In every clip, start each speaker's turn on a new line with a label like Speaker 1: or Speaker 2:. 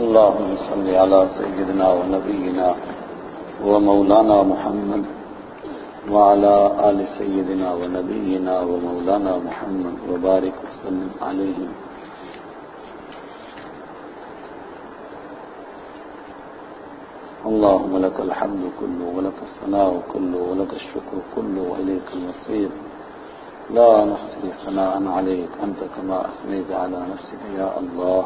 Speaker 1: اللهم صل على سيدنا ونبينا ومولانا محمد وعلى آل سيدنا ونبينا ومولانا محمد وبارك وسلم عليهم. اللهم لك الحمد كله ولك الثناء كله ولك الشكر كله وإليك المصير. لا نحصي ثناء عليك أنت كما أثنيت على نفسك يا الله.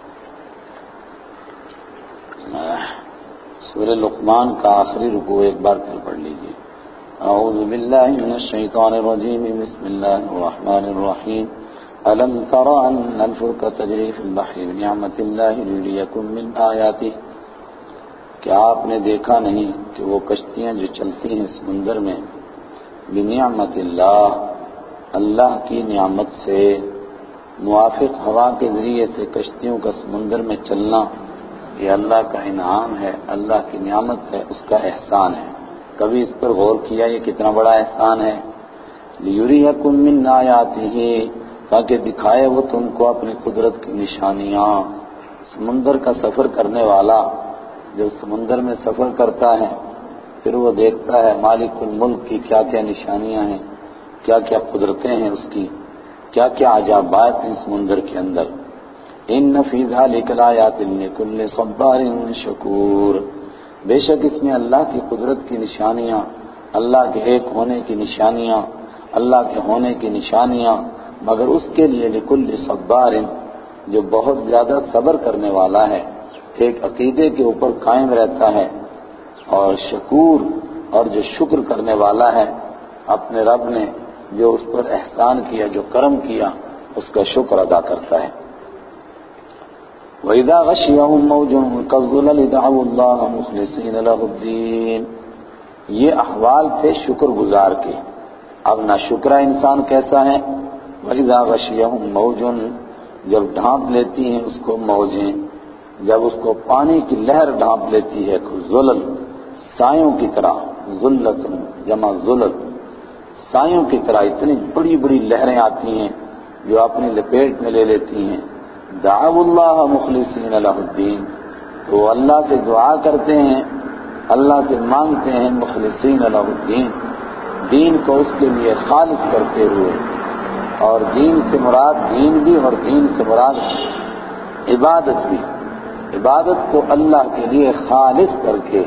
Speaker 1: سورہ لقمان کا آخری رکوع ایک بار پھر پڑھ لیجیے. اعوذ باللہ من الشیطان الرجیم بسم اللہ الرحمن الرحیم. الم تر ان الفلک تجری فی البحر بنعمت اللہ لیریکم من آیاتہ. کیا آپ نے دیکھا نہیں کہ وہ کشتیاں جو چلتی ہیں سمندر میں بنعمت اللہ، اللہ کی نعمت سے، موافق ہوا کے ذریعے سے کشتیوں کا سمندر میں چلنا یہ اللہ کا انعام ہے، اللہ کی نعمت ہے، اس کا احسان ہے. کبھی اس پر غور کیا یہ کتنا بڑا احسان ہے؟ لیریکم من آیاتہ، تاکہ دکھائے وہ تم کو اپنی قدرت کی نشانیاں. سمندر کا سفر کرنے والا جب سمندر میں سفر کرتا ہے پھر وہ دیکھتا ہے مالک الملک کی کیا کیا نشانیاں ہیں، کیا کیا قدرتیں ہیں اس کی، کیا کیا عجائبات ہیں سمندر کے اندر. ان فی ذلک لآیات لکل صبار شکور. بے شک اس میں اللہ کی قدرت کی نشانیاں، اللہ کے ایک ہونے کی نشانیاں، اللہ کے ہونے کی نشانیاں، مگر اس کے لیے لکل صبار جو بہت زیادہ صبر کرنے والا ہے، ایک عقیدے کے اوپر قائم رہتا ہے، اور شکور اور جو شکر کرنے والا ہے اپنے رب نے جو اس پر احسان کیا، جو کرم کیا، اس کا شکر ادا کرتا ہے. وَإِذَا غَشِيَهُم مَّوْجٌ كَالظُّلَلِ دَعَوُا اللَّهَ مُخْلِصِينَ لَهُ الدِّينَ. یہ احوال تھے شکر گزار کے. اب ناشکرا انسان کیسا ہے؟ وَإِذَا غَشِيَهُم مَّوْجٌ، جب ڈھانپ لیتی ہیں اس کو موجیں، جب اس کو پانی کی لہر ڈھانپ لیتی ہے، ذلل سایوں کی طرح، ذلت جمع ذلل، سایوں کی طرح اتنی بڑی بڑی لہریں آتی ہیں جو اپنی لپیٹ میں لے لیتی ہیں. دعوا اللہ مخلصین لہ الدین، تو اللہ سے دعا کرتے ہیں، اللہ سے مانگتے ہیں مخلصین لہ الدین، دین کو اس کے لیے خالص کرتے ہوئے. اور دین سے مراد دین بھی، اور دین سے مراد عبادت بھی، عبادت کو اللہ کے لیے خالص کر کے.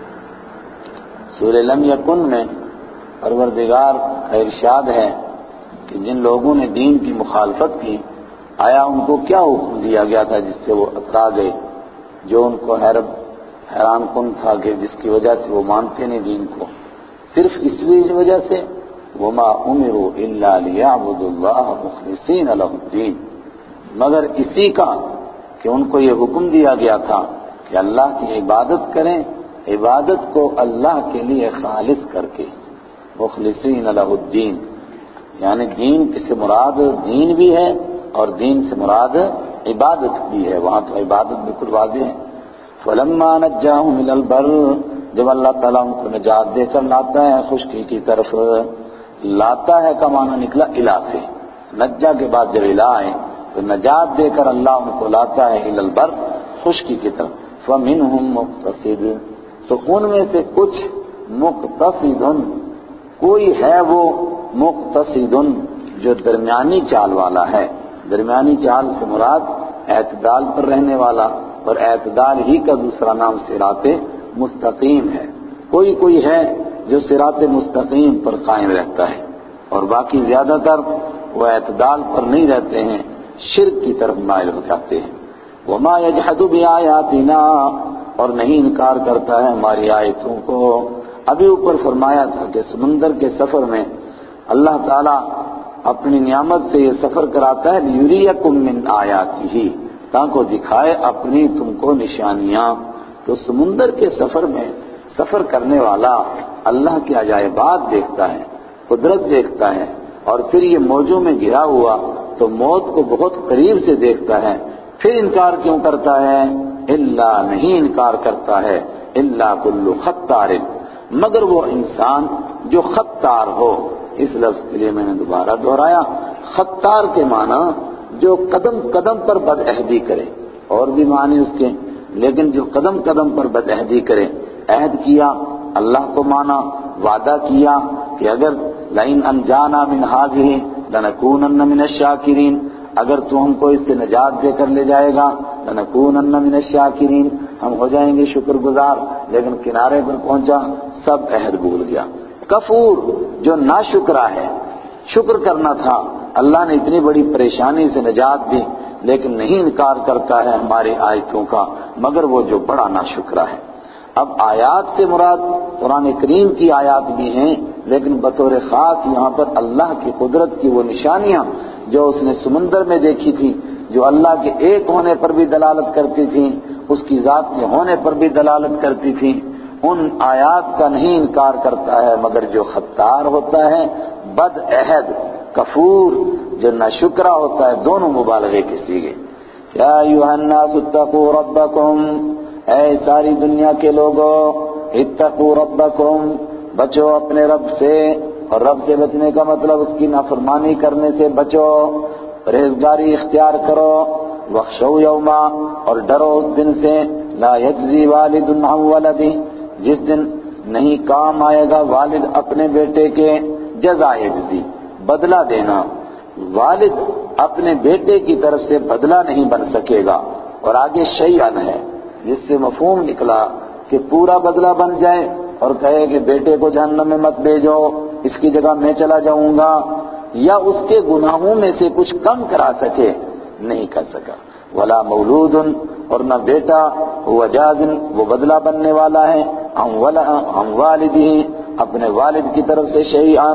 Speaker 1: سورہ لم یکن میں پروردگار کا ارشاد ہے کہ جن لوگوں نے دین کی مخالفت کی، آیا ان کو کیا حکم دیا گیا تھا جس سے وہ اترا گئے، جو ان کو حیران کن تھا کہ جس کی وجہ سے وہ مانتے نہیں دین کو، صرف اس وجہ سے وَمَا أُمِرُوا إِلَّا لِيَعْبُدُوا اللَّهَ مُخْلِصِينَ لَهُ الدِّينَ، مگر اسی کا کہ ان کو یہ حکم دیا گیا تھا کہ اللہ کی عبادت کریں، عبادت کو اللہ کے لیے خالص کر کے، مخلصین لہ الدین، یعنی دین سے مراد دین بھی ہے اور دین سے مراد عبادت بھی ہے. وہاں تو عبادت بالکل واضح ہے. فَلَمَّا نَجَّاهُمْ إِلَى الْبَرِّ، جب اللہ تعالیٰ ان کو نجات دے کر لاتا ہے خشکی کی طرف، لاتا ہے کا معنی نکلا الہ سے، نجا کے بعد جب الہ آئے تو نجات دے کر اللہ ان کو لاتا ہے الی البر، خشکی کی طرف. فَمِنْهُمْ مُقْتَصِدٌ، تو ان میں سے کچھ مقتصد، کوئی ہے وہ مقتصد جو درمیانی چال والا ہے. درمیانی چال سے مراد اعتدال پر رہنے والا، اور اعتدال ہی کا دوسرا نام صراط مستقیم ہے. کوئی ہے جو صراط مستقیم پر قائم رہتا ہے، اور باقی زیادہ تر وہ اعتدال پر نہیں رہتے ہیں، شرک کی طرف مائل ہو جاتے ہیں. وَمَا يَجْحَدُ بِآيَاتِنَا، اور نہیں انکار کرتا ہے ہماری آیتوں کو. ابھی اوپر فرمایا تھا کہ سمندر کے سفر میں اللہ تعالیٰ اپنی نعمت سے یہ سفر کراتا ہے لیریکم من آیاتہ، تاکہ دکھائے اپنی تم کو نشانیاں. تو سمندر کے سفر میں سفر کرنے والا اللہ کے عجائبات دیکھتا ہے، قدرت دیکھتا ہے، اور پھر یہ موجوں میں گرا ہوا تو موت کو بہت قریب سے دیکھتا ہے. پھر انکار کیوں کرتا ہے؟ الا، نہیں انکار کرتا ہے، الا کل خطار، مگر وہ انسان جو خطار ہو. اس لفظ کے لیے میں نے دوبارہ دہرایا، خطار کے معنی جو قدم قدم پر بد عہدی کرے، اور بھی معنی اس کے لیکن جو قدم قدم پر بدعہدی کرے، عہد کیا، اللہ کو مانا، وعدہ کیا کہ اگر لئن انجانا من هذه لنکونن من الشاکرین، اگر تو ہم کو اس سے نجات دے کر لے جائے گا لنکونن من الشاکرین، ہم ہو جائیں گے شکر گزار، لیکن کنارے پر پہنچا سب عہد بھول گیا۔ کفور جو ناشکرا ہے، شکر کرنا تھا، اللہ نے اتنی بڑی پریشانی سے نجات دی، لیکن نہیں انکار کرتا ہے ہماری آیتوں کا، مگر وہ جو بڑا ناشکرا ہے۔ اب آیات سے مراد قرآن کریم کی آیات بھی ہیں، لیکن بطور خاص یہاں پر اللہ کی قدرت کی وہ نشانیاں جو اس نے سمندر میں دیکھی تھی، جو اللہ کے ایک ہونے پر بھی دلالت کرتی تھیں، اس کی ذات کے ہونے پر بھی دلالت کرتی تھیں، ان آیات کا نہیں انکار کرتا ہے، مگر جو خطار ہوتا ہے، بد عہد، کفور، جو ناشکرا ہوتا ہے، دونوں مبالغے کے صیغے۔ یا ایھا الناس اتقوا ربکم، اے ساری دنیا کے لوگوں، اتقوا ربکم، بچو اپنے رب سے، اور رب سے بچنے کا مطلب اس کی نافرمانی کرنے سے بچو، پرہیزگاری اختیار کرو، واخشوا یوما، اور ڈرو اس دن سے، لا یجزی والد عن ولدہ، جس دن نہیں کام آئے گا والد اپنے بیٹے کے، جزا یجزی، بدلہ دینا، والد اپنے بیٹے کی طرف سے بدلہ نہیں بن سکے گا، اور آگے شیئن ہے جس سے مفہوم نکلا کہ پورا بدلہ بن جائے اور کہے کہ بیٹے کو جہنم میں مت بھیجو، اس کی جگہ میں چلا جاؤں گا، یا اس کے گناہوں میں سے کچھ کم کرا سکے، نہیں کر سکا۔ ولا مولود، اور نہ بیٹا، ہوا جاز، وہ بدلہ بننے والا ہے، ہم والدہ، اپنے والد کی طرف سے شیئان،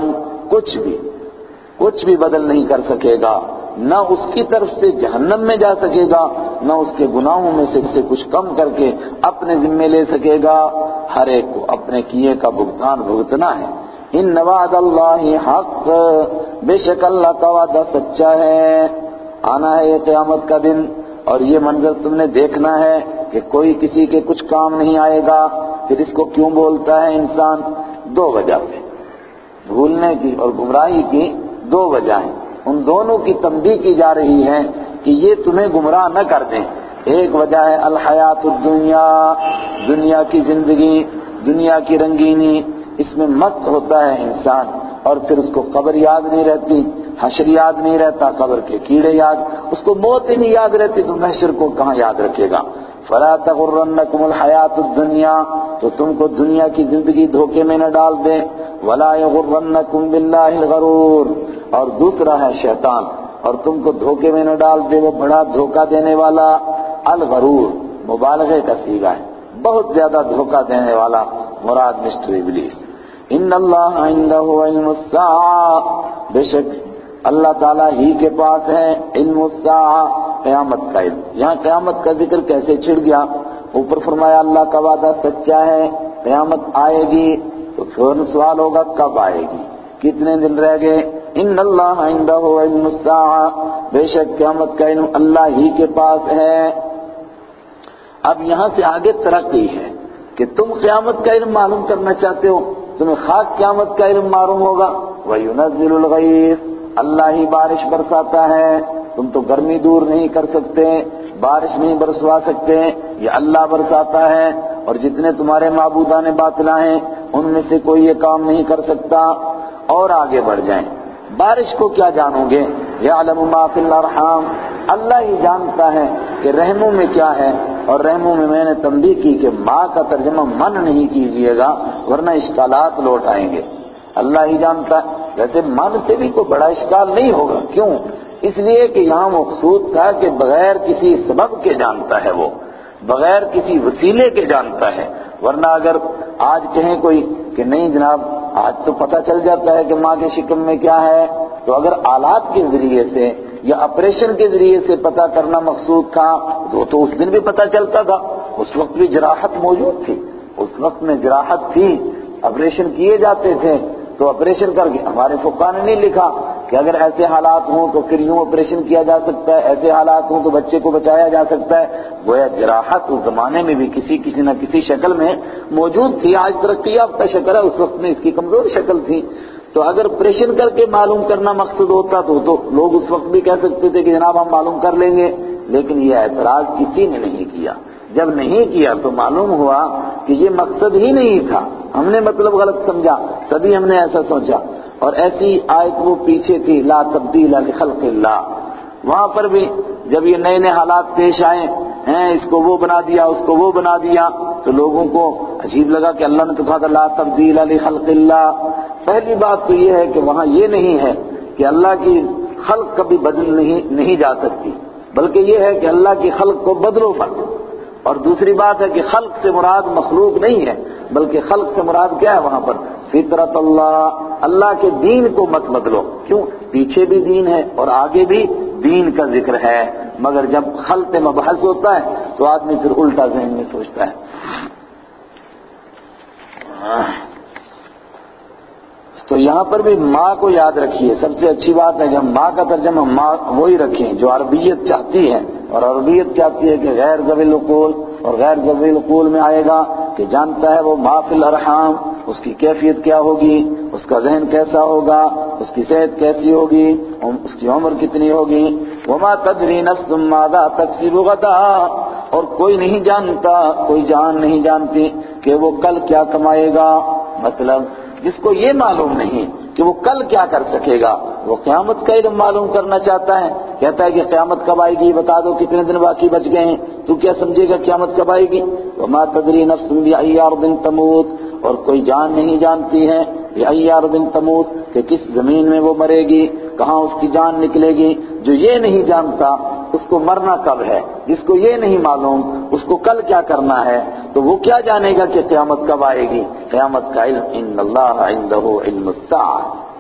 Speaker 1: کچھ بھی بدل نہیں کر سکے گا، نہ اس کی طرف سے جہنم میں جا سکے گا، نہ اس کے گناہوں میں سے کچھ کم کر کے اپنے ذمے لے سکے گا، ہر ایک کو اپنے کیے کا بھگتان بھگتنا ہے۔ ان وعد اللہ حق، بے شک اللہ کا وعدہ سچا ہے، آنا ہے یہ قیامت کا دن، اور یہ منظر تم نے دیکھنا ہے کہ کوئی کسی کے کچھ کام نہیں آئے گا۔ پھر اس کو کیوں بولتا ہے انسان؟ دو وجہ سے، بھولنے کی اور گمراہی کی دو وجہ ہیں، ان دونوں کی تنبیہ کی جا رہی ہے کہ یہ تمہیں گمراہ نہ کر دیں۔ ایک وجہ ہے الحیات الدنیا، دنیا کی زندگی، دنیا کی رنگینی، اس میں مست ہوتا ہے انسان، اور پھر اس کو قبر یاد نہیں رہتی، حشر یاد نہیں رہتا، قبر کے کیڑے یاد، اس کو موت ہی نہیں یاد رہتی، تو محشر کو کہاں یاد رکھے گا۔ فلا تغرنکم الحیات الدنیا، تو تم کو دنیا کی زندگی دھوکے میں نہ ڈال دے، ولا یغرنکم باللہ الغرور، اور دوسرا ہے شیطان، اور تم کو دھوکے میں نہ ڈال دے وہ بڑا دھوکہ دینے والا، الغرور مبالغے کا صیغہ ہے، بہت زیادہ دھوکہ دینے والا، مراد مسٹر ابلیس۔ ان اللہ عندہ علم الساعہ، بے شک اللہ تعالیٰ ہی کے پاس ہے علم الساعہ، قیامت کا علم۔ یہاں قیامت کا ذکر کیسے چھڑ گیا؟ اوپر فرمایا اللہ کا وعدہ سچا ہے، قیامت آئے گی، تو پھر سوال ہوگا کب آئے گی، کتنے دن رہ گئے؟ ان اللہ عندہ علم الساعہ، بے شک قیامت کا علم اللہ ہی کے پاس ہے۔ اب یہاں سے آگے ترقی ہے کہ تم قیامت کا علم معلوم کرنا چاہتے ہو، تمہیں خاص قیامت کا علم معلوم ہوگا۔ وَيُنَزِّلُ الْغَيْثَ، اللہ ہی بارش برساتا ہے، تم تو گرمی دور نہیں کر سکتے، بارش نہیں برسوا سکتے، یہ اللہ برساتا ہے، اور جتنے تمہارے معبودان باطلا ہیں ان میں سے کوئی یہ کام نہیں کر سکتا۔ اور آگے بڑھ جائیں، بارش کو کیا جانو گے؟ یعلم ما فی الارحام، اللہ ہی جانتا ہے کہ رحموں میں کیا ہے، اور رحموں میں میں نے تنبیہ کی کہ ماں کا ترجمہ من نہیں کیجیے گا ورنہ اشکالات لوٹ آئیں گے، اللہ ہی جانتا ہے۔ ویسے من سے بھی کوئی بڑا اشکال نہیں ہوگا، کیوں؟ اس لیے کہ یہاں مقصود تھا کہ بغیر کسی سبب کے جانتا ہے، وہ بغیر کسی وسیلے کے جانتا ہے، ورنہ اگر آج کہیں کوئی کہ نہیں جناب آج تو پتہ چل جاتا ہے کہ ماں کے شکم میں کیا ہے، تو اگر آلات کے ذریعے سے یا آپریشن کے ذریعے سے پتہ کرنا مقصود تھا تو اس دن بھی پتہ چلتا تھا، اس وقت بھی جراحت موجود تھی، اس وقت میں جراحت تھی، آپریشن کیے جاتے تھے، تو آپریشن کر کے ہمارے فقہاء نے نہیں لکھا کہ اگر ایسے حالات ہوں تو پھر یوں آپریشن کیا جا سکتا ہے، ایسے حالات ہوں تو بچے کو بچایا جا سکتا ہے۔ گویا جراحت اس زمانے میں بھی کسی نہ کسی شکل میں موجود تھی، آج ترقی یافتہ شکل ہے، اس وقت میں اس کی کمزور شکل تھی۔ تو اگر آپریشن کر کے معلوم کرنا مقصد ہوتا تو لوگ اس وقت بھی کہہ سکتے تھے کہ جناب ہم معلوم کر لیں گے، لیکن یہ اعتراض کسی نے نہیں کیا۔ جب نہیں کیا تو معلوم ہوا کہ یہ مقصد ہی نہیں تھا، ہم نے مطلب غلط سمجھا، تبھی ہم نے ایسا سوچا۔ اور ایسی آیت وہ پیچھے تھی، لا تبدیل لخلق اللہ، وہاں پر بھی جب یہ نئے نئے حالات پیش آئے ہیں، اس کو وہ بنا دیا، اس کو وہ بنا دیا، تو لوگوں کو عجیب لگا کہ اللہ نے تو کہا تھا لا تبدیل لخلق اللہ۔ پہلی بات تو یہ ہے کہ وہاں یہ نہیں ہے کہ اللہ کی خلق کبھی بدل نہیں جا سکتی، بلکہ یہ ہے کہ اللہ کی خلق کو بدلو مت۔ اور دوسری بات ہے کہ خلق سے مراد مخلوق نہیں ہے، بلکہ خلق سے مراد کیا ہے وہاں پر؟ فطرت اللہ، اللہ کے دین کو مت بدلو۔ کیوں؟ پیچھے بھی دین ہے اور آگے بھی دین کا ذکر ہے، مگر جب خلق مبحث ہوتا ہے تو آدمی پھر الٹا ذہن میں سوچتا ہے۔ تو یہاں پر بھی ماں کو یاد رکھیے، سب سے اچھی بات ہے کہ ہم ماں کا ترجمہ ماں وہی رکھیں جو عربیت چاہتی ہے، اور عربیت چاہتی ہے کہ غیر ذوی العقول، اور غیر ذوی العقول میں آئے گا کہ جانتا ہے وہ ما فی الارحام، اس کی کیفیت کیا ہوگی، اس کا ذہن کیسا ہوگا، اس کی صحت کیسی ہوگی، اس کی عمر کتنی ہوگی۔ وما تدری نفس ماذا تکسب غدا، اور کوئی نہیں جانتا، کوئی جان نہیں جانتی کہ وہ کل کیا کمائے گا۔ مطلب جس کو یہ معلوم نہیں کہ وہ کل کیا کر سکے گا، وہ قیامت کا علم معلوم کرنا چاہتا ہے، کہتا ہے کہ قیامت کب آئے گی بتا دو، کتنے دن باقی بچ گئے ہیں، تو کیا سمجھے گا قیامت کب آئے گی؟ وما تدری نفس بأي أرض تموت، اور کوئی جان نہیں جانتی ہے بأي أرض تموت کہ کس زمین میں وہ مرے گی، کہاں اس کی جان نکلے گی۔ جو یہ نہیں جانتا اس کو مرنا کب ہے، جس کو یہ نہیں معلوم اس کو کل کیا کرنا ہے، تو وہ کیا جانے گا کہ قیامت کب آئے گی؟ قیامت کا علم ان اللہ عنده علم الساعہ۔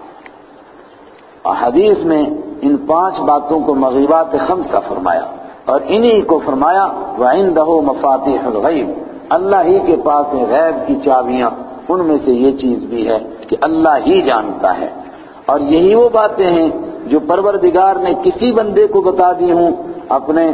Speaker 1: حدیث میں ان 5 باتوں کو مغیبات خمسہ فرمایا، اور انہی کو فرمایا وعنده مفاتیح الغیب، اللہ ہی کے پاس ہے غیب کی چابیاں، ان میں سے یہ چیز بھی ہے کہ اللہ ہی جانتا ہے۔ اور یہی وہ باتیں ہیں جو پروردگار نے کسی بندے کو بتا دی ہوں، اپنے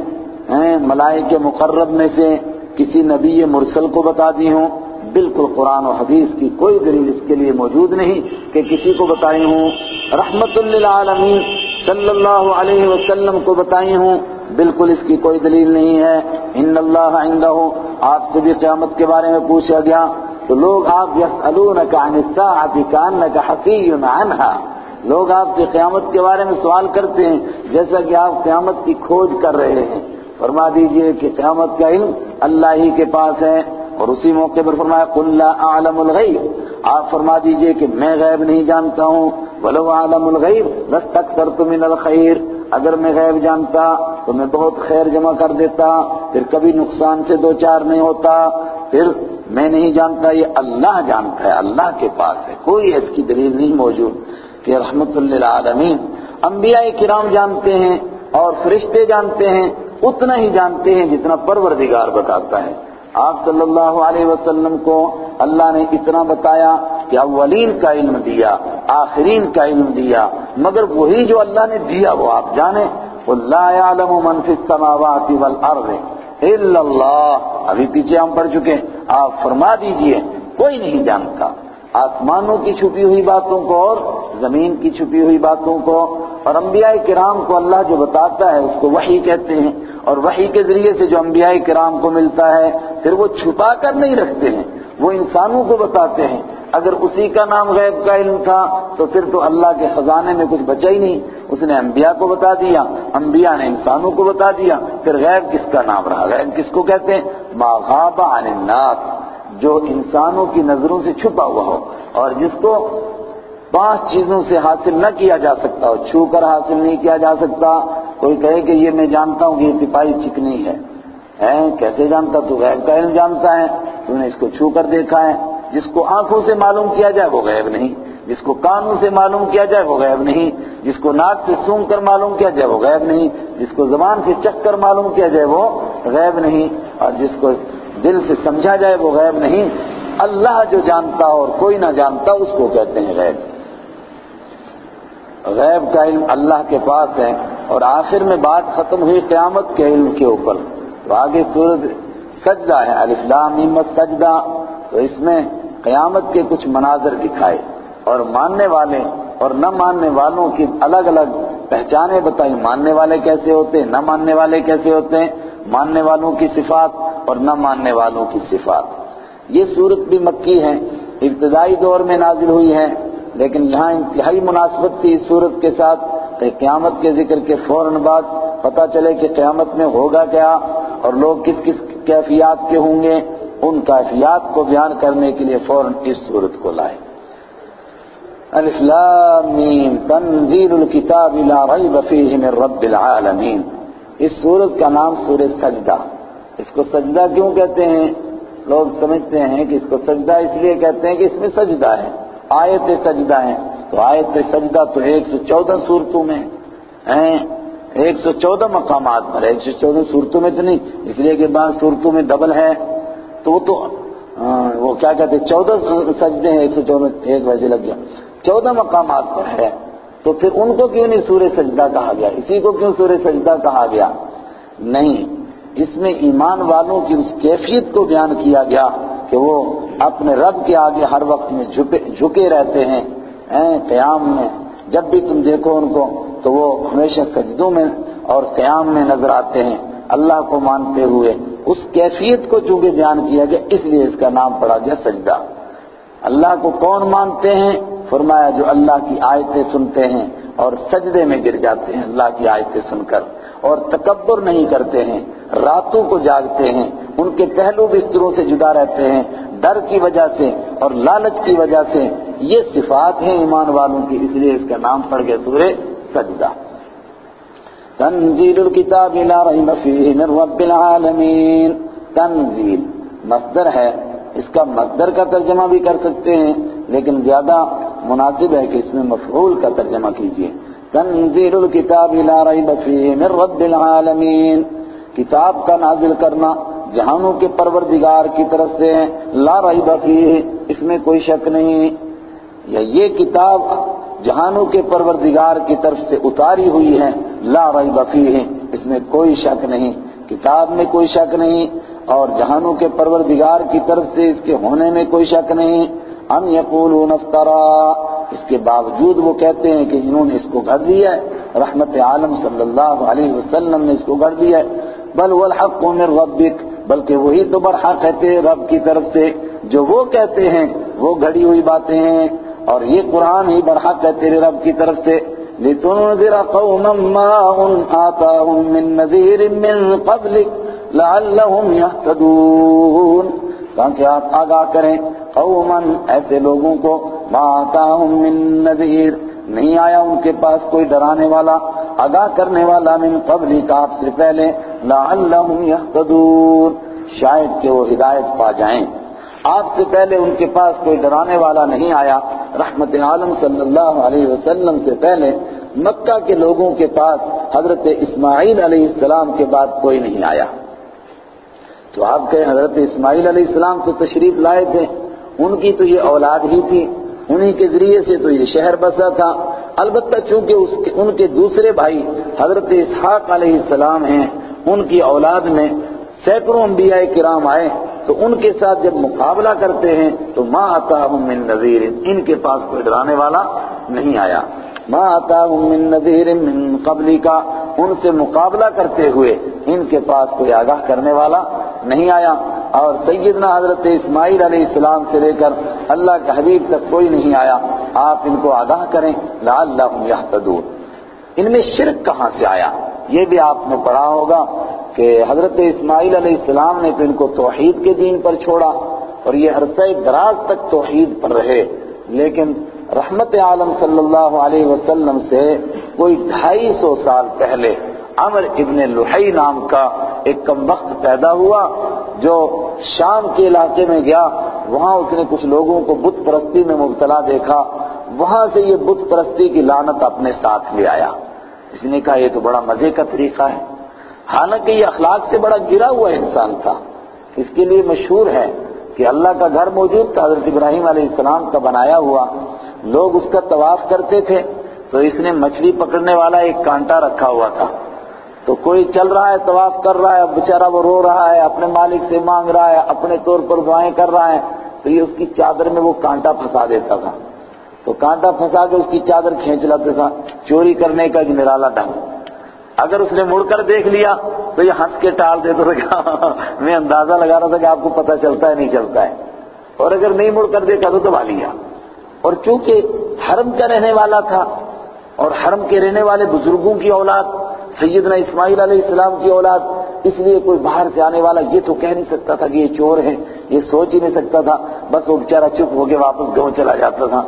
Speaker 1: ملائکہ مقرب میں سے کسی نبی مرسل کو بتا دی ہوں، بالکل قرآن و حدیث کی کوئی دلیل اس کے لیے موجود نہیں کہ کسی کو بتائی ہوں۔ رحمت للعالمین صلی اللہ علیہ وسلم کو بتائی ہوں، بالکل اس کی کوئی دلیل نہیں ہے۔ ان اللہ عنده، آپ سے بھی قیامت کے بارے میں پوچھا گیا تو لوگ آپ یسألونک عن الساعة کأنک حفی عنہا، لوگ آپ سے قیامت کے بارے میں سوال کرتے ہیں جیسا کہ آپ قیامت کی کھوج کر رہے ہیں۔ فرما دیجئے کہ قیامت کا علم اللہ ہی کے پاس ہے، اور اسی موقع پر فرمایا قل لا اعلم الغیب، آپ فرما دیجئے کہ میں غیب نہیں جانتا ہوں، ولو اعلم الغیب لاستکثرت من الخیر، اگر میں غیب جانتا تو میں بہت خیر جمع کر دیتا، پھر کبھی نقصان سے دو چار نہیں ہوتا۔ پھر میں نہیں جانتا، یہ اللہ جانتا ہے، اللہ کے پاس ہے، کوئی اس کی دلیل نہیں موجود کہ رحمت للعالمین۔ انبیاء کرام جانتے ہیں اور فرشتے جانتے ہیں، اتنا ہی جانتے ہیں جتنا پروردگار بتاتا ہے۔ آپ صلی اللہ علیہ وسلم کو اللہ نے اتنا بتایا کہ اولین کا علم دیا، آخرین کا علم دیا، مگر وہی جو اللہ نے دیا وہ آپ جانیں۔ قُلْ لَا يَعْلَمُ مَنْ فِي السَّمَاوَاتِ وَالْأَرْضِ إِلَّا اللَّهُ، ابھی پیچھے ہم پڑھ چکے ہیں، آپ فرما دیجئے کوئی نہیں جانتا آسمانوں کی چھپی ہوئی باتوں کو اور زمین کی چھپی ہوئی باتوں کو۔ اور انبیاء کرام کو اللہ جو بتاتا ہے اس کو وحی کہتے ہیں، اور وحی کے ذریعے سے جو انبیاء کرام کو ملتا ہے پھر وہ چھپا کر نہیں رکھتے ہیں، وہ انسانوں کو بتاتے ہیں۔ اگر اسی کا نام غیب کا علم تھا تو پھر تو اللہ کے خزانے میں کچھ بچا ہی نہیں، اس نے انبیاء کو بتا دیا، انبیاء نے انسانوں کو بتا دیا، پھر غیب کس کا نام رہا؟ غیب کس کو کہتے ہیں؟ ما غاب عن الناس، جو انسانوں کی نظروں سے چھپا ہوا ہو، اور جس کو 5 چیزوں سے حاصل نہ کیا جا سکتا ہو، چھو کر حاصل نہیں کیا جا سکتا۔ کوئی کہے کہ یہ میں جانتا ہوں کہ یہ پپائی چکنی ہے، کیسے جانتا؟ تو غیب کا علم جانتا ہے، تو نے اس کو چھو کر دیکھا ہے۔ جس کو آنکھوں سے معلوم کیا جائے وہ غیب نہیں، جس کو کانوں سے معلوم کیا جائے وہ غیب نہیں، جس کو ناک سے سونگھ کر معلوم کیا جائے وہ غیب نہیں، جس کو زبان سے چکھ کر معلوم کیا جائے وہ غیب نہیں، اور جس کو دل سے سمجھا جائے وہ غیب نہیں۔ اللہ جو جانتا اور کوئی نہ جانتا اس کو کہتے ہیں غیب۔ غیب کا علم اللہ کے پاس ہے۔ اور آخر میں بات ختم ہوئی قیامت کے علم کے اوپر، تو آگے سورۃ سجدہ ہے، الف لام میم سجدہ، تو اس میں قیامت کے کچھ مناظر دکھائے اور ماننے والے اور نہ ماننے والوں کی الگ الگ پہچانیں بتائی، ماننے والے کیسے ہوتے ہیں، نہ ماننے والے کیسے ہوتے ہیں، ماننے والوں کی صفات اور نہ ماننے والوں کی صفات۔ یہ صورت بھی مکی ہے، ابتدائی دور میں نازل ہوئی ہے، لیکن یہاں انتہائی مناسبت تھی اس صورت کے ساتھ کہ قیامت کے ذکر کے فوراً بعد پتہ چلے کہ قیامت میں ہوگا کیا اور لوگ کس کس کیفیات کے ہوں گے، ان کیفیات کو بیان کرنے کے لیے فوراً اس صورت کو لائے۔ الف لام میم تنزیل الکتاب لا ریب فیہ من رب العالمین۔ اس صورت کا نام سورہ سجدہ۔ اس کو سجدہ کیوں کہتے ہیں؟ لوگ سمجھتے ہیں کہ اس کو سجدہ اس لیے کہتے ہیں کہ اس میں سجدہ ہے، آیت سجدہ ہے، تو آیت سجدہ تو 114 صورتوں میں ہیں، 114 مقامات پر ہے، 114 صورتوں میں تو نہیں، اس لیے کہ بعض صورتوں میں ڈبل ہے، تو وہ کیا کہتے ہیں 14 سجدے ہیں، 114 ایک ویسے لگ گیا، 14 مقامات پر ہے، تو پھر ان کو کیوں نہیں سورہ سجدہ کہا گیا؟ اسی کو کیوں سورہ سجدہ کہا گیا؟ نہیں، اس میں ایمان والوں کی اس کیفیت کو بیان کیا گیا کہ وہ اپنے رب کے آگے ہر وقت میں جھکے رہتے ہیں، قیام میں جب بھی تم دیکھو ان کو تو وہ ہمیشہ سجدوں میں اور قیام میں نظر آتے ہیں اللہ کو مانتے ہوئے۔ اس کیفیت کو چونکہ بیان کیا گیا اس لیے اس کا نام پڑا گیا سجدہ۔ اللہ کو کون مانتے ہیں؟ فرمایا جو اللہ کی آیتیں سنتے ہیں اور سجدے میں گر جاتے ہیں اللہ کی آیتیں سن کر، اور تکبر نہیں کرتے ہیں، راتوں کو جاگتے ہیں، ان کے پہلو بستروں سے جدا رہتے ہیں ڈر کی وجہ سے اور لالچ کی وجہ سے۔ یہ صفات ہیں ایمان والوں کی، اس لیے اس کا نام پڑ گیا سورہ سجدہ۔ تنزیل الکتاب لا ریب فیہ من رب العالمین۔ تنزیل مصدر ہے، اس کا مصدر کا ترجمہ بھی کر سکتے ہیں، لیکن زیادہ مناسب ہے کہ اس میں مفعول کا ترجمہ کیجیے۔ تنزیل الکتاب لا ریب فیہ من رب العالمین، کتاب کا نازل کرنا جہانوں کے پروردگار کی طرف سے ہے، لا ریب فیہ، اس میں کوئی شک نہیں، یا یہ کتاب جہانوں کے پروردگار کی طرف سے اتاری ہوئی ہے، لا ریب فیہ، اس میں کوئی شک نہیں، کتاب میں کوئی شک نہیں، اور جہانوں کے پروردگار کی طرف سے اس کے ہونے میں کوئی شک نہیں۔ ام یقولون افترا، اس کے باوجود وہ کہتے ہیں کہ انہوں نے اس کو گھڑ دیا ہے، رحمت عالم صلی اللہ علیہ وسلم نے اس کو گھڑ دیا ہے۔ بل والحق من ربک، بلکہ وہی تو برحق ہے تیرے رب کی طرف سے، جو وہ کہتے ہیں وہ گھڑی ہوئی باتیں ہیں، اور یہ قرآن ہی برحق ہے تیرے رب کی طرف سے۔ لتنذر قوما ما آتاهم من نذیر من قبلک لعلهم يهتدون، تاکہ آپ آگاہ کریں قوما، ایسے لوگوں کو، ما آتاهم من نذیر، نہیں آیا ان کے پاس کوئی ڈرانے والا، آگاہ کرنے والا، من قبلک، آپ سے پہلے، لعلهم يهتدون، شاید کہ وہ ہدایت پا جائیں۔ آپ سے پہلے ان کے پاس کوئی ڈرانے والا نہیں آیا، رحمت عالم صلی اللہ علیہ وسلم سے پہلے مکہ کے لوگوں کے پاس حضرت اسماعیل علیہ السلام کے بعد کوئی نہیں آیا۔ تو آپ کے حضرت اسماعیل علیہ السلام تو تشریف لائے تھے، ان کی تو یہ اولاد ہی تھی، انہی کے ذریعے سے تو یہ شہر بسا تھا۔ البتہ چونکہ ان کے دوسرے بھائی حضرت اسحاق علیہ السلام ہیں، ان کی اولاد میں سینکڑوں انبیاء کرام آئے، تو ان کے ساتھ جب مقابلہ کرتے ہیں تو ما آتاہم من نذیر، ان کے پاس کوئی ڈرانے والا نہیں آیا۔ ما آتاہم من نذیر من قبلی کا، ان سے مقابلہ کرتے ہوئے ان کے پاس کوئی آگاہ کرنے والا نہیں آیا، اور سیدنا حضرت اسماعیل علیہ السلام سے لے کر اللہ کے حبیب تک کوئی نہیں آیا، آپ ان کو آگاہ کریں، لعلہم یہتدون۔ ان میں شرک کہاں سے آیا؟ یہ بھی آپ نے پڑھا ہوگا کہ حضرت اسماعیل علیہ السلام نے تو ان کو توحید کے دین پر چھوڑا، اور یہ عرصہ دراز تک توحید پر رہے، لیکن رحمت عالم صلی اللہ علیہ وسلم سے کوئی 250 سال پہلے عمر ابن لحی نام کا ایک کم وقت پیدا ہوا، جو شام کے علاقے میں گیا، وہاں اس نے کچھ لوگوں کو بت پرستی میں مبتلا دیکھا، وہاں سے یہ بت پرستی کی لعنت اپنے ساتھ لے آیا۔ اس نے کہا یہ تو بڑا مزے کا طریقہ ہے، حالانکہ یہ اخلاق سے بڑا گرا ہوا انسان تھا۔ اس کے لیے مشہور ہے کہ اللہ کا گھر موجود تھا حضرت ابراہیم علیہ السلام کا بنایا ہوا، لوگ اس کا طواف کرتے تھے، تو اس نے مچھلی پکڑنے والا ایک کانٹا رکھا ہوا تھا، تو کوئی چل رہا ہے طواف کر رہا ہے، بیچارہ وہ رو رہا ہے، اپنے مالک سے مانگ رہا ہے، اپنے طور پر دعائیں کر رہا ہے، تو یہ اس کی چادر میں وہ کانٹا پھنسا دیتا تھا، تو کانٹا پھنسا کے اس کی چادر کھینچ لاتا تھا، چوری کرنے کا ایک نرالا ڈھنگ۔ اگر اس نے مڑ کر دیکھ لیا تو یہ ہنس کے ٹال دیتا تھا کہ میں اندازہ لگا رہا تھا کہ آپ کو پتہ چلتا ہے نہیں چلتا ہے، اور اگر نہیں مڑ کر دیکھا تو دبا لیا۔ اور چونکہ حرم کا رہنے والا تھا اور حرم کے رہنے والے بزرگوں کی اولاد، سیدنا اسماعیل علیہ السلام کی اولاد، اس لیے کوئی باہر سے آنے والا یہ تو کہہ نہیں سکتا تھا کہ یہ چور ہے، یہ سوچ ہی نہیں سکتا تھا، بس وہ بیچارہ چپ ہو کے واپس گاؤں چلا جاتا تھا۔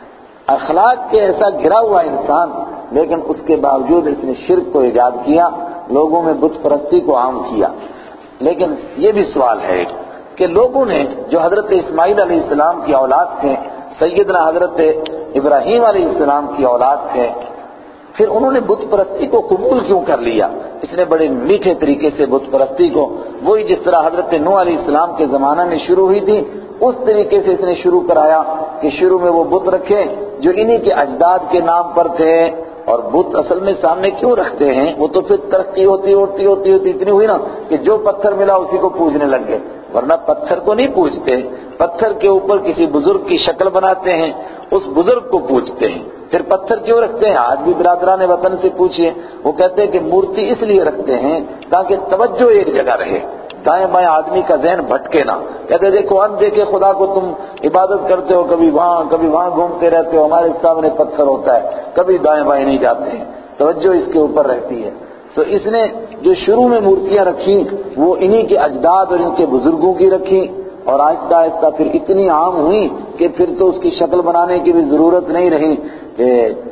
Speaker 1: اخلاق کے ایسا گرا ہوا انسان، لیکن اس کے باوجود اس نے شرک کو ایجاد کیا، لوگوں میں بت پرستی کو عام کیا۔ لیکن یہ بھی سوال ہے کہ لوگوں نے جو حضرت اسماعیل علیہ السلام کی اولاد تھے، سیدنا حضرت ابراہیم علیہ السلام کی اولاد تھے، پھر انہوں نے بت پرستی کو قبول کیوں کر لیا؟ اس نے بڑے میٹھے طریقے سے بت پرستی کو، وہی جس طرح حضرت نوح علیہ السلام کے زمانہ میں شروع ہوئی تھی، اس طریقے سے اس نے شروع کرایا کہ شروع میں وہ بت رکھے جو انہی کے اجداد کے نام پر تھے۔ اور بت اصل میں سامنے کیوں رکھتے ہیں؟ وہ تو پھر ترقی ہوتی اتنی ہوئی نا کہ جو پتھر ملا اسی کو پوجنے لگ گئے، ورنہ پتھر کو نہیں پوجتے، پتھر کے اوپر کسی بزرگ کی شکل بناتے ہیں، اس بزرگ کو پوجتے ہیں۔ پھر پتھر کیوں رکھتے ہیں؟ آج بھی برادران وطن سے پوچھئے، وہ کہتے ہیں کہ مورتی اس لیے رکھتے ہیں تاکہ توجہ ایک جگہ رہے، دائیں بائیں آدمی کا ذہن بھٹکے نہ۔ کہتے دیکھو ان دیکھے خدا کو تم عبادت کرتے ہو، کبھی وہاں گھومتے رہتے ہو، ہمارے سامنے پتھر ہوتا ہے، کبھی دائیں بائیں نہیں جاتے ہیں، توجہ اس کے اوپر رہتی ہے۔ تو اس نے جو شروع میں مورتیاں رکھی وہ انہی کے اجداد اور ان کے بزرگوں کی رکھی، اور آہستہ آہستہ پھر اتنی عام ہوئی کہ پھر تو اس کی شکل بنانے کی بھی ضرورت نہیں رہی کہ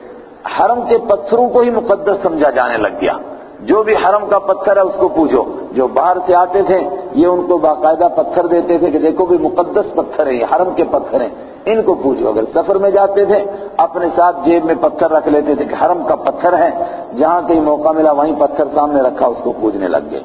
Speaker 1: حرم کے پتھروں کو ہی مقدس سمجھا جانے لگ گیا۔ جو بھی حرم کا پتھر ہے اس کو پوجو۔ جو باہر سے آتے تھے یہ ان کو باقاعدہ پتھر دیتے تھے کہ دیکھو بھی مقدس پتھر ہے، یہ حرم کے پتھر ہیں، ان کو پوجو۔ اگر سفر میں جاتے تھے اپنے ساتھ جیب میں پتھر رکھ لیتے تھے کہ حرم کا پتھر ہے، جہاں کہیں موقع ملا وہیں پتھر سامنے رکھا اس کو پوجنے لگ گئے۔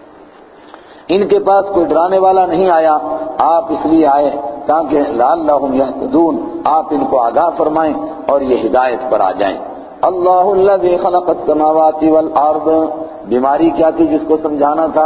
Speaker 1: ان کے پاس کوئی ڈرانے والا نہیں آیا، آپ اس لیے آئے تاکہ لعلہم یہتدون، آپ ان کو آگاہ فرمائیں اور یہ ہدایت پر آ جائیں۔ اللہ الذی خلق السماوات والارض، بیماری کیا تھی جس کو سمجھانا تھا؟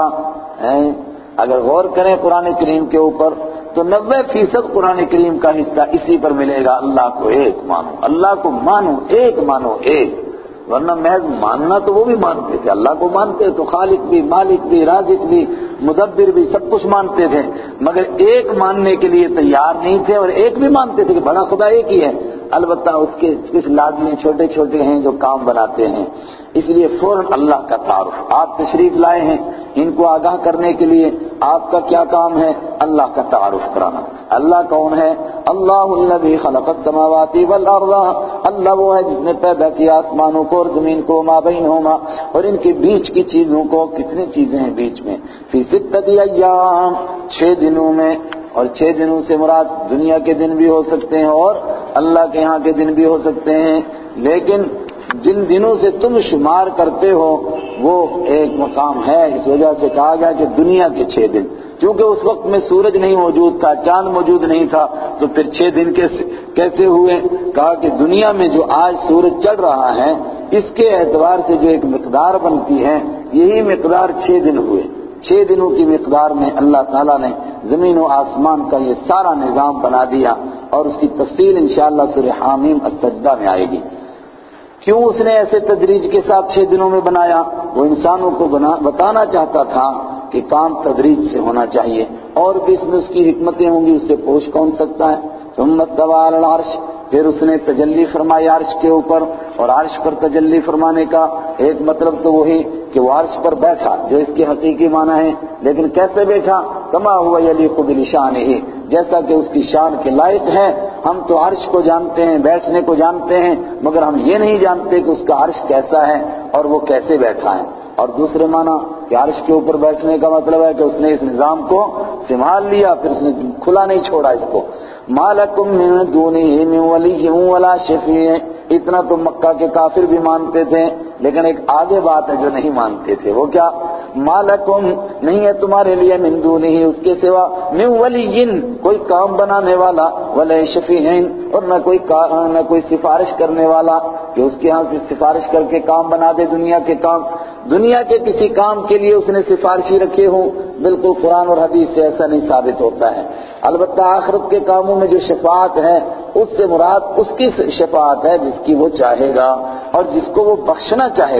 Speaker 1: اگر غور کریں قرآن کریم کے اوپر تو 90% قرآن کریم کا حصہ اسی پر ملے گا، اللہ کو ایک مانو، اللہ کو مانو، ایک مانو، ایک۔ ورنہ محض ماننا تو وہ بھی مانتے تھے، اللہ کو مانتے تو خالق بھی، مالک بھی، رازق بھی، مدبر بھی، سب کچھ مانتے تھے، مگر ایک ماننے کے لیے تیار نہیں تھے، اور ایک بھی مانتے تھے کہ بڑا خدا ایک ہی ہے، البتہ اس کے کچھ لازمی چھوٹے چھوٹے ہیں جو کام بناتے ہیں، اس لیے فوراً اللہ کا تعارف۔ آپ تشریف لائے ہیں ان کو آگاہ کرنے کے لیے، آپ کا کیا کام ہے؟ اللہ کا تعارف کرانا۔ اللہ کون ہے؟ اللہ الذی خلق السماوات والارض، اللہ وہ ہے جس نے پیدا کیا آسمانوں کو اور زمین کو، ما بینہما، اور ان کے بیچ کی چیزوں کو۔ کتنی چیزیں ہیں بیچ میں؟ فی ستۃ ایام، 6 دنوں میں، اور 6 دنوں سے مراد دنیا کے دن بھی ہو سکتے ہیں اور اللہ کے یہاں کے دن بھی ہو سکتے ہیں، لیکن جن دنوں سے تم شمار کرتے ہو وہ ایک مقام ہے، اس وجہ سے کہا گیا کہ دنیا کے 6 دن، کیونکہ اس وقت میں سورج نہیں موجود تھا، چاند موجود نہیں تھا، تو پھر 6 دن کیسے ہوئے؟ کہا کہ دنیا میں جو آج سورج چڑھ رہا ہے اس کے اعتبار سے جو ایک مقدار بنتی ہے یہی مقدار 6 دن ہوئے۔ 6 دنوں کی مقدار میں اللہ تعالیٰ نے زمین و آسمان کا یہ سارا نظام بنا دیا، اور اس کی تفصیل انشاءاللہ سورہ حامیم السجدہ میں آئے گی۔ کیوں اس نے ایسے تدریج کے ساتھ 6 دنوں میں بنایا؟ وہ انسانوں کو بتانا چاہتا تھا کہ کام تدریج سے ہونا چاہیے، اور بھی اس میں اس کی حکمتیں ہوں گی، اس سے پوچھ کون سکتا ہے۔ ثم استوى على العرش، پھر اس نے تجلی فرمائی عرش کے اوپر، اور عرش پر تجلی فرمانے کا ایک مطلب تو وہی کہ وہ عرش پر بیٹھا جو اس کی حقیقی معنی ہے، لیکن کیسے بیٹھا؟ کما ہوا یلیق بلشانہ، جیسا کہ اس کی شان کے لائق ہے۔ ہم تو عرش کو جانتے ہیں، بیٹھنے کو جانتے ہیں، مگر ہم یہ نہیں جانتے کہ اس کا عرش کیسا ہے اور وہ کیسے بیٹھا ہے۔ اور دوسرے معنی کہ عرش کے اوپر بیٹھنے کا مطلب ہے کہ اس نے اس نظام کو سنبھال لیا، پھر اس نے کھلا نہیں چھوڑا اس کو۔ ما لکم من دونہ من ولی ولا شفیع، اتنا تو مکہ کے کافر بھی مانتے تھے، لیکن ایک آگے بات ہے جو نہیں مانتے تھے، وہ کیا؟ ما لکم، نہیں ہے تمہارے لیے، من دونہ، اس کے سوا، من ولی، کوئی کام بنانے والا، ولا شفیع، اور نہ کوئی سفارش کرنے والا کہ اس کے ہاں سے سفارش کر کے کام بنا دے دنیا کے کام۔ دنیا کے کسی کام کے لیے اس نے سفارشی رکھے ہوں، بالکل قرآن اور حدیث سے ایسا نہیں ثابت ہوتا ہے۔ البتہ آخرت کے کاموں میں جو شفاعت ہے اس سے مراد اس کی شفاعت ہے جس کی وہ چاہے گا اور جس کو وہ بخشنا چاہے گا،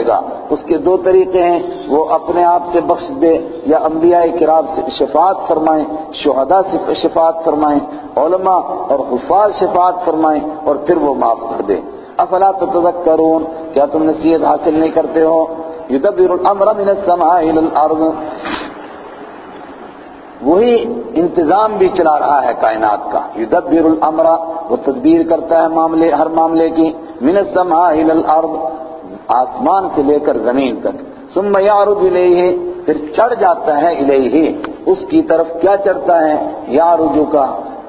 Speaker 1: اس کے دو طریقے ہیں، وہ اپنے آپ سے بخش دے یا انبیاء کرام سے شفاعت فرمائیں، شہداء سے شفاعت فرمائیں، علماء اور حفاظ شفاعت فرمائیں اور پھر وہ معاف کر دے۔ افلا تتذکرون، کیا تم نصیحت حاصل نہیں کرتے ہو؟ یدبر الامر من السماء الى الارض، وہی انتظام بھی چلا رہا ہے کائنات کا۔ یدبر الامر، وہ تدبیر کرتا ہے ہر معاملے کی، من السماء الى الارض، آسمان سے لے کر زمین تک، ثم یعرج الیہ، پھر چڑھ جاتا ہے الیہ، اس کی طرف کیا چڑھتا ہے؟ یعرج کا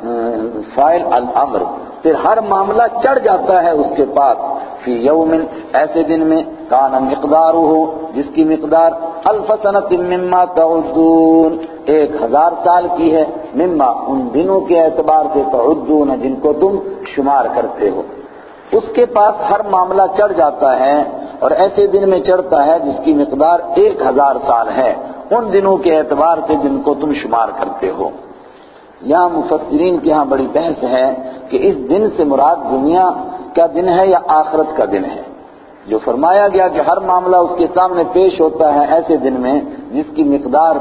Speaker 1: فاعل الامر، پھر ہر معاملہ چڑھ جاتا ہے اس کے پاس، فی یوم، ایسے دن میں، کان مقدارہ، جس کی مقدار الف سنۃ مما تعدون، 1000 سال کی ہے، مما، ان دنوں کے اعتبار سے، تعدون، جن کو تم شمار کرتے ہو، اس کے پاس ہر معاملہ چڑھ جاتا ہے، اور ایسے دن میں چڑھتا ہے جس کی مقدار 1000 سال ہے، ان دنوں کے اعتبار سے جن کو تم شمار کرتے ہو۔ یہاں مفسرین کے ہاں بڑی بحث ہے کہ اس دن سے مراد دنیا کا دن ہے یا آخرت کا دن ہے۔ جو فرمایا گیا کہ ہر معاملہ اس کے سامنے پیش ہوتا ہے ایسے دن میں جس کی مقدار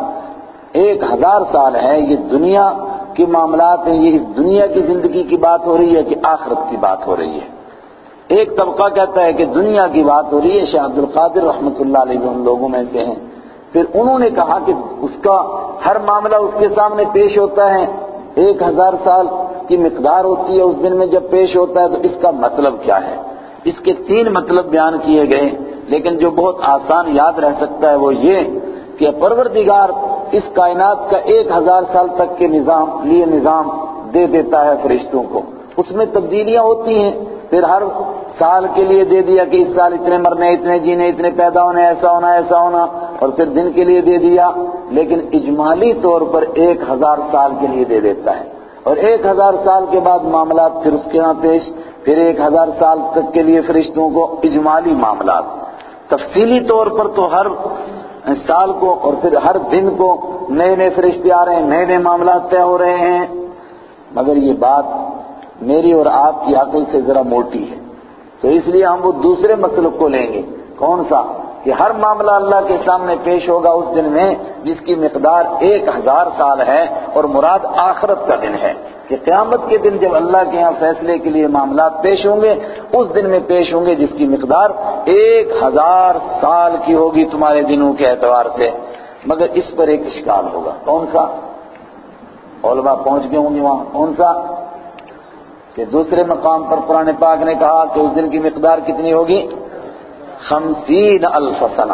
Speaker 1: 1000 سال ہے، یہ دنیا کے معاملات ہیں، یہ اس دنیا کی زندگی کی بات ہو رہی ہے کہ آخرت کی بات ہو رہی ہے؟ ایک طبقہ کہتا ہے کہ دنیا کی بات ہو رہی ہے، شیخ عبد القادر رحمۃ اللہ علیہ ان لوگوں میں سے ہیں۔ پھر انہوں نے کہا کہ اس کا ہر معاملہ اس کے سامنے پیش ہوتا ہے، 1000 سال کی مقدار ہوتی ہے اس دن میں جب پیش ہوتا ہے، تو اس کا مطلب کیا ہے؟ اس کے 3 مطلب بیان کیے گئے، لیکن جو بہت آسان یاد رہ سکتا ہے وہ یہ کہ پروردگار اس کائنات کا 1000 سال تک کے نظام دے دیتا ہے فرشتوں کو، اس میں تبدیلیاں ہوتی ہیں، پھر ہر سال کے لیے دے دیا کہ اس سال اتنے مرنے، اتنے جینے، اتنے پیدا ہونے، ایسا ہونا ایسا ہونا، اور پھر دن کے لیے دے دیا، لیکن اجمالی طور پر 1000 سال کے لیے دے دیتا ہے، اور 1000 سال کے بعد معاملات پھر اس کے ہاں پیش، پھر 1000 سال تک کے لیے فرشتوں کو اجمالی معاملات، تفصیلی طور پر تو ہر سال کو اور پھر ہر دن کو نئے نئے فرشتے آ رہے ہیں، نئے نئے معاملات طے ہو رہے ہیں، مگر یہ بات میری اور آپ کی عقل سے ذرا موٹی ہے، تو اس لیے ہم وہ دوسرے مسلک کو لیں گے۔ کون سا؟ کہ ہر معاملہ اللہ کے سامنے پیش ہوگا اس دن میں جس کی مقدار 1000 سال ہے، اور مراد آخرت کا دن ہے، کہ قیامت کے دن جب اللہ کے ہاں فیصلے کے لیے معاملات پیش ہوں گے، اس دن میں پیش ہوں گے جس کی مقدار 1000 سال کی ہوگی تمہارے دنوں کے اعتبار سے۔ مگر اس پر ایک اشکال ہوگا، کون سا؟ علماء پہنچ گئے ہوں گے وہاں، کون سا؟ کہ دوسرے مقام پر قرآن پاک نے کہا کہ اس دن کی مقدار کتنی ہوگی؟ 50,000 سنہ،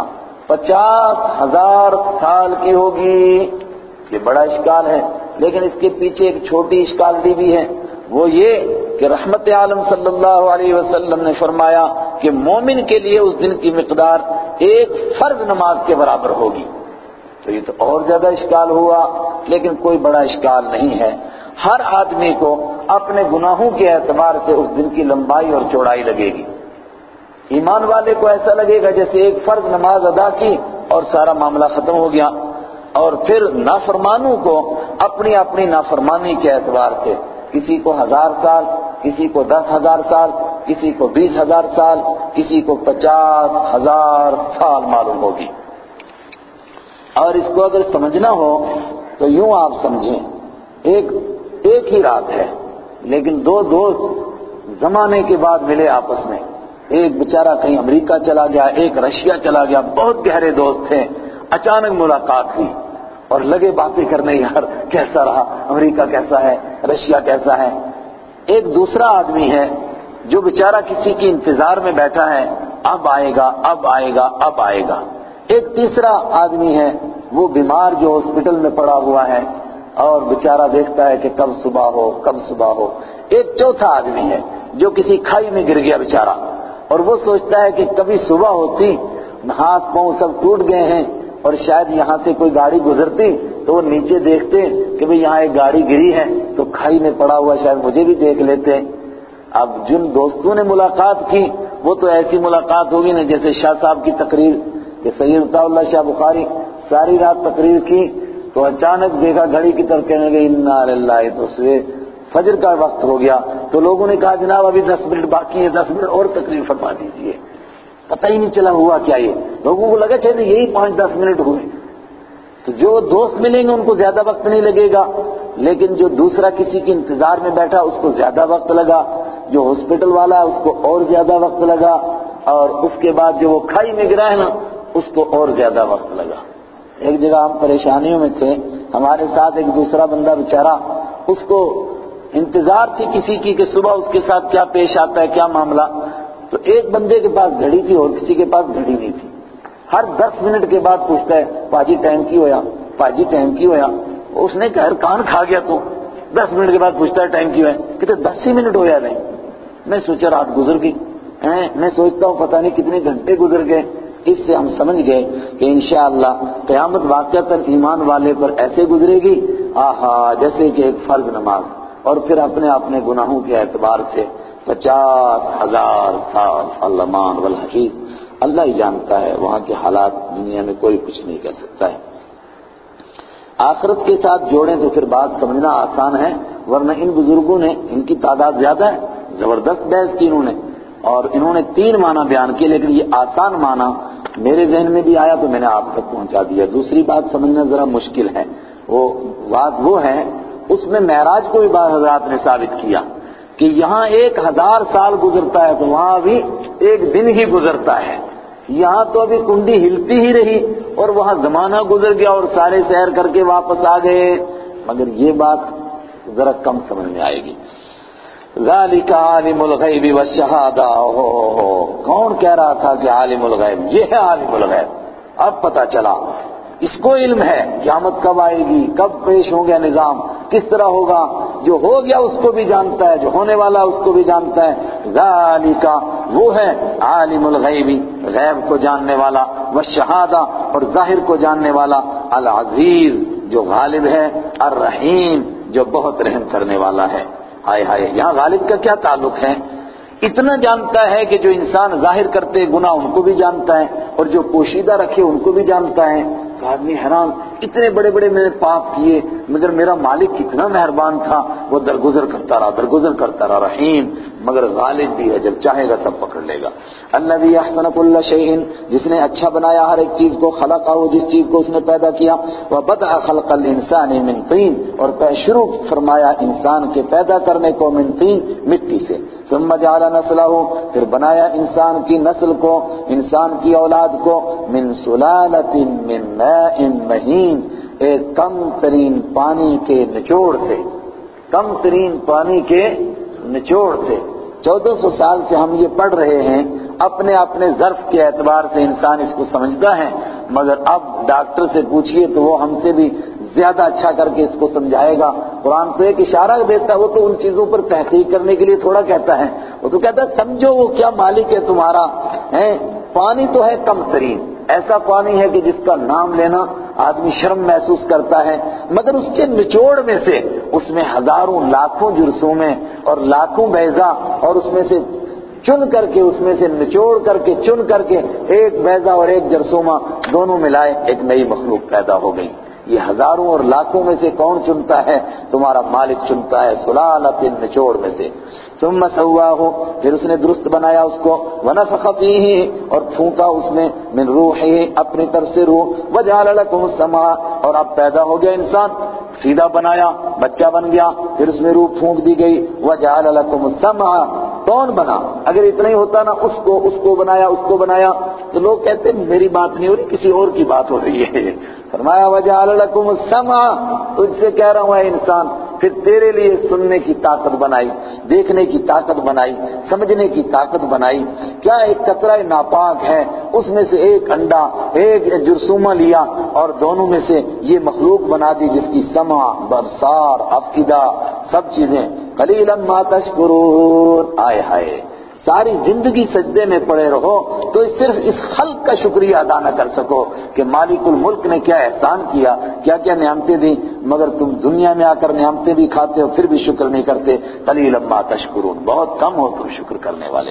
Speaker 1: 50,000 سال کی ہوگی۔ یہ بڑا اشکال ہے، لیکن اس کے پیچھے ایک چھوٹی اشکال بھی ہے، وہ یہ کہ رحمت عالم صلی اللہ علیہ وسلم نے فرمایا کہ مومن کے لیے اس دن کی مقدار 1 فرض نماز کے برابر ہوگی، تو یہ تو اور زیادہ اشکال ہوا، لیکن کوئی بڑا اشکال نہیں ہے۔ ہر آدمی کو اپنے گناہوں کے اعتبار سے اس دن کی لمبائی اور چوڑائی لگے گی۔ ایمان والے کو ایسا لگے گا جیسے 1 فرض نماز ادا کی اور سارا معاملہ ختم ہو گیا، اور پھر نافرمانوں کو اپنی اپنی نافرمانی کے اعتبار سے، کسی کو 1000 سال، کسی کو 10,000 سال، کسی کو 20,000 سال، کسی کو 50,000 سال معلوم ہوگی۔ اور اس کو اگر سمجھنا ہو تو یوں آپ سمجھیں، ایک ہی رات ہے، لیکن 2 دوست زمانے کے بعد ملے آپس میں، ایک بیچارہ کہیں امریکہ چلا گیا، ایک رشیا چلا گیا، بہت گہرے دوست تھے، اچانک ملاقات ہوئی اور لگے باتیں کرنے، یار کیسا رہا، امریکہ کیسا ہے، رشیا کیسا ہے۔ ایک دوسرا آدمی ہے جو بیچارہ کسی کی انتظار میں بیٹھا ہے، اب آئے گا اب آئے گا اب آئے گا۔ ایک تیسرا آدمی ہے وہ بیمار جو ہاسپٹل میں پڑا ہوا ہے اور بیچارہ دیکھتا ہے کہ کب صبح ہو کب صبح ہو۔ ایک چوتھا آدمی ہے جو کسی کھائی میں گر گیا بیچارہ، اور وہ سوچتا ہے کہ کبھی صبح ہوتی، ہاتھ پاؤں سب ٹوٹ گئے ہیں، اور شاید یہاں سے کوئی گاڑی گزرتی تو وہ نیچے دیکھتے کہ بھئی یہاں ایک گاڑی گری ہے تو کھائی میں پڑا ہوا شاید مجھے بھی دیکھ لیتے۔ اب جن دوستوں نے ملاقات کی وہ تو ایسی ملاقات ہوگی نا جیسے شاہ صاحب کی تقریر، کہ سید عطا اللہ شاہ بخاری ساری رات تقریر کی تو اچانک دیکھا گھڑی کی طرف، کہنے لگے انا للہ، تو فجر کا وقت ہو گیا، تو لوگوں نے کہا جناب ابھی 10 منٹ باقی ہے، 10 منٹ اور تقریر فرما دیجئے۔ پتہ ہی نہیں چلا ہوا کیا یہ. لوگوں کو لگا چاہیے یہی 5-10 منٹ ہوئے. تو جو دوست ملیں گے ان کو زیادہ وقت نہیں لگے گا، لیکن جو دوسرا کسی کے انتظار میں بیٹھا اس کو زیادہ وقت لگا، جو ہاسپٹل والا ہے اس کو اور زیادہ وقت لگا، اور اس کے بعد جو وہ کھائی میں گرا ہے نا اس کو اور زیادہ وقت لگا. ایک جگہ ہم پریشانیوں میں تھے، ہمارے ساتھ ایک دوسرا بندہ بیچارہ، اس کو انتظار تھی کسی کی کہ صبح اس کے ساتھ کیا پیش آتا ہے، کیا معاملہ. تو ایک بندے کے پاس گھڑی تھی اور کسی کے پاس گھڑی نہیں تھی. ہر 10 منٹ کے بعد پوچھتا ہے پاجی ٹائم کی ہویا، پاجی ٹائم کی ہویا. اس نے کہا کان کھا گیا تو 10 منٹ کے بعد پوچھتا ہے ٹائم کی ہویا، کہتے 10 ہی منٹ ہویا نہیں. میں سوچا رات گزر گئی. میں سوچتا ہوں پتہ نہیں کتنے گھنٹے گزر گئے. اس سے ہم سمجھ گئے کہ انشاءاللہ قیامت واقعتاً ایمان والے پر ایسے گزرے گی جیسے کہ ایک فرض نماز، اور پھر اپنے گناہوں کے اعتبار سے 50,000 سال المان والحقیق. اللہ ہی جانتا ہے وہاں کے حالات، دنیا میں کوئی کچھ نہیں کہہ سکتا ہے. آخرت کے ساتھ جوڑیں تو پھر بات سمجھنا آسان ہے، ورنہ ان بزرگوں نے، ان کی تعداد زیادہ ہے، زبردست بحث کی انہوں نے، اور انہوں نے 3 معنی بیان کیے، لیکن یہ آسان معنی میرے ذہن میں بھی آیا تو میں نے آپ تک پہنچا دیا. دوسری بات سمجھنا ذرا مشکل ہے، وہ ہے اس میں معراج کو بھی بعض حضرات نے ثابت کیا کہ یہاں 1000 سال گزرتا ہے تو وہاں بھی 1 دن ہی گزرتا ہے. یہاں تو ابھی کنڈی ہلتی ہی رہی اور وہاں زمانہ گزر گیا اور سارے سیر کر کے واپس آ گئے. مگر یہ بات ذرا کم سمجھ میں آئے گی. ذالک عالم الغیب والشہادہ، کون کہہ رہا تھا کہ عالم الغیب؟ یہ ہے عالم الغیب. اب پتہ چلا اس کو علم ہے قیامت کب آئے گی، کب پیش ہوں گے نظام، کس طرح ہوگا. جو ہو گیا اس کو بھی جانتا ہے، جو ہونے والا اس کو بھی جانتا ہے. ذالک، وہ ہے عالم الغیب، غیب کو جاننے والا، والشہادہ، اور ظاہر کو جاننے والا، العزیز، جو غالب ہے، الرحیم، جو بہت رحم کرنے والا ہے. ہائے ہائے، یہاں غالب کا کیا تعلق ہے؟ اتنا جانتا ہے کہ جو انسان ظاہر کرتے گناہ ان کو بھی جانتا ہے، اور جو پوشیدہ رکھے ان کو بھی جانتا ہے. تو آدمی حیران، اتنے بڑے بڑے میں نے پاپ کیے مگر میرا مالک کتنا مہربان تھا، وہ درگزر کرتا رہا رحیم، مگر غالب بھی ہے، جب چاہے گا تب پکڑ لے گا. الذی احسن کل شیء، جس نے اچھا بنایا ہر ایک چیز کو، خلقہ، جس چیز کو اس نے پیدا کیا، وبدأ خلق الانسان من طین، اور شروع فرمایا انسان کے پیدا کرنے کو من طین، مٹی سے. ثم جعل نسلہ، پھر بنایا انسان کی نسل کو، انسان کی اولاد کو، من سلالۃ من ماء مہین، ایک کم ترین پانی کے نچوڑ سے، کم ترین پانی کے نچوڑ سے. 1400 سال سے ہم یہ پڑھ رہے ہیں، اپنے ظرف کے اعتبار سے انسان اس کو سمجھتا ہے، مگر اب ڈاکٹر سے پوچھئے تو وہ ہم سے بھی زیادہ اچھا کر کے اس کو سمجھائے گا. قرآن تو ایک اشارہ دیتا ہے، وہ تو ان چیزوں پر تحقیق کرنے کے لیے تھوڑا کہتا ہے، وہ تو کہتا ہے سمجھو وہ کیا مالک ہے تمہارا. پانی تو ہے کم ترین، ایسا پانی ہے کہ جس کا نام لینا آدمی شرم محسوس کرتا ہے، مگر اس کے نچوڑ میں سے، اس میں ہزاروں لاکھوں جرثومیں اور لاکھوں بیضا، اور اس میں سے چن کر کے، اس میں سے نچوڑ کر کے، چن کر کے، ایک بیضا اور ایک جرثومہ دونوں ملائے ایک نئی مخلوق پیدا ہو گئی. یہ ہزاروں اور لاکھوں میں سے کون چنتا ہے؟ تمہارا مالک چنتا ہے، سلالۃ، نچوڑ میں سے. ثم سواہ، پھر اس نے درست بنایا اس کو، ونفخ فیہ، اور پھونکا اس میں، من روحہ، اپنی طرف سے روح، وجعل لکم السمع، اور اب پیدا ہو گیا انسان، سیدھا بنایا، بچہ بن گیا، پھر اس میں روح پھونک دی گئی. وجعل لکم السمع، کون بنا؟ اگر اتنا ہی ہوتا نا اس کو بنایا تو لوگ کہتے میری بات نہیں ہو رہی، کسی اور کی بات ہو رہی ہے. فرمایا وجعل لکم السمع، تجھ سے کہہ رہا ہوں اے انسان، پھر تیرے لیے سننے کی طاقت بنائی، دیکھنے کی طاقت بنائی، سمجھنے کی طاقت بنائی. کیا ایک قطرہ ناپاک ہے، اس میں سے ایک انڈا، ایک جرثومہ لیا اور دونوں میں سے یہ مخلوق بنا دی جس کی سمع، ابصار، افئدہ، سب چیزیں. قلیلا ما تشکرون، آئے ہائے، ساری زندگی سجدے میں پڑے رہو تو صرف اس خلق کا شکریہ ادا نہ کر سکو کہ مالک الملک نے کیا احسان کیا، کیا کیا نعمتیں دی، مگر تم دنیا میں آ کر نعمتیں بھی کھاتے ہو پھر بھی شکر نہیں کرتے. قلیلا ما تشکرون، بہت کم ہو تم شکر کرنے والے.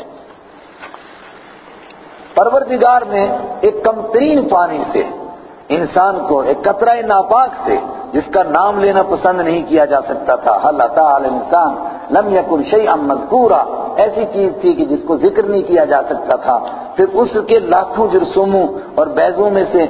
Speaker 1: پروردگار نے ایک کم ترین پانی سے انسان کو، ایک قطرہ ناپاک سے جس کا نام لینا پسند نہیں کیا جا سکتا تھا، هل اتى على الانسان لم يكن شيئا مذكورا، ایسی چیز تھی کہ جس کو ذکر نہیں کیا جا سکتا تھا، پھر اس کے لاکھوں جرثوموں اور بیضوں میں سے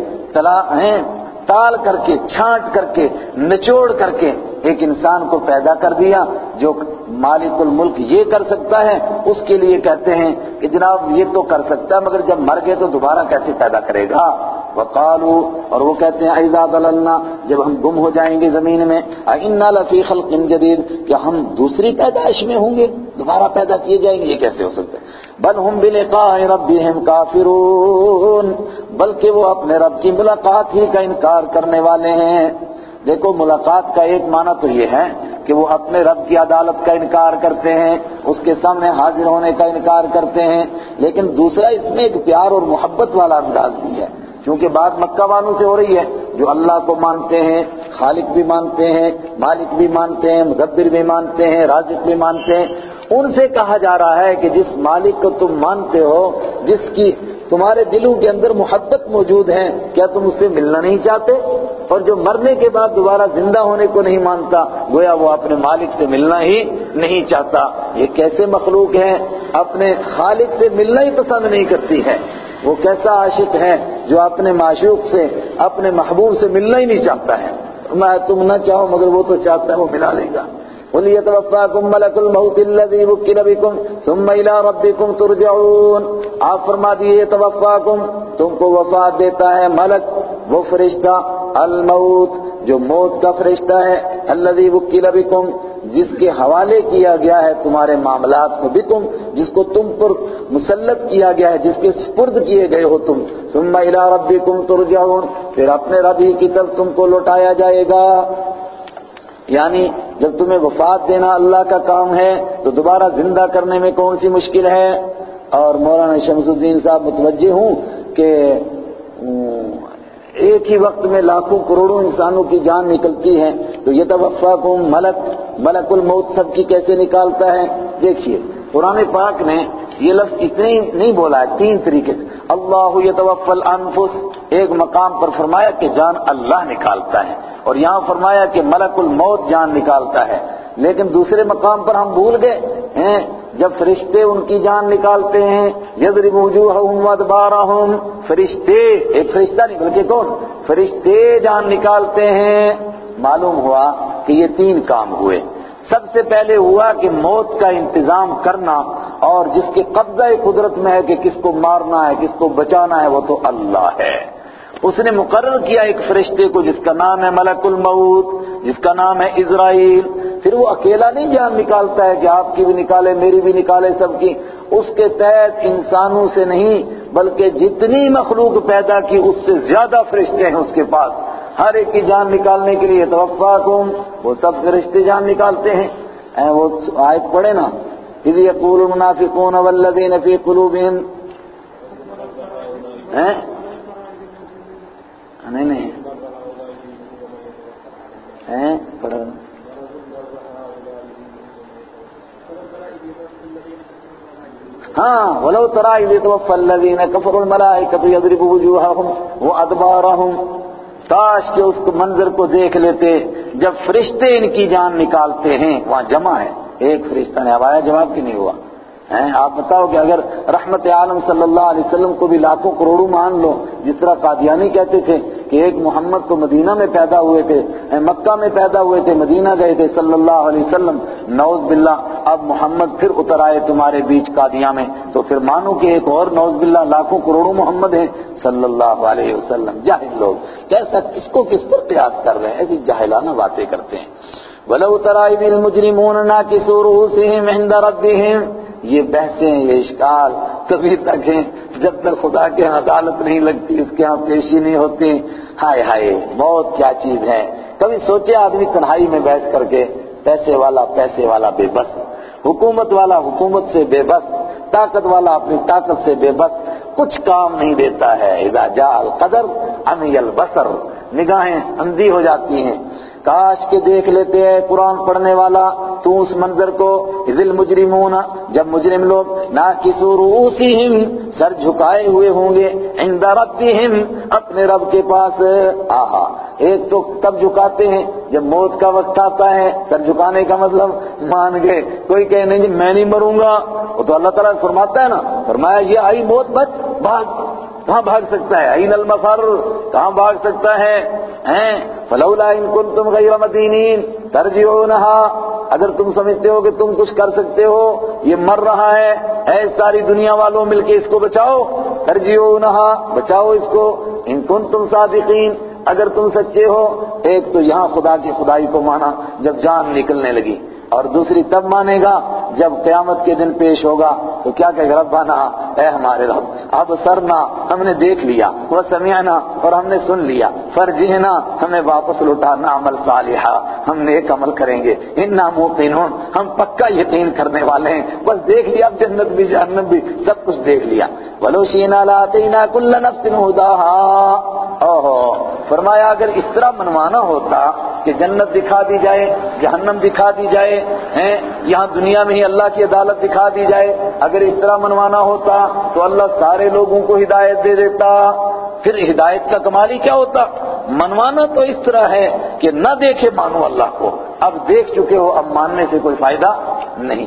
Speaker 1: تال کر کے، چھانٹ کر کے، نچوڑ کر کے ایک انسان کو پیدا کر دیا جو مالک الملک یہ کر سکتا ہے، اس کے لیے کہتے ہیں کہ جناب یہ تو کر سکتا ہے مگر جب مر گئے تو دوبارہ کیسے پیدا کرے گا؟ وقالوا، اور وہ کہتے ہیں اذا ضللنا، جب ہم گم ہو جائیں گے زمین میں، انا لفی خلق جدید، کیا ہم دوسری پیدائش میں ہوں گے، دوبارہ پیدا کیے جائیں گے؟ یہ کیسے ہو سکتا ہے؟ بل ہم بلقاء ربهم کافرون، بلکہ وہ اپنے رب کی ملاقات ہی کا انکار کرنے والے ہیں۔ دیکھو ملاقات کا ایک معنی تو یہ ہے کہ وہ اپنے رب کی عدالت کا انکار کرتے ہیں، اس کے سامنے حاضر ہونے کا انکار کرتے ہیں، لیکن دوسرا اس میں ایک پیار اور محبت والا انداز بھی ہے، چونکہ بات مکہ والوں سے ہو رہی ہے جو اللہ کو مانتے ہیں، خالق بھی مانتے ہیں، مالک بھی مانتے ہیں، مدبر بھی مانتے ہیں، رازق بھی مانتے ہیں۔ ان سے کہا جا رہا ہے کہ جس مالک کو تم مانتے ہو، جس کی تمہارے دلوں کے اندر محبت موجود ہے، کیا تم اس سے ملنا نہیں چاہتے؟ اور جو مرنے کے بعد دوبارہ زندہ ہونے کو نہیں مانتا، گویا وہ اپنے مالک سے ملنا ہی نہیں چاہتا۔ یہ کیسے مخلوق ہے، اپنے خالق سے ملنا ہی پسند نہیں کرتی ہے؟ وہ کیسا عاشق ہے جو اپنے معشوق سے، اپنے محبوب سے ملنا ہی نہیں چاہتا ہے؟ میں تم نہ چاہو مگر وہ تو چاہتا ہے، وہ ملا لے گا۔ قُلْ يَتَوَفَّاكُم مَلَكُ الْمَوْتِ الَّذِي وُكِّلَ بِكُمْ ثُمَّ إِلَىٰ رَبِّكُمْ تُرْجَعُونَ۔ آپ فرما دیے يَتَوَفَّاكُم، تم کو وفات دیتا ہے ملک، وہ فرشتہ، الموت، جو موت کا فرشتہ ہے، الَّذِي وُكِّلَ بِكُمْ، جس کے حوالے کیا گیا ہے تمہارے معاملات کو، بکم، جس کو تم پر مسلط کیا گیا ہے، جس کے سپرد کیے گئے ہو تم، ثُمَّ إِلَىٰ رَبِّكُمْ تُرْجَعُونَ، پھر اپنے رب ہی کی طرف تم کو لوٹایا جائے گا۔ یعنی جب تمہیں وفات دینا اللہ کا کام ہے تو دوبارہ زندہ کرنے میں کون سی مشکل ہے؟ اور مولانا شمس الدین صاحب متوجہ ہوں کہ ایک ہی وقت میں لاکھوں کروڑوں انسانوں کی جان نکلتی ہے، تو یہ یتوفاکم ملک الموت سب کی کیسے نکالتا ہے؟ دیکھیے قرآن پاک نے یہ لفظ اتنے نہیں بولا ہے، تین طریقے سے۔ اللہ یتوفی الانفس، ایک مقام پر فرمایا کہ جان اللہ نکالتا ہے، اور یہاں فرمایا کہ ملک الموت جان نکالتا ہے، لیکن دوسرے مقام پر ہم بھول گئے ہیں جب فرشتے ان کی جان نکالتے ہیں، یضرب وجوہہم وادبارہم، فرشتے، ایک فرشتہ نہیں بلکہ کون؟ فرشتے جان نکالتے ہیں۔ معلوم ہوا کہ یہ تین کام ہوئے۔ سب سے پہلے ہوا کہ موت کا انتظام کرنا، اور جس کے قبضہ قدرت میں ہے کہ کس کو مارنا ہے کس کو بچانا ہے وہ تو اللہ ہے۔ اس نے مقرر کیا ایک فرشتے کو جس کا نام ہے ملک الموت، جس کا نام ہے اسرائیل۔ پھر وہ اکیلا نہیں جان نکالتا ہے کہ آپ کی بھی نکالے میری بھی نکالے سب کی، اس کے تحت انسانوں سے نہیں بلکہ جتنی مخلوق پیدا کی اس سے زیادہ فرشتے ہیں اس کے پاس، ہر ایک کی جان نکالنے کے لیے توفاکم، وہ سب فرشتے جان نکالتے ہیں۔ وہ آیت پڑھے نا، اذ یقول المنافقون والذین فی قلوبہم، نہیں پڑھو، ہاں ولو تری اذ یتوفی الذین کفروا الملائکۃ یضربوا وجوہہم وادبارہم، کاش کہ اس منظر کو دیکھ لیتے جب فرشتے ان کی جان نکالتے ہیں۔ وہاں جمع ہے، ایک فرشتہ نے، اب آیا جواب کی نہیں ہوا؟ آپ بتاؤ کہ اگر رحمت عالم صلی اللہ علیہ وسلم کو بھی لاکھوں کروڑوں مان لو، جس طرح قادیانی کہتے تھے کہ ایک محمد تو مدینہ میں پیدا ہوئے تھے، مکہ میں پیدا ہوئے تھے، مدینہ گئے تھے صلی اللہ علیہ وسلم، نعوذ باللہ اب محمد پھر اتر آئے تمہارے بیچ قادیاں میں، تو پھر مانو کہ ایک اور نعوذ باللہ لاکھوں کروڑوں محمد ہیں صلی اللہ علیہ وسلم۔ جاہل لوگ کیسا کس کو کس پر قیاس کر رہے ہیں، ایسی جاہلانہ باتیں کرتے ہیں۔ وَلَوْ تَرَىٰ إِذِ الْمُجْرِمُونَ نَاكِسُو رُءُوسِهِمْ عِندَ رَبِّهِمْ، یہ بحثیں، یہ اشکال کبھی تک ہیں جب تک خدا کے عدالت نہیں لگتی، اس کے ہاں پیشی نہیں ہوتی۔ ہائے ہائے موت کیا چیز ہے! کبھی سوچے آدمی تنہائی میں بیٹھ کر کے، پیسے والا بے بس، حکومت والا حکومت سے بے بس، طاقت والا اپنی طاقت سے بے بس، کچھ کام نہیں دیتا ہے۔ اذا جاء القدر عمی البصر، نگاہیں اندھی ہو جاتی ہیں۔ کاش کہ دیکھ لیتے ہیں قرآن پڑھنے والا تو اس منظر کو، اذ المجرمون، جب مجرم لوگ ناکسو رؤوسہم، سر جھکائے ہوئے ہوں گے، عند ربہم، اپنے رب کے پاس، آہا ایک تو تب جھکاتے ہیں جب موت کا وقت آتا ہے، سر جھکانے کا مطلب مان گئے. کوئی کہے نہیں جی میں نہیں مروں گا، وہ تو اللہ تعالیٰ فرماتا ہے نا، فرمایا یہ آئی موت بچ بھاگ. کہاں بھاگ سکتا ہے؟ این المفر، کہاں بھاگ سکتا ہے؟ فلولا ان کنتم غیر مدینین ترجعونہا، اگر تم سمجھتے ہو کہ تم کچھ کر سکتے ہو، یہ مر رہا ہے، اے ساری دنیا والوں مل کے اس کو بچاؤ، ترجعونہا، بچاؤ اس کو، ان کنتم صادقین، اگر تم سچے ہو. ایک تو یہاں خدا کی خدائی کو مانا جب جان نکلنے لگی، اور دوسری تب مانے گا جب قیامت کے دن پیش ہوگا تو کیا کہے گا؟ ربنا، اے ہمارے رب، ابصرنا، ہم نے دیکھ لیا، وسمعنا، اور ہم نے سن لیا، فرجعنا، ہمیں واپس لوٹانا، عمل صالحہ، ہم نیک عمل کریں گے، انا موقنون، ہم پکا یقین کرنے والے ہیں، بس دیکھ لیا، اب جنت بھی جہنم بھی سب کچھ دیکھ لیا. ولو شئنا لآتینا کل نفس ہداہا، فرمایا اگر اس طرح منوانا ہوتا کہ جنت دکھا دی جائے، جہنم دکھا دی جائے، یہاں دنیا میں ہی اللہ کی عدالت دکھا دی جائے، اگر اس طرح منوانا ہوتا تو اللہ سارے لوگوں کو ہدایت دے دیتا. پھر ہدایت کا کمال ہی کیا ہوتا؟ منوانا تو اس طرح ہے کہ نہ دیکھے مانو اللہ کو، اب دیکھ چکے ہو، اب ماننے سے کوئی فائدہ نہیں.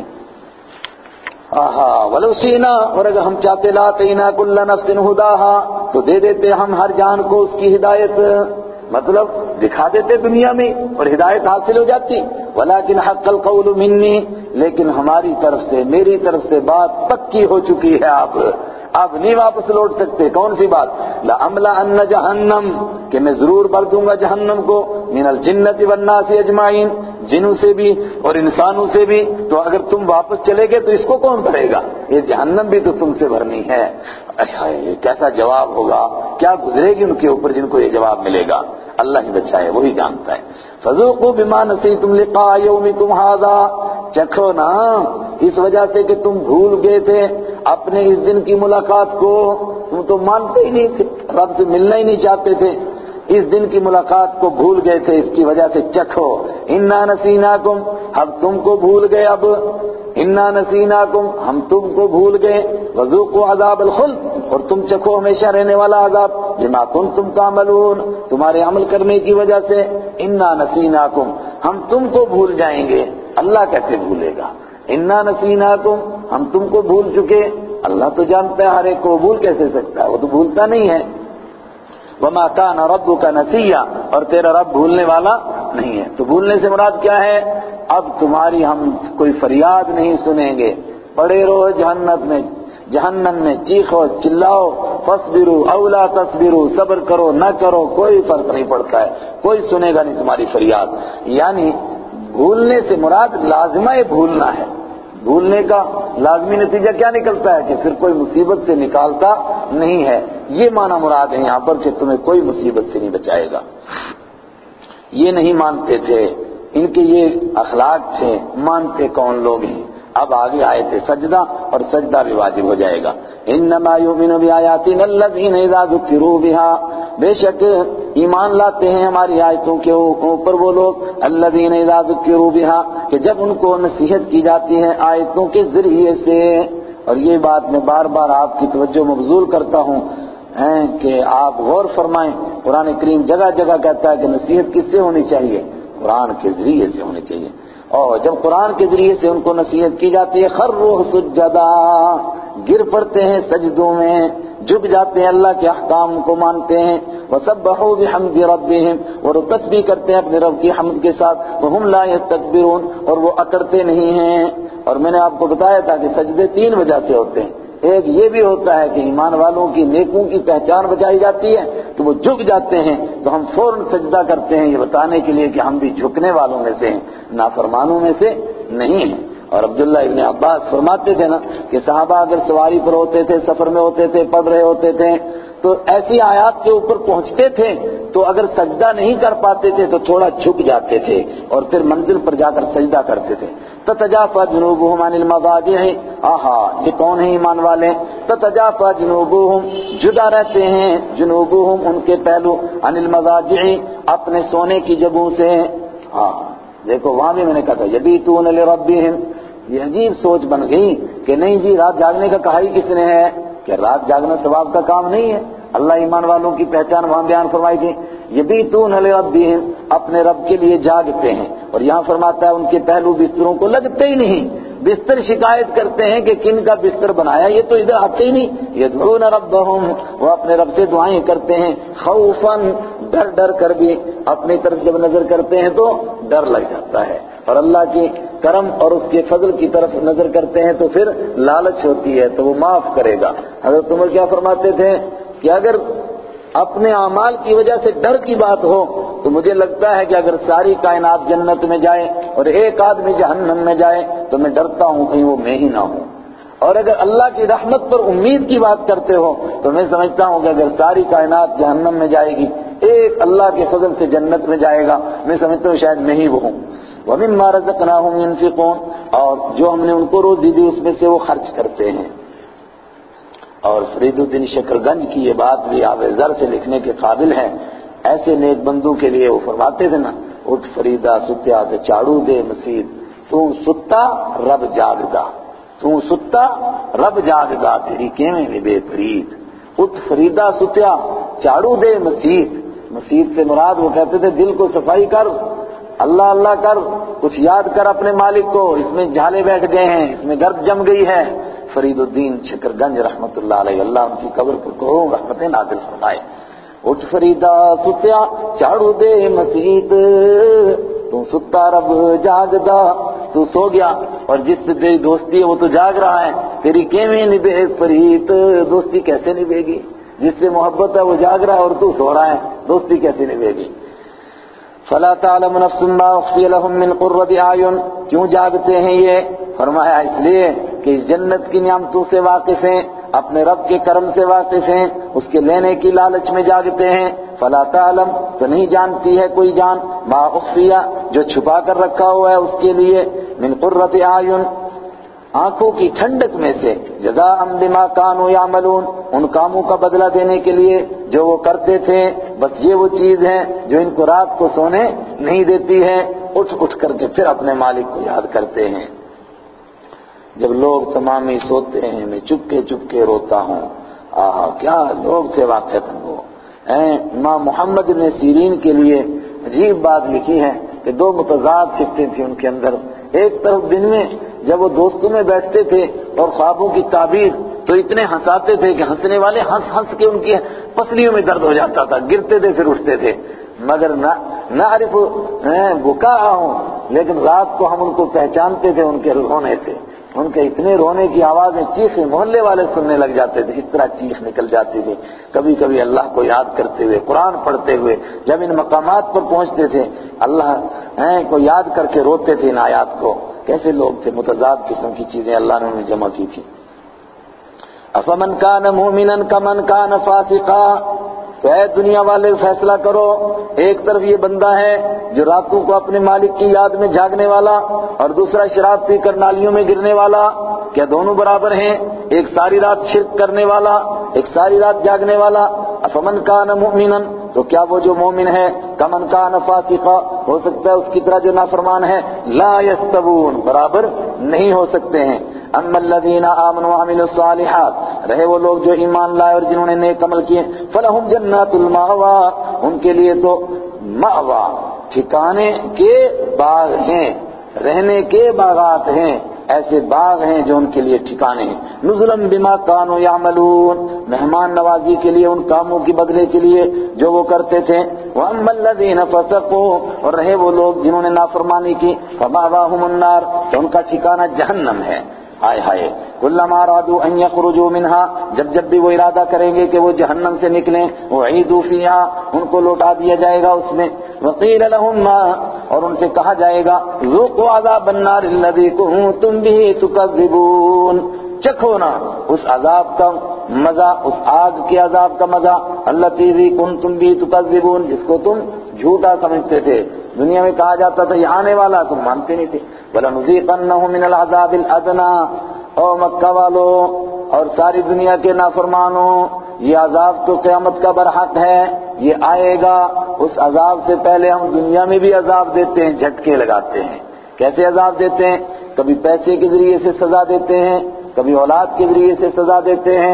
Speaker 1: ولو شئنا، اور اگر ہم چاہتے لآتینا کل نفس ہداہا، تو دے دیتے ہم ہر جان کو اس کی ہدایت، مطلب دکھا دیتے دنیا میں اور ہدایت حاصل ہو جاتی. ولیکن حق القول منی، لیکن ہماری طرف سے، میری طرف سے بات پکی ہو چکی ہے، آپ نہیں واپس لوٹ سکتے. کون سی بات؟ لَأَمْلَأَنَّ جَهَنَّمَ، کہ میں ضرور بھر دوں گا جہنم کو، من الجنۃ والناس اجمعین، جنوں سے بھی اور انسانوں سے بھی. تو اگر تم واپس چلے گئے تو اس کو کون بھرے گا؟ یہ جہنم بھی تو تم سے بھرنی ہے. یہ کیسا جواب ہوگا، کیا گزرے گی ان کے اوپر جن کو یہ جواب ملے گا؟ اللہ ہی بچائے، وہی جانتا ہے. فذوقوا بما نسیتم لقاء یومکم ھذا، چکھو نا اس وجہ سے کہ تم بھول گئے تھے اپنے اس دن کی ملاقات کو، تم تو مانتے ہی نہیں تھے، رب سے ملنا ہی نہیں چاہتے تھے، اس دن کی ملاقات کو بھول گئے تھے، اس کی وجہ سے چکھو. انا نسیناکم، اب تم کو بھول گئے، اب انا نسیناکم، ہم تم کو بھول گئے. وذوقوا عذاب الخلد، اور تم چکھو ہمیشہ رہنے والا عذاب، بما کنتم تعملون، تمہارے عمل کرنے کی وجہ سے. انا نسیناکم، ہم تم کو بھول جائیں گے، اللہ کیسے بھولے گا؟ انا نسیناکم، ہم تم کو بھول چکے، اللہ تو جانتا ہے ہر ایک کو، بھول کیسے سکتا ہے؟ وہ تو بھولتا نہیں ہے. وما كان ربك نسيا، اور تیرا رب بھولنے والا نہیں ہے. تو بھولنے سے مراد کیا ہے؟ اب تمہاری ہم کوئی فریاد نہیں سنیں گے، پڑے رہو جہنم میں چیخو چلاؤ، فاصبروا او لا تصبروا، صبر کرو نہ کرو کوئی فرق نہیں پڑتا ہے، کوئی سنے گا نہیں تمہاری فریاد. یعنی بھولنے سے مراد لازمہ بھولنا ہے. بھولنے کا لازمی نتیجہ کیا نکلتا ہے؟ کہ پھر کوئی مصیبت سے نکالتا نہیں ہے. یہ معنی مراد ہے یہاں پر کہ تمہیں کوئی مصیبت سے نہیں بچائے گا. یہ نہیں مانتے تھے، ان کے یہ اخلاق تھے، مانتے کون لوگ ہیں. اب آگے آئے تھے سجدہ، اور سجدہ بھی واجب ہو جائے گا. انما یؤمن بآیاتنا الذین اذا ذکروا بها، بے شک ایمان لاتے ہیں ہماری آیتوں کے اوپر وہ لوگ، الذین اذا ذکروا بها، کہ جب ان کو نصیحت کی جاتی ہے آیتوں کے ذریعے سے. اور یہ بات میں بار بار آپ کی توجہ مبذول کرتا ہوں کہ آپ غور فرمائیں. قرآن کریم جگہ جگہ کہتا ہے کہ نصیحت کس سے ہونی چاہیے؟ قرآن کے ذریعے سے ہونی چاہیے. اور جب قرآن کے ذریعے سے ان کو نصیحت کی جاتی ہے، خروا سجدا، گر پڑتے ہیں سجدوں میں، جھک جاتے ہیں، اللہ کے احکام کو مانتے ہیں. وسبحوا بحمد ربهم، اور تسبیح کرتے ہیں اپنے رب کی حمد کے ساتھ. وهم لا يستكبرون، اور وہ اکڑتے نہیں ہیں. اور میں نے آپ کو بتایا تھا کہ سجدے 3 وجہ سے ہوتے ہیں. ایک یہ بھی ہوتا ہے کہ ایمان والوں کی نیکوں کی پہچان بچائی جاتی ہے تو وہ جھک جاتے ہیں، تو ہم فوراً سجدہ کرتے ہیں، یہ بتانے کے لیے کہ ہم بھی جھکنے والوں میں سے ہیں، نافرمانوں میں سے نہیں ہیں. اور عبداللہ ابن عباس فرماتے تھے نا کہ صحابہ اگر سواری پر ہوتے تھے، سفر میں ہوتے تھے، پڑھ رہے ہوتے تھے، تو ایسی آیات کے اوپر پہنچتے تھے تو اگر سجدہ نہیں کر پاتے تھے تو تھوڑا جھک جاتے تھے اور پھر منزل پر جا کر سجدہ کرتے تھے. تتجافى جنوبهم عن المضاجع، یہ کون ہیں ایمان والے؟ تتجافى جنوبهم، جدا رہتے ہیں جنوبهم ان کے پہلو، عن المضاجع اپنے سونے کی جگہوں سے. دیکھو وہاں بھی میں نے کہا تھا یبیتون لربهم، یہ عجیب سوچ بن گئی کہ نہیں جی رات جاگنے کا کہا ہی کس نے ہے؟ کہ رات جاگنا ثواب کا کام نہیں ہے. اللہ ایمان والوں کی پہچان وہاں بیان فرمائی تھی، یبیتون لربہم، اپنے رب کے لیے جاگتے ہیں، اور یہاں فرماتا ہے ان کے پہلو بستروں کو لگتے ہی نہیں، بستر شکایت کرتے ہیں کہ کن کا بستر بنایا، یہ تو ادھر آتے ہی نہیں، یدعون ربہم، وہ اپنے رب سے دعائیں کرتے ہیں، خوفاً، ڈر ڈر کر بھی، اپنی طرف جب نظر کرتے ہیں تو ڈر لگ جاتا ہے، اور اللہ کے کرم اور اس کے فضل کی طرف نظر کرتے ہیں تو پھر لالچ ہوتی ہے تو وہ معاف کرے گا۔ حضرت عمر کیا فرماتے تھے کہ اگر اپنے اعمال کی وجہ سے ڈر کی بات ہو تو مجھے لگتا ہے کہ اگر ساری کائنات جنت میں جائے اور ایک آدمی جہنم میں جائے تو میں ڈرتا ہوں کہیں وہ میں ہی نہ ہوں، اور اگر اللہ کی رحمت پر امید کی بات کرتے ہو تو میں سمجھتا ہوں کہ اگر ساری کائنات جہنم میں جائے گی ایک اللہ کے فضل سے جنت میں جائے گا، میں سمجھتا ہوں شاید میں ہی وہ ہوں۔ وَمِمَّا رَزَقْنَاهُمْ يُنْفِقُونَ، اور جو ہم نے ان کو روزی دی اس میں سے وہ خرچ کرتے ہیں۔ اور فرید الدین شکرگنج کی یہ بات بھی آب زر سے لکھنے کے قابل ہے، ایسے نیک بندوں کے لیے وہ فرماتے تھے نا، اٹھ فریدا ستیا تے چاڑو دے مسید، تو ستا رب جاگدا، تو ستا رب جاگدا، تیری کیویں نبے فرید، اٹھ فریدا ستیا چاڑو دے مسید، مسید سے مراد وہ کہتے تھے دل کو صفائی کر، اللہ اللہ کر، کچھ یاد کر اپنے مالک کو، اس میں جھالے بیٹھ گئے ہیں، اس میں گرد جم گئی ہے۔ فرید الدین شکرگنج رحمت اللہ علیہ، اللہ ان کی قبر پر کو رحمتیں نازل فرمائے۔ اٹھ فریدا ستیا چاڑو دے مسید، تو ستا رب جاگدا، تو سو گیا اور جس سے تیری دوستی ہے وہ تو جاگ رہا ہے، تیری کیویں نبھے فرید، دوستی کیسے نبھے گی؟ جس سے محبت ہے وہ جاگ رہا ہے اور تو سو رہا ہے، دوستی کیسے نبھے گی؟ فلا تعلم نفس ما اخفی لهم من قرۃ اعین، کیوں جاگتے ہیں یہ؟ فرمایا اس لیے کہ جنت کی نعمتوں سے واقف ہیں، اپنے رب کے کرم سے واقف ہیں، اس کے لینے کی لالچ میں جاگتے ہیں۔ فلا تعلم، تو نہیں جانتی ہے کوئی جان، ما اخفی، جو چھپا کر رکھا ہوا ہے اس کے لیے، من قرۃ اعین، آنکھوں کی ٹھنڈک میں سے، جزاء بما كانوا يعملون، ان کاموں کا بدلہ دینے کے لیے جو وہ کرتے تھے۔ بس یہ وہ چیز ہے جو ان کو رات کو سونے نہیں دیتی ہے، اٹھ اٹھ کر کے پھر اپنے مالک کو یاد کرتے ہیں۔ جب لوگ تمامی سوتے ہیں میں چپ کے روتا ہوں، کیا لوگ تھے واقعتاً وہ ہیں۔ امام محمد بن سیرین کے لیے عجیب بات لکھی ہے کہ دو متضاد صفتیں تھیں ان کے اندر، ایک طرف دن میں جب وہ دوستوں میں بیٹھتے تھے اور خوابوں کی تعبیر تو اتنے ہنساتے تھے کہ ہنسنے والے ہنس ہنس کے ان کی پسلیوں میں درد ہو جاتا تھا، گرتے تھے پھر اٹھتے تھے، مگر نہ عارف بکاءہم، لیکن رات کو ہم ان کو پہچانتے تھے ان کے رونے سے، ان کے اتنے رونے کی آوازیں، چیخیں محلے والے سننے لگ جاتے تھے، اس طرح چیخ نکل جاتی تھی۔ کبھی کبھی اللہ کو یاد کرتے ہوئے، قرآن پڑھتے ہوئے جب ان مقامات پر پہنچتے تھے اللہ کو یاد کر کے روتے تھے ان آیات کو۔ کیسے لوگ تھے، متضاد قسم کی چیزیں اللہ نے انہیں جمع کی تھی۔ افمن کان مومنا کمن کان فاسقا، تو اے دنیا والے فیصلہ کرو، ایک طرف یہ بندہ ہے جو راتوں کو اپنے مالک کی یاد میں جاگنے والا، اور دوسرا شراب پی کر نالیوں میں گرنے والا، کیا دونوں برابر ہیں؟ ایک ساری رات شرک کرنے والا، ایک ساری رات جاگنے والا۔ افمن کان مومنا، تو کیا وہ جو مومن ہے، کمن کان فاسقا، ہو سکتا ہے اس کی طرح جو نافرمان ہے، لا یستوون، برابر نہیں ہو سکتے ہیں۔ اما الذین آمنوا وعملوا الصالحات، رہے وہ لوگ جو ایمان لائے اور جنہوں نے نیک عمل کیے، فلہم جنات المأویٰ، ان کے لیے تو مأویٰ، ٹھکانے کے باغ ہیں، رہنے کے باغات ہیں، ایسے باغ ہیں جو ان کے لیے ٹھکانے ہیں۔ نزلا بما كانوا يعملون، مہمان نوازی کے لیے، ان کاموں کی بدلے کے لیے جو وہ کرتے تھے۔ واما الذين فسقوا، اور رہے وہ لوگ جنہوں نے نافرمانی کی، فمأواهم النار، تو ان کا ٹھکانہ جہنم ہے۔ ہائے ہائے، کلما ارادوا ان يخرجوا منها، جب بھی وہ ارادہ کریں گے کہ وہ جہنم سے نکلیں، اعیدوا فیہا، ان کو لوٹا دیا جائے گا اس میں۔ وقیل لهم ما، اور ان سے کہا جائے گا، ذوقوا عذاب النار الذی کنتم به تکذبون، چکھو نا اس عذاب کا مزہ، اس آگ کے عذاب کا مزہ، الذی کنتم به تکذبون، جس کو تم جھوٹا سمجھتے تھے۔ دنیا میں کہا جاتا تھا یہ آنے والا، تم مانتے نہیں تھے۔ وَلَنُذِيقَنَّهُم مِّنَ الْعَذَابِ الْأَدْنَىٰ، او مکہ والو اور ساری دنیا کے نافرمانوں، یہ عذاب تو قیامت کا برحق ہے، یہ آئے گا۔ اس عذاب سے پہلے ہم دنیا میں بھی عذاب دیتے ہیں، جھٹکے لگاتے ہیں۔ کیسے عذاب دیتے ہیں؟ کبھی پیسے کے ذریعے سے سزا دیتے ہیں، کبھی اولاد کے ذریعے سے سزا دیتے ہیں،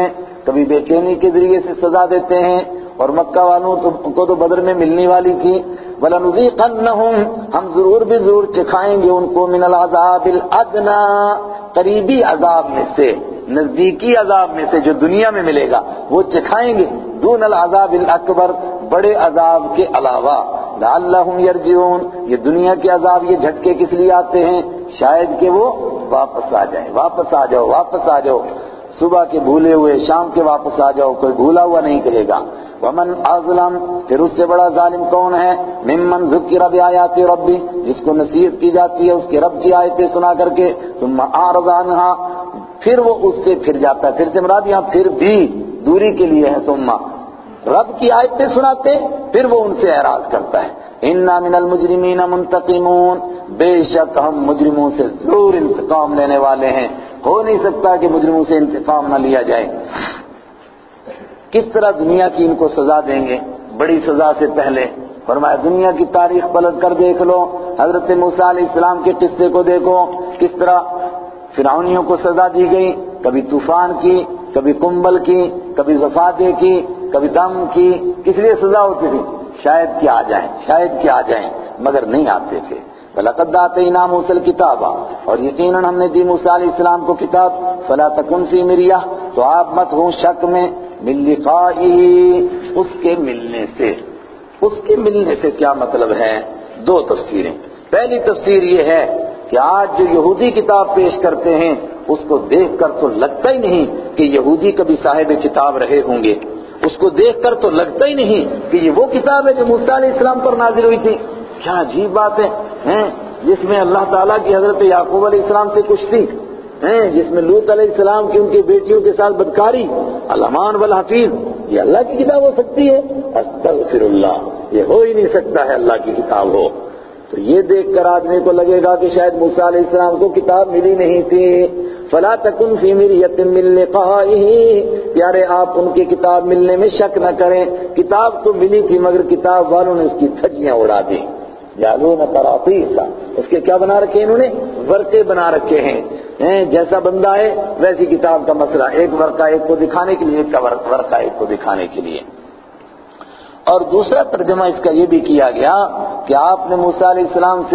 Speaker 1: کبھی بے چینی کے ذریعے سے سزا دیتے ہیں، اور مکہ والوں کو تو بدر میں ملنے والی تھی۔ وَلَنُذِيقَنَّهُمْ، ہم ضرور بھی ضرور چکھائیں گے ان کو من العذاب الادنی، قریبی عذاب میں سے، نزدیکی عذاب میں سے جو دنیا میں ملے گا وہ چکھائیں گے، دون العذاب الاکبر، بڑے عذاب کے علاوہ، لعلہم یرجعون، یہ دنیا کے عذاب یہ جھٹکے کس لیے آتے ہیں؟ شاید کہ وہ واپس آ جائیں، واپس آ جاؤ، واپس آ جاؤ، صبح کے بھولے ہوئے شام کے واپس آ جاؤ، کوئی بھولا ہوا نہیں کہے گا۔ ومن اظلم، پھر اس سے بڑا ظالم کون ہے؟ ممن ذکر بآیات ربی، جس کو نصیحت کی جاتی ہے اس کے رب کی آیتیں سنا کر کے، ثم اعرض عنہا، پھر وہ اس سے پھر جاتا ہے، پھر سے مراد یہاں پھر بھی دوری کے لیے ہے، ثم رب کی آیتیں سناتے پھر وہ ان سے اعراض کرتا ہے۔ انا من المجرمین منتقمون، بے شک ہم مجرموں سے ضرور انتقام لینے والے ہیں، ہو نہیں سکتا کہ مجرموں سے انتقام نہ لیا جائے۔ کس طرح دنیا کی ان کو سزا دیں گے؟ بڑی سزا سے پہلے فرمایا دنیا کی تاریخ پلٹ کر دیکھ لو، حضرت موسیٰ علیہ السلام کے قصے کو دیکھو، کس طرح فرعونیوں کو سزا دی گئی، کبھی طوفان کی، کبھی کنبل کی، کبھی ضفادع کی، کبھی دم کی، کس لیے سزا ہوتی تھی؟ شاید کہ آ جائیں، شاید کہ آ جائیں، مگر نہیں آتے تھے۔ وَلَقَدْ آتَيْنَا مُوسَى الْكِتَابَ، اور یقیناً ہم نے دی موسیٰ علیہ السلام کو کتاب، فَلَا تَكُنْ فِي مِرْيَةٍ، تو آپ مت ہوں شک میں، مِن لِقَائِهِ، اس کے ملنے سے۔ اس کے ملنے سے کیا مطلب ہے؟ دو تفسیریں۔ پہلی تفسیر یہ ہے کہ آج جو یہودی کتاب پیش کرتے ہیں اس کو دیکھ کر تو لگتا ہی نہیں کہ یہودی کبھی صاحب کتاب رہے ہوں گے، اس کو دیکھ کر تو لگتا ہی نہیں کہ یہ وہ کتاب ہے جو موسیٰ علیہ السلام پر نازل ہوئی تھی۔ کیا عجیب بات ہے، جس میں اللہ تعالیٰ کی حضرت یعقوب علیہ السلام سے کچھ تھی، جس میں لوط علیہ السلام کی ان کی بیٹیوں کے ساتھ بدکاری، الامان والحفیظ، یہ اللہ کی کتاب ہو سکتی ہے؟ استغفر اللہ، یہ ہو ہی نہیں سکتا ہے اللہ کی کتاب ہو۔ تو یہ دیکھ کر آدمی کو لگے گا کہ شاید موسیٰ علیہ السلام کو کتاب ملی نہیں تھی۔ فَلَا تَكُنْ فِي مِرْيَةٍ مِّن لِقَائِهِ، پیارے آپ ان کی کتاب ملنے میں شک نہ کریں، کتاب تو ملی تھی مگر کتاب والوں نے اس کی دھجیاں اڑا دی۔ یعلون قراطیسا، اس کے کیا بنا رکھے ہیں انہوں نے؟ ورقے بنا رکھے ہیں، جیسا بندہ ہے ویسی کتاب کا مسئلہ، ایک ورقہ ایک کو دکھانے کے لیے، ایک کا ورقہ ایک کو دکھانے کے لیے۔ اور دوسرا ترجمہ اس کا یہ بھی کیا گیا کہ آپ نے موسیٰ علیہ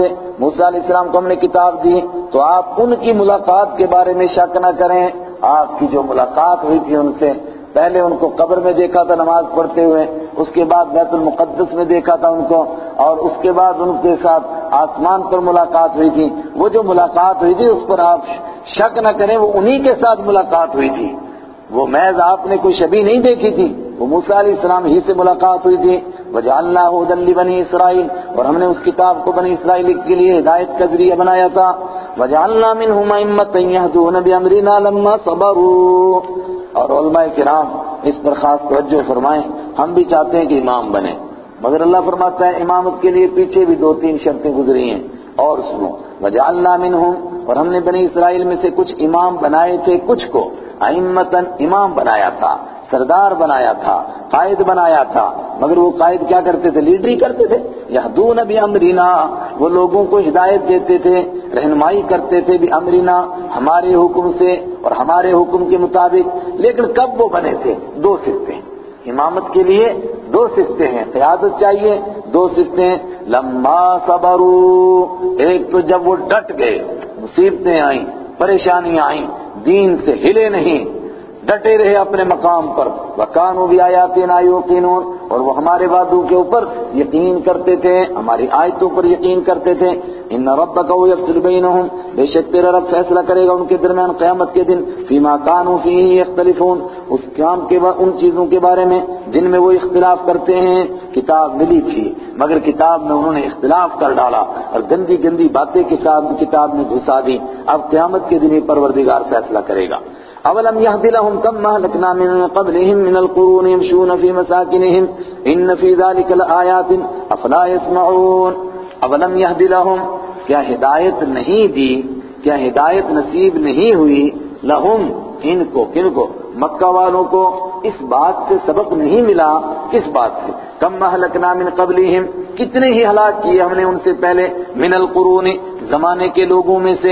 Speaker 1: السلام کو ہم نے کتاب دی تو آپ ان کی ملاقات کے بارے میں شک نہ کریں۔ آپ کی جو ملاقات ہوئی تھی ان سے، پہلے ان کو قبر میں دیکھا تھا نماز پڑھتے ہوئے، اس کے بعد بیت المقدس میں دیکھا تھا ان کو، اور اس کے بعد ان کے ساتھ آسمان پر ملاقات ہوئی تھی۔ وہ جو ملاقات ہوئی تھی اس پر آپ شک نہ کریں، وہ انہی کے ساتھ ملاقات ہوئی تھی، وہ محض آپ نے کوئی شبیہ نہیں دیکھی تھی، وہ موسیٰ علیہ السلام ہی سے ملاقات ہوئی تھی۔ وَجَعَلْنَاهُ هُدًى لِبَنِي إِسْرَائِيلَ، اور ہم نے اس کتاب کو بنی اسرائیل کے لیے ہدایت کا ذریعہ بنایا تھا۔ وَجَعَلْنَا مِنْهُمْ أَئِمَّةً يَهْدُونَ بِأَمْرِنَا لَمَّا صَبَرُوا، اور علماء کرام اس پر خاص توجہ فرمائیں، ہم بھی چاہتے ہیں کہ امام بنیں، مگر اللہ فرماتا ہے امامت کے لیے پیچھے بھی 2-3 شرطیں گزری ہیں، اور سنو، وَجَعَلْنَا مِنْهُمْ، اور ہم نے بنی اسرائیل میں سے کچھ امام بنائے تھے، کچھ کو ائمتاً امام بنایا تھا، سردار بنایا تھا، قائد بنایا تھا، مگر وہ قائد کیا کرتے تھے؟ لیڈری کرتے تھے۔ یہدون بامرنا، وہ لوگوں کو ہدایت دیتے تھے، رہنمائی کرتے تھے بامرنا، ہمارے حکم سے اور ہمارے حکم کے مطابق۔ لیکن کب وہ بنے تھے؟ 2 صفتیں امامت کے لیے، 2 صفتیں ہیں، قیادت چاہیے، 2 صفتیں، لما صبروا، ایک تو جب وہ ڈٹ گئے، مصیبتیں آئیں، پریشانیاں آئیں، دین سے ہلے نہیں، ڈٹے رہے اپنے مقام پر، وَكَانُوا بِآيَاتِنَا يُوقِنُونَ، اور وہ ہمارے وعدوں کے اوپر یقین کرتے تھے، ہماری آیتوں پر یقین کرتے تھے۔ إِنَّ رَبَّكَ يَفْصِلُ بَيْنَهُمْ، بے شک تیرا رب فیصلہ کرے گا ان کے درمیان قیامت کے دن، فِيمَا كَانُوا فِيهِ يَخْتَلِفُونَ، اس کام کے ان چیزوں کے بارے میں جن میں وہ اختلاف کرتے ہیں۔ کتاب ملی تھی مگر کتاب میں انہوں نے اختلاف کر ڈالا اور گندی گندی باتیں کے ساتھ کتاب میں گھسا دی، اب قیامت کے دن پروردگار فیصلہ کرے گا۔ اولم يهد لهم كم اهلكنا من قبلهم من القرون يمشون في مساكنهم ان في ذلك لآيات افلا يسمعون۔ اولم يهد لهم، کیا ہدایت نہیں دی، کیا ہدایت نصیب نہیں ہوئی، لہم، ان کو، کن کو؟ مکہ والوں کو اس بات سے سبق نہیں ملا، کس بات سے؟ کم اہلکنا من قبلہم، کتنے ہی ہلاک کیے ہم نے ان سے پہلے، من القرون، زمانے کے لوگوں میں سے،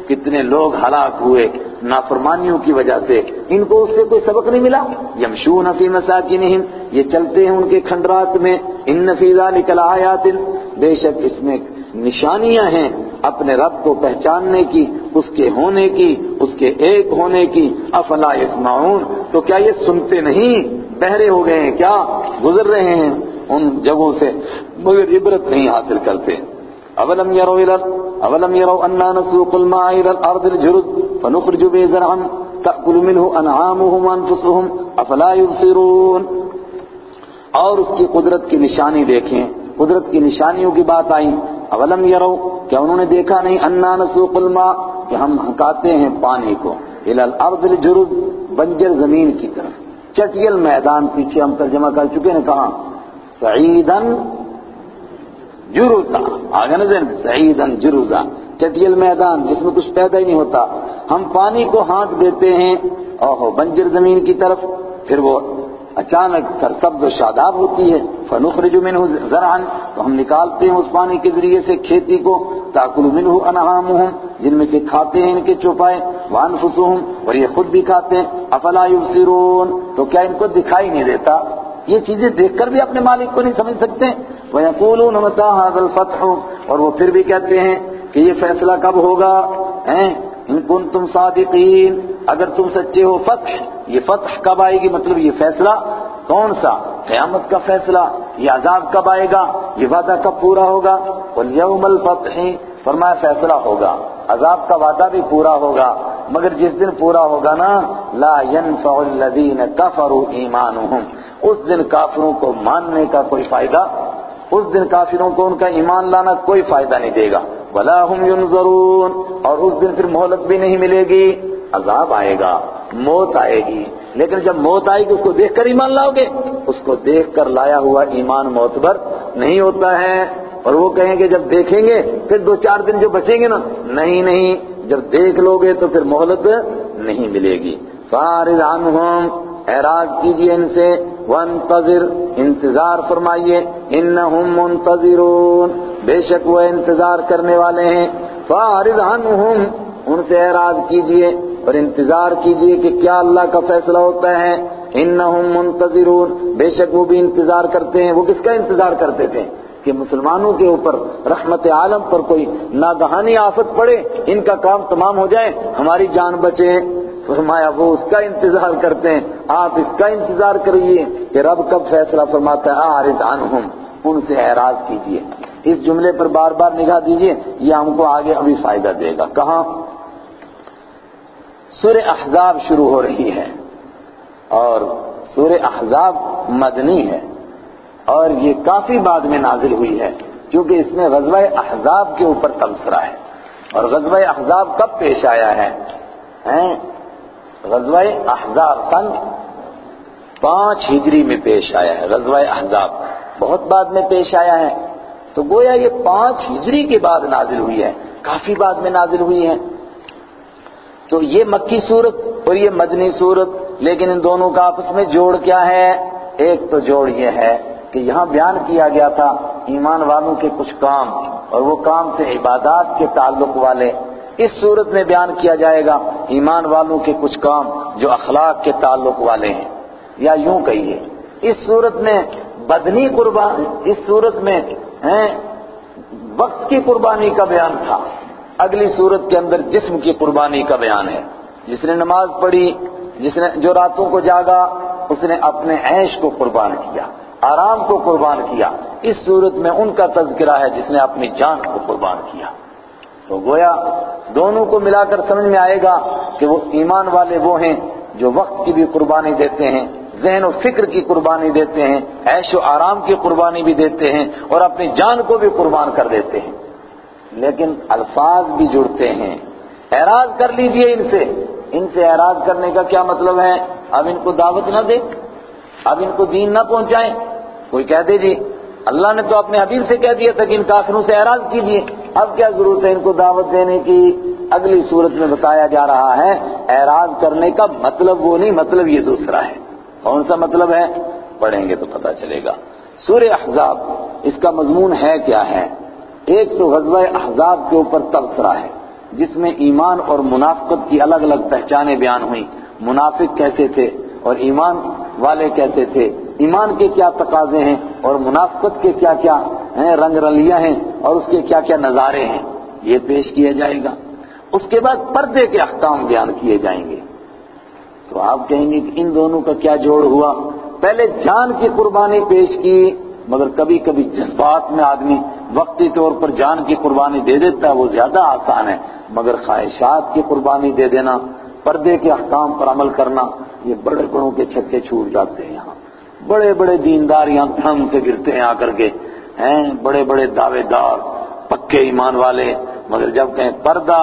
Speaker 1: کتنے لوگ ہلاک ہوئے نافرمانیوں کی وجہ سے، ان کو اس سے کوئی سبق نہیں ملا؟ یمشون فی مساکنہم، یہ چلتے ہیں ان کے کھنڈرات میں، ان فی ذلک لآیات، بے شک اس میں نشانیاں ہیں اپنے رب کو پہچاننے کی، اس کے ہونے کی، اس کے ایک ہونے کی، افلا یسمعون، تو کیا یہ سنتے نہیں؟ بہرے ہو گئے ہیں کیا؟ گزر رہے ہیں ان جگہوں سے مگر عبرت نہیں حاصل کرتے۔ اولم يروا انا نسوق الماء الى الارض الجرز فنخرج به زرعا تاكل منه انعامهم وانفسهم افلا يبصرون، اور اس کی قدرت کی نشانی دیکھیں، قدرت کی نشانیوں کی بات آئی۔ اولم يروا، کیا انہوں نے دیکھا نہیں، انا نسوق الماء، کہ ہم ہکاتے ہیں پانی کو، الى الارض الجرز، بنجر زمین کی طرف، چٹیل میدان، پیچھے ہم ترجمہ کر چکے ہیں، کہاں؟ سعیدن جرزا، آگے نا ذہن، سعیدن جرزا، چٹیل میدان جس میں کچھ پیدا ہی نہیں ہوتا، ہم پانی کو ہاتھ دیتے ہیں بنجر زمین کی طرف، پھر وہ اچانک سرسبز و شاداب ہوتی ہے، فنخرج منہ زرعا، تو ہم نکالتے ہیں اس پانی کے ذریعے سے کھیتی کو، تاکل منہ انعامہم، جن میں سے کھاتے ہیں ان کے چوپائے، وانفسہم، اور یہ خود بھی کھاتے ہیں، افلا یبصرون، تو کیا ان کو دکھائی نہیں دیتا؟ یہ چیزیں دیکھ کر بھی اپنے مالک کو نہیں سمجھ سکتے؟ وَيَقُولُونَ مَتَىٰ هَٰذَا الْفَتْحُ، اور وہ پھر بھی کہتے ہیں کہ یہ فیصلہ کب ہوگا؟ ان کنتم صادقین، اگر تم سچے ہو، فتح، یہ فتح کب آئے گی؟ مطلب یہ فیصلہ کون سا؟ قیامت کا فیصلہ، یہ عذاب کب آئے گا؟ یہ وعدہ کب پورا ہوگا؟ وَالْيَوْمَ الْفَتْحِ، فرمایا فیصلہ ہوگا، عذاب کا وعدہ بھی پورا ہوگا، مگر جس دن پورا ہوگا نا، لا ينفع الذین کفروا ایمانہم، اس دن کافروں کو ماننے کا کوئی فائدہ، اس دن کافروں کو ان کا ایمان لانا کوئی فائدہ نہیں دے گا، ولا هم ينظرون، اور اس دن پھر مہلت بھی نہیں ملے گی، عذاب آئے گا، موت آئے گی، لیکن جب موت آئے گی اس کو دیکھ کر ایمان لاؤ گے؟ اس کو دیکھ کر لایا ہوا ایمان معتبر نہیں ہوتا ہے، اور وہ کہیں گے جب دیکھیں گے پھر 2-4 دن جو بچیں گے نا، نہیں، جب دیکھ لو گے تو پھر مہلت نہیں ملے گی۔ فَأَعْرِضْ عَنْهُمْ، اعراض کیجئے ان سے، وانتظر، انتظار فرمائیے، انہم منتظرون، بے شک وہ انتظار کرنے والے ہیں۔ فَأَعْرِضْ عَنْهُمْ، ان سے اعراض کیجئے اور انتظار کیجئے کہ کیا اللہ کا فیصلہ ہوتا ہے۔ انہم منتظرون، بے شک وہ بھی انتظار کرتے ہیں۔ وہ کس کا انتظار کرتے تھے؟ کہ مسلمانوں کے اوپر رحمت عالم پر کوئی ناگہانی آفت پڑے، ان کا کام تمام ہو جائے، ہماری جان بچے۔ فرمایا وہ اس کا انتظار کرتے ہیں، آپ اس کا انتظار کریے کہ رب کب فیصلہ فرماتا ہے۔ اعرض عنہم، ان سے اعراض کیجئے۔ اس جملے پر بار بار نگاہ دیجئے، یہ ہم کو آگے ابھی فائدہ دے گا۔ کہاں؟ سورہ احزاب شروع ہو رہی ہے، اور سورہ احزاب مدنی ہے، اور یہ کافی بعد میں نازل ہوئی ہے، کیونکہ اس میں غزوہ احزاب کے اوپر تبصرہ ہے۔ اور غزوہ احزاب کب پیش آیا ہے؟ غزوہ احزاب سن 5 ہجری میں پیش آیا ہے۔ غزوہ احزاب بہت بعد میں پیش آیا ہے، تو گویا یہ 5 ہجری کے بعد نازل ہوئی ہے، کافی بعد میں نازل ہوئی ہے۔ تو یہ مکی صورت اور یہ مدنی صورت، لیکن ان دونوں کا آپس میں جوڑ کیا ہے؟ ایک تو جوڑ یہ ہے کہ یہاں بیان کیا گیا تھا ایمان والوں کے کچھ کام، اور وہ کام تھے عبادات کے تعلق والے۔ اس صورت میں بیان کیا جائے گا ایمان والوں کے کچھ کام جو اخلاق کے تعلق والے ہیں، یا یوں کہیے اس صورت میں بدنی قربانی، اس صورت میں وقت کی قربانی کا بیان تھا، اگلی صورت کے اندر جسم کی قربانی کا بیان ہے۔ جس نے نماز پڑھی، جس نے جو راتوں کو جاگا، اس نے اپنے عیش کو قربان کیا، آرام کو قربان کیا۔ اس صورت میں ان کا تذکرہ ہے جس نے اپنی جان کو قربان کیا۔ تو گویا دونوں کو ملا کر سمجھ میں آئے گا کہ وہ ایمان والے وہ ہیں جو وقت کی بھی قربانی دیتے ہیں، ذہن و فکر کی قربانی دیتے ہیں، عیش و آرام کی قربانی بھی دیتے ہیں، اور اپنی جان کو بھی قربان کر دیتے ہیں۔ لیکن الفاظ بھی جڑتے ہیں۔ اعراض کر لیجئے ان سے اعراض کرنے کا کیا مطلب ہے؟ اب ان کو دعوت نہ دے، اب ان کو دین نہ پہنچائیں۔ کوئی کہہ دے جی اللہ نے تو اپنے حبیب سے کہہ دیا تھا کہ ان کافروں سے اعراض کیجئے، اب کیا ضرورت ہے ان کو دعوت دینے کی؟ اگلی صورت میں بتایا جا رہا ہے اعراض کرنے کا مطلب وہ نہیں، مطلب یہ دوسرا ہے۔ کون سا مطلب ہے؟ پڑھیں گے تو پتہ چلے گا۔ سورہ احزاب، اس کا مضمون ہے کیا ہے؟ ایک تو غزوہ احزاب کے اوپر تبصرہ ہے، جس میں ایمان اور منافقت کی الگ الگ پہچانیں بیان ہوئیں، منافق کیسے تھے اور ایمان والے کیسے تھے، ایمان کے کیا تقاضے ہیں اور منافقت کے کیا کیا رنگ رلیاں ہیں اور اس کے کیا کیا نظارے ہیں، یہ پیش کیا جائے گا۔ اس کے بعد پردے کے احکام بیان کیے جائیں گے۔ تو آپ کہیں گے کہ ان دونوں کا کیا جوڑ ہوا؟ پہلے جان کی قربانی پیش کی، مگر کبھی کبھی جذبات میں آدمی وقتی طور پر جان کی قربانی دے دیتا ہے، وہ زیادہ آسان ہے، مگر خواہشات کی قربانی دے دینا، پردے کے احکام پر عمل کرنا، یہ بڑے بڑوں کے چھکے چھوٹ جاتے ہیں۔ یہاں بڑے بڑے دیندار یہاں دھم سے گرتے ہیں آ کر کے، بڑے بڑے دعوے دار پکے ایمان والے، مگر جب کہیں پردہ،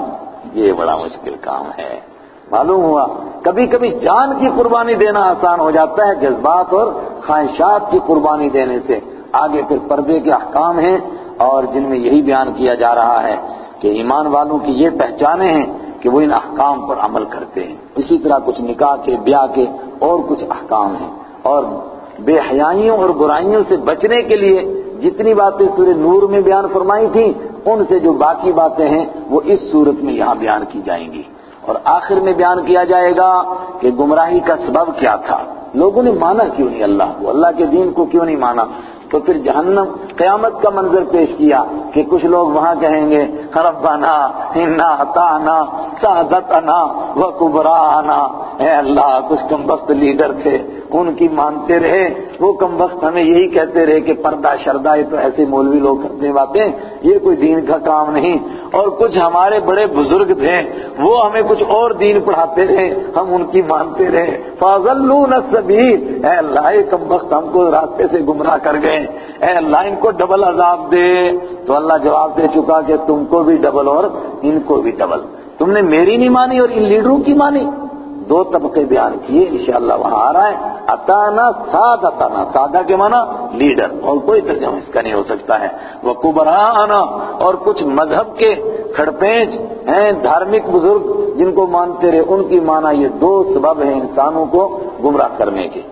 Speaker 1: یہ بڑا مشکل کام ہے۔ معلوم ہوا کبھی کبھی جان کی قربانی دینا آسان ہو جاتا ہے جذبات اور خواہشات کی قربانی دینے سے، آگے پھر پردے کے احکام ہیں اور جن میں یہی بیان کیا جا رہا ہے کہ ایمان والوں کی یہ پہچانیں ہیں کہ وہ ان احکام پر عمل کرتے ہیں۔ اسی طرح کچھ نکاح کے، بیاہ کے اور کچھ احکام ہیں، اور بے حیائیوں اور برائیوں سے بچنے کے لیے جتنی باتیں سورہ نور میں بیان فرمائی تھیں، ان سے جو باقی باتیں ہیں وہ اس صورت میں یہاں بیان کی جائیں گی، اور آخر میں بیان کیا جائے گا کہ گمراہی کا سبب کیا تھا، لوگوں نے مانا کیوں نہیں اللہ کو، اللہ کے دین کو کیوں نہیں مانا۔ تو پھر جہنم قیامت کا منظر پیش کیا کہ کچھ لوگ وہاں کہیں گے ربنا انا اطعنا سادتنا وکبراءنا، اے اللہ کچھ کمبخت لیڈر تھے، ان کی مانتے رہے، وہ کمبخت ہمیں یہی کہتے رہے کہ پردہ شردہ، یہ تو ایسے مولوی لوگ کرتے باتیں، یہ کوئی دین کا کام نہیں، اور کچھ ہمارے بڑے بزرگ تھے وہ ہمیں کچھ اور دین پڑھاتے رہے، ہم ان کی مانتے رہے، فَأَضَلُّونَ السَّبِيلَ، اے اللہ یہ کمبخت ہم کو راستے سے گمراہ کر گئے، اے اللہ ان کو ڈبل عذاب دے۔ تو اللہ جواب دے چکا کہ تم کو بھی ڈبل اور ان کو بھی ڈبل، تم نے میری نہیں مانی اور ان لیڈروں کی مانی۔ دو طبقے بیان کیے، انشاءاللہ وہاں آ رہا ہے اتانا سادتنا، سادہ کے معنی لیڈر، اور کوئی ترجمہ اس کا نہیں ہو سکتا ہے، وکبراءنا، اور کچھ مذہب کے کھڑپینچ ہیں دھارمک بزرگ جن کو مانتے رہے، ان کی مانا۔ یہ دو سبب ہیں انسانوں کو گمراہ کرنے کے۔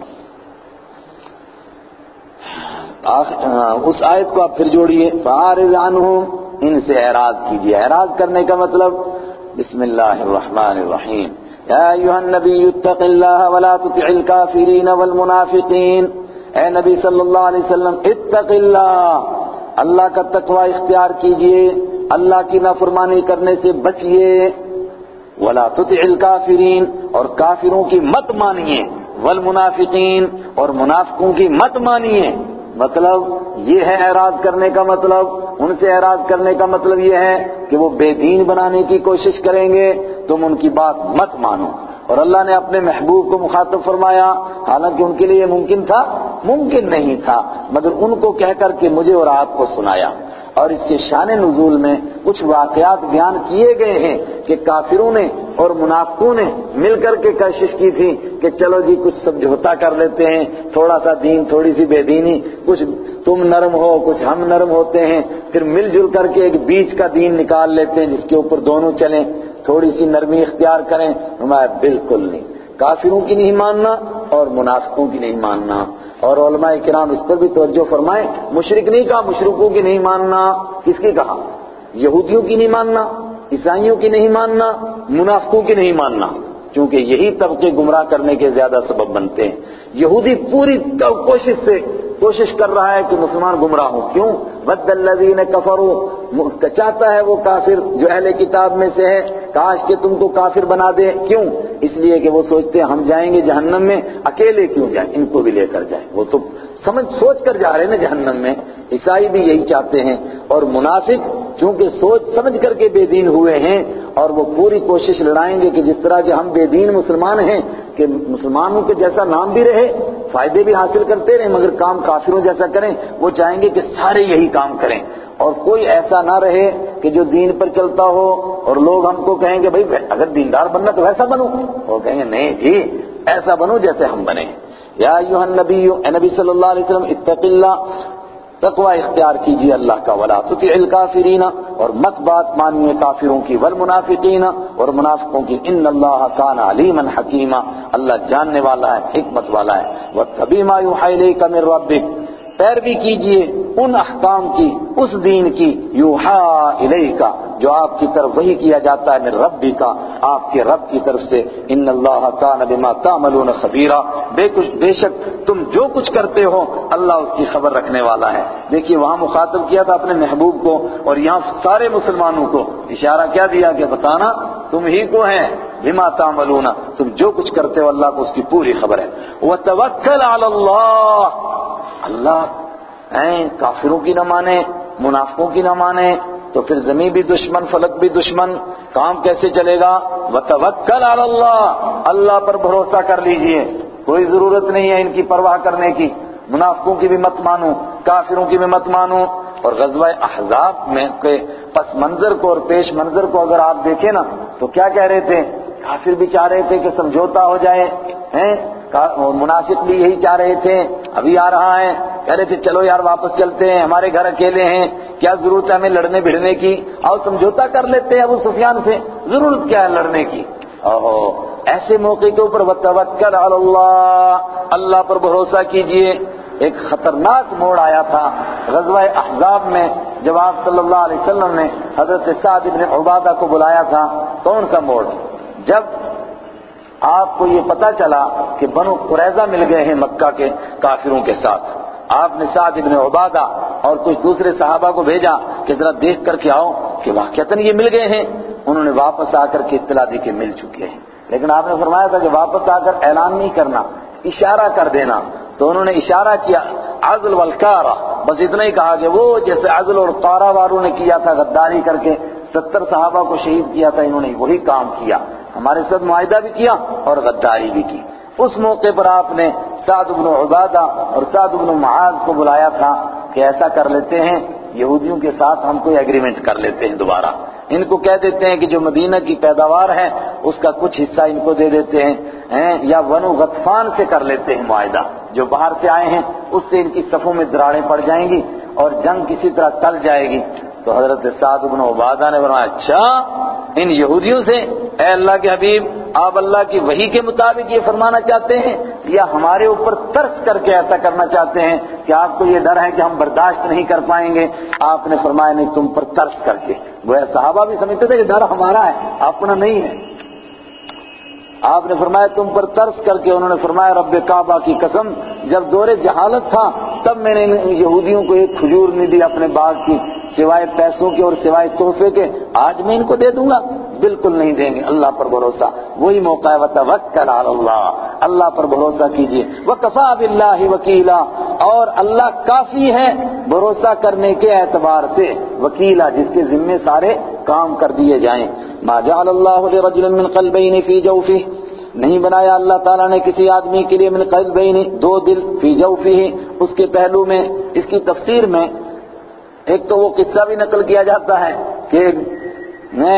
Speaker 1: اس آیت کو آپ پھر جوڑیے، فَأَعْرِضْ عَنْهُمْ، ان سے اعراض کیجیے۔ اعراض کرنے کا مطلب بسم اللہ الرحمن الرحیم، یا ایھا النبی اتق اللہ ولا تطع الکافرین والمنافقین، اے نبی صلی اللہ علیہ وسلم اتق اللہ، اللہ کا تقوی اختیار کیجیے، اللہ کی نافرمانی کرنے سے بچیے، ولا تطع الکافرین، اور کافروں کی مت مانیے، والمنافقین، اور منافقوں کی مت مانیے۔ مطلب یہ ہے اعراض کرنے کا مطلب، ان سے اعراض کرنے کا مطلب یہ ہے کہ وہ بے دین بنانے کی کوشش کریں گے، تم ان کی بات مت مانو۔ اور اللہ نے اپنے محبوب کو مخاطب فرمایا، حالانکہ ان کے لیے یہ ممکن تھا، ممکن نہیں تھا، مگر ان کو کہہ کر کے مجھے اور آپ کو سنایا۔ اور اس کے شان نزول میں کچھ واقعات بیان کیے گئے ہیں کہ کافروں نے اور منافقوں نے مل کر کے کوشش کی تھی کہ چلو جی کچھ سمجھوتا کر لیتے ہیں، تھوڑا سا دین تھوڑی سی بے دینی، کچھ تم نرم ہو کچھ ہم نرم ہوتے ہیں، پھر مل جل کر کے ایک بیچ کا دین نکال لیتے ہیں جس کے اوپر دونوں چلیں، تھوڑی سی نرمی اختیار کریں۔ ہمارا بالکل نہیں، کافروں کی نہیں ماننا اور منافقوں کی نہیں ماننا۔ اور علماء کرام اس پر بھی توجہ فرمائیں، مشرک نہیں کہا، مشرکوں کی نہیں ماننا، کس کی کہا؟ یہودیوں کی نہیں ماننا، عیسائیوں کی نہیں ماننا، منافقوں کی نہیں ماننا، کیونکہ یہی طبقے گمراہ کرنے کے زیادہ سبب بنتے ہیں۔ یہودی پوری کوشش کر رہا ہے کہ مسلمان گمراہ ہوں، کیوں؟ وَدَّ الَّذِينَ كَفَرُوا، چاہتا ہے وہ کافر جو اہل کتاب میں سے ہے، کاش کہ تم کو کافر بنا دے، کیوں؟ اس لیے کہ وہ سوچتے ہیں ہم جائیں گے جہنم میں، اکیلے کیوں جائیں، ان کو بھی لے کر جائیں۔ وہ تو سوچ کر جا رہے ہیں نا جہنم میں، عیسائی بھی یہی چاہتے ہیں، اور منافق چونکہ سوچ سمجھ کر کے بے دین ہوئے ہیں، اور وہ پوری کوشش لڑائیں گے کہ جس طرح کہ ہم بے دین مسلمان ہیں کہ مسلمانوں کے جیسا نام بھی رہے، فائدے بھی حاصل کرتے رہیں، مگر کام کافروں جیسا کریں۔ وہ چاہیں گے کہ سارے یہی کام کریں اور کوئی ایسا نہ رہے کہ جو دین پر چلتا ہو، اور لوگ ہم کو کہیں گے بھائی اگر دیندار بننا تو ویسا بنو، وہ کہیں گے نہیں جی ایسا بنو جیسے ہم بنے۔ یا ایھا النبی، اے نبی صلی اللہ علیہ وسلم اتق اللہ، تقوی اختیار کیجیے اللہ کا، ولا تطع الکافرین، اور مت بات مانیے کافروں کی، والمنافقین، اور منافقوں کی، ان اللہ کان علیما حکیما، اللہ جاننے والا ہے، حکمت والا ہے۔ واتبع ما یوحی الیک من ربک، پیروی کیجیے ان احکام کی، اس دین کی، یوحا الیک، جو آپ کی طرف وحی کیا جاتا ہے من ربک، آپ کے رب کی طرف سے، ان اللہ کان بما تعملون خبیرا، بے شک تم جو کچھ کرتے ہو اللہ اس کی خبر رکھنے والا ہے۔ دیکھیے وہاں مخاطب کیا تھا اپنے محبوب کو، اور یہاں سارے مسلمانوں کو اشارہ کیا دیا کہ بتانا تم ہی کو ہے، بما تعملون، تم جو کچھ کرتے ہو اللہ کو اس کی پوری خبر ہے۔ وتوکل علی اللہ، اللہ کافروں کی نہ مانے، منافقوں کی نہ مانے تو پھر زمین بھی دشمن، فلک بھی دشمن، کام کیسے چلے گا؟ وتوکل علی اللہ، اللہ پر بھروسہ کر لیجئے، کوئی ضرورت نہیں ہے ان کی پرواہ کرنے کی، منافقوں کی بھی مت مانو، کافروں کی بھی مت مانو۔ اور غزوہ احزاب میں کے پس منظر کو اور پیش منظر کو اگر آپ دیکھیں نا تو کیا کہہ رہے تھے؟ کافر بھی چاہ رہے تھے کہ سمجھوتا ہو جائے، اور منافق بھی یہی چاہ رہے تھے، ابھی آ رہا ہے، کہہ رہے تھے چلو یار واپس چلتے ہیں، ہمارے گھر اکیلے ہیں، کیا ضرورت ہے ہمیں لڑنے بھڑنے کی، اور سمجھوتا کر لیتے ہیں ابو سفیان سے، ضرورت کیا ہے لڑنے کی؟ ایسے موقع کے اوپر وتوکل علی اللہ، اللہ پر بھروسہ کیجئے۔ ایک خطرناک موڑ آیا تھا غزوہ احزاب میں، جب آپ صلی اللہ علیہ وسلم نے حضرت سعد بن عبادہ کو بلایا تھا۔ کون سا موڑ؟ جب آپ کو یہ پتا چلا کہ بنو قریظہ مل گئے ہیں مکہ کے کافروں کے ساتھ، آپ نے سعد بن عبادہ اور کچھ دوسرے صحابہ کو بھیجا کہ ذرا دیکھ کر کے آؤ کہ واقعتاً یہ مل گئے ہیں۔ انہوں نے واپس آ کر کے اطلاع دی کہ مل چکے ہیں، لیکن آپ نے فرمایا تھا کہ واپس آ کر اعلان نہیں کرنا، اشارہ کر دینا۔ تو انہوں نے اشارہ کیا، عزل والکارہ، بس اتنا ہی کہا کہ وہ جیسے عزل اور قارہ واروں نے کیا تھا غداری کر کے 70 صحابہ کو شہید کیا تھا، انہوں نے وہی کام کیا، ہمارے ساتھ معاہدہ بھی کیا اور غداری بھی کی۔ اس موقع پر آپ نے سعد بن عبادہ اور سعد بن معاذ کو بلایا تھا کہ ایسا کر لیتے ہیں، یہودیوں کے ساتھ ہم کوئی ایگریمنٹ کر لیتے ہیں دوبارہ، ان کو کہہ دیتے ہیں کہ جو مدینہ کی پیداوار ہے اس کا کچھ حصہ ان کو دے دیتے ہیں، یا بنو غطفان سے کر لیتے ہیں معاہدہ، جو باہر سے آئے ہیں اس سے ان کی صفوں میں دراڑیں پڑ جائیں گی اور جنگ کسی طرح ٹل جائے گی۔ تو حضرت سعد بن عبادہ نے فرمایا اچھا ان یہودیوں سے، اے اللہ کے حبیب آپ اللہ کی وحی کے مطابق یہ فرمانا چاہتے ہیں یا ہمارے اوپر ترس کر کے ایسا کرنا چاہتے ہیں کہ آپ کو یہ ڈر ہے کہ ہم برداشت نہیں کر پائیں گے؟ آپ نے فرمایا نہیں، تم پر ترس کر کے۔ گویا صحابہ بھی سمجھتے تھے کہ ڈر ہمارا ہے، اپنا نہیں ہے۔ آپ نے فرمایا تم پر ترس کر کے، انہوں نے فرمایا رب کعبہ کی قسم جب دور جہالت تھا تب میں نے یہودیوں کو ایک کھجور نہیں دی اپنے باغ کی سوائے پیسوں کے اور سوائے تحفے کے، آج میں ان کو دے دوں گا؟ بالکل نہیں دیں گے۔ اللہ پر بھروسہ، وہی موقع ہے وتوکل علی اللہ، اللہ پر بھروسہ کیجئے۔ وکفی باللہ وکیلا، اور اللہ کافی ہے بھروسہ کرنے کے اعتبار سے، وکیلا جس کے ذمے سارے کام کر دیے جائیں۔ ما جعل اللہ لرجل من قلبین فی جوفہ، نہیں بنایا اللہ تعالیٰ نے کسی آدمی کے لیے من قلبین، دو دل، فی جوفہ اس کے پہلو میں۔ اس کی تفسیر میں ایک تو وہ قصہ بھی نقل کیا جاتا ہے کہ میں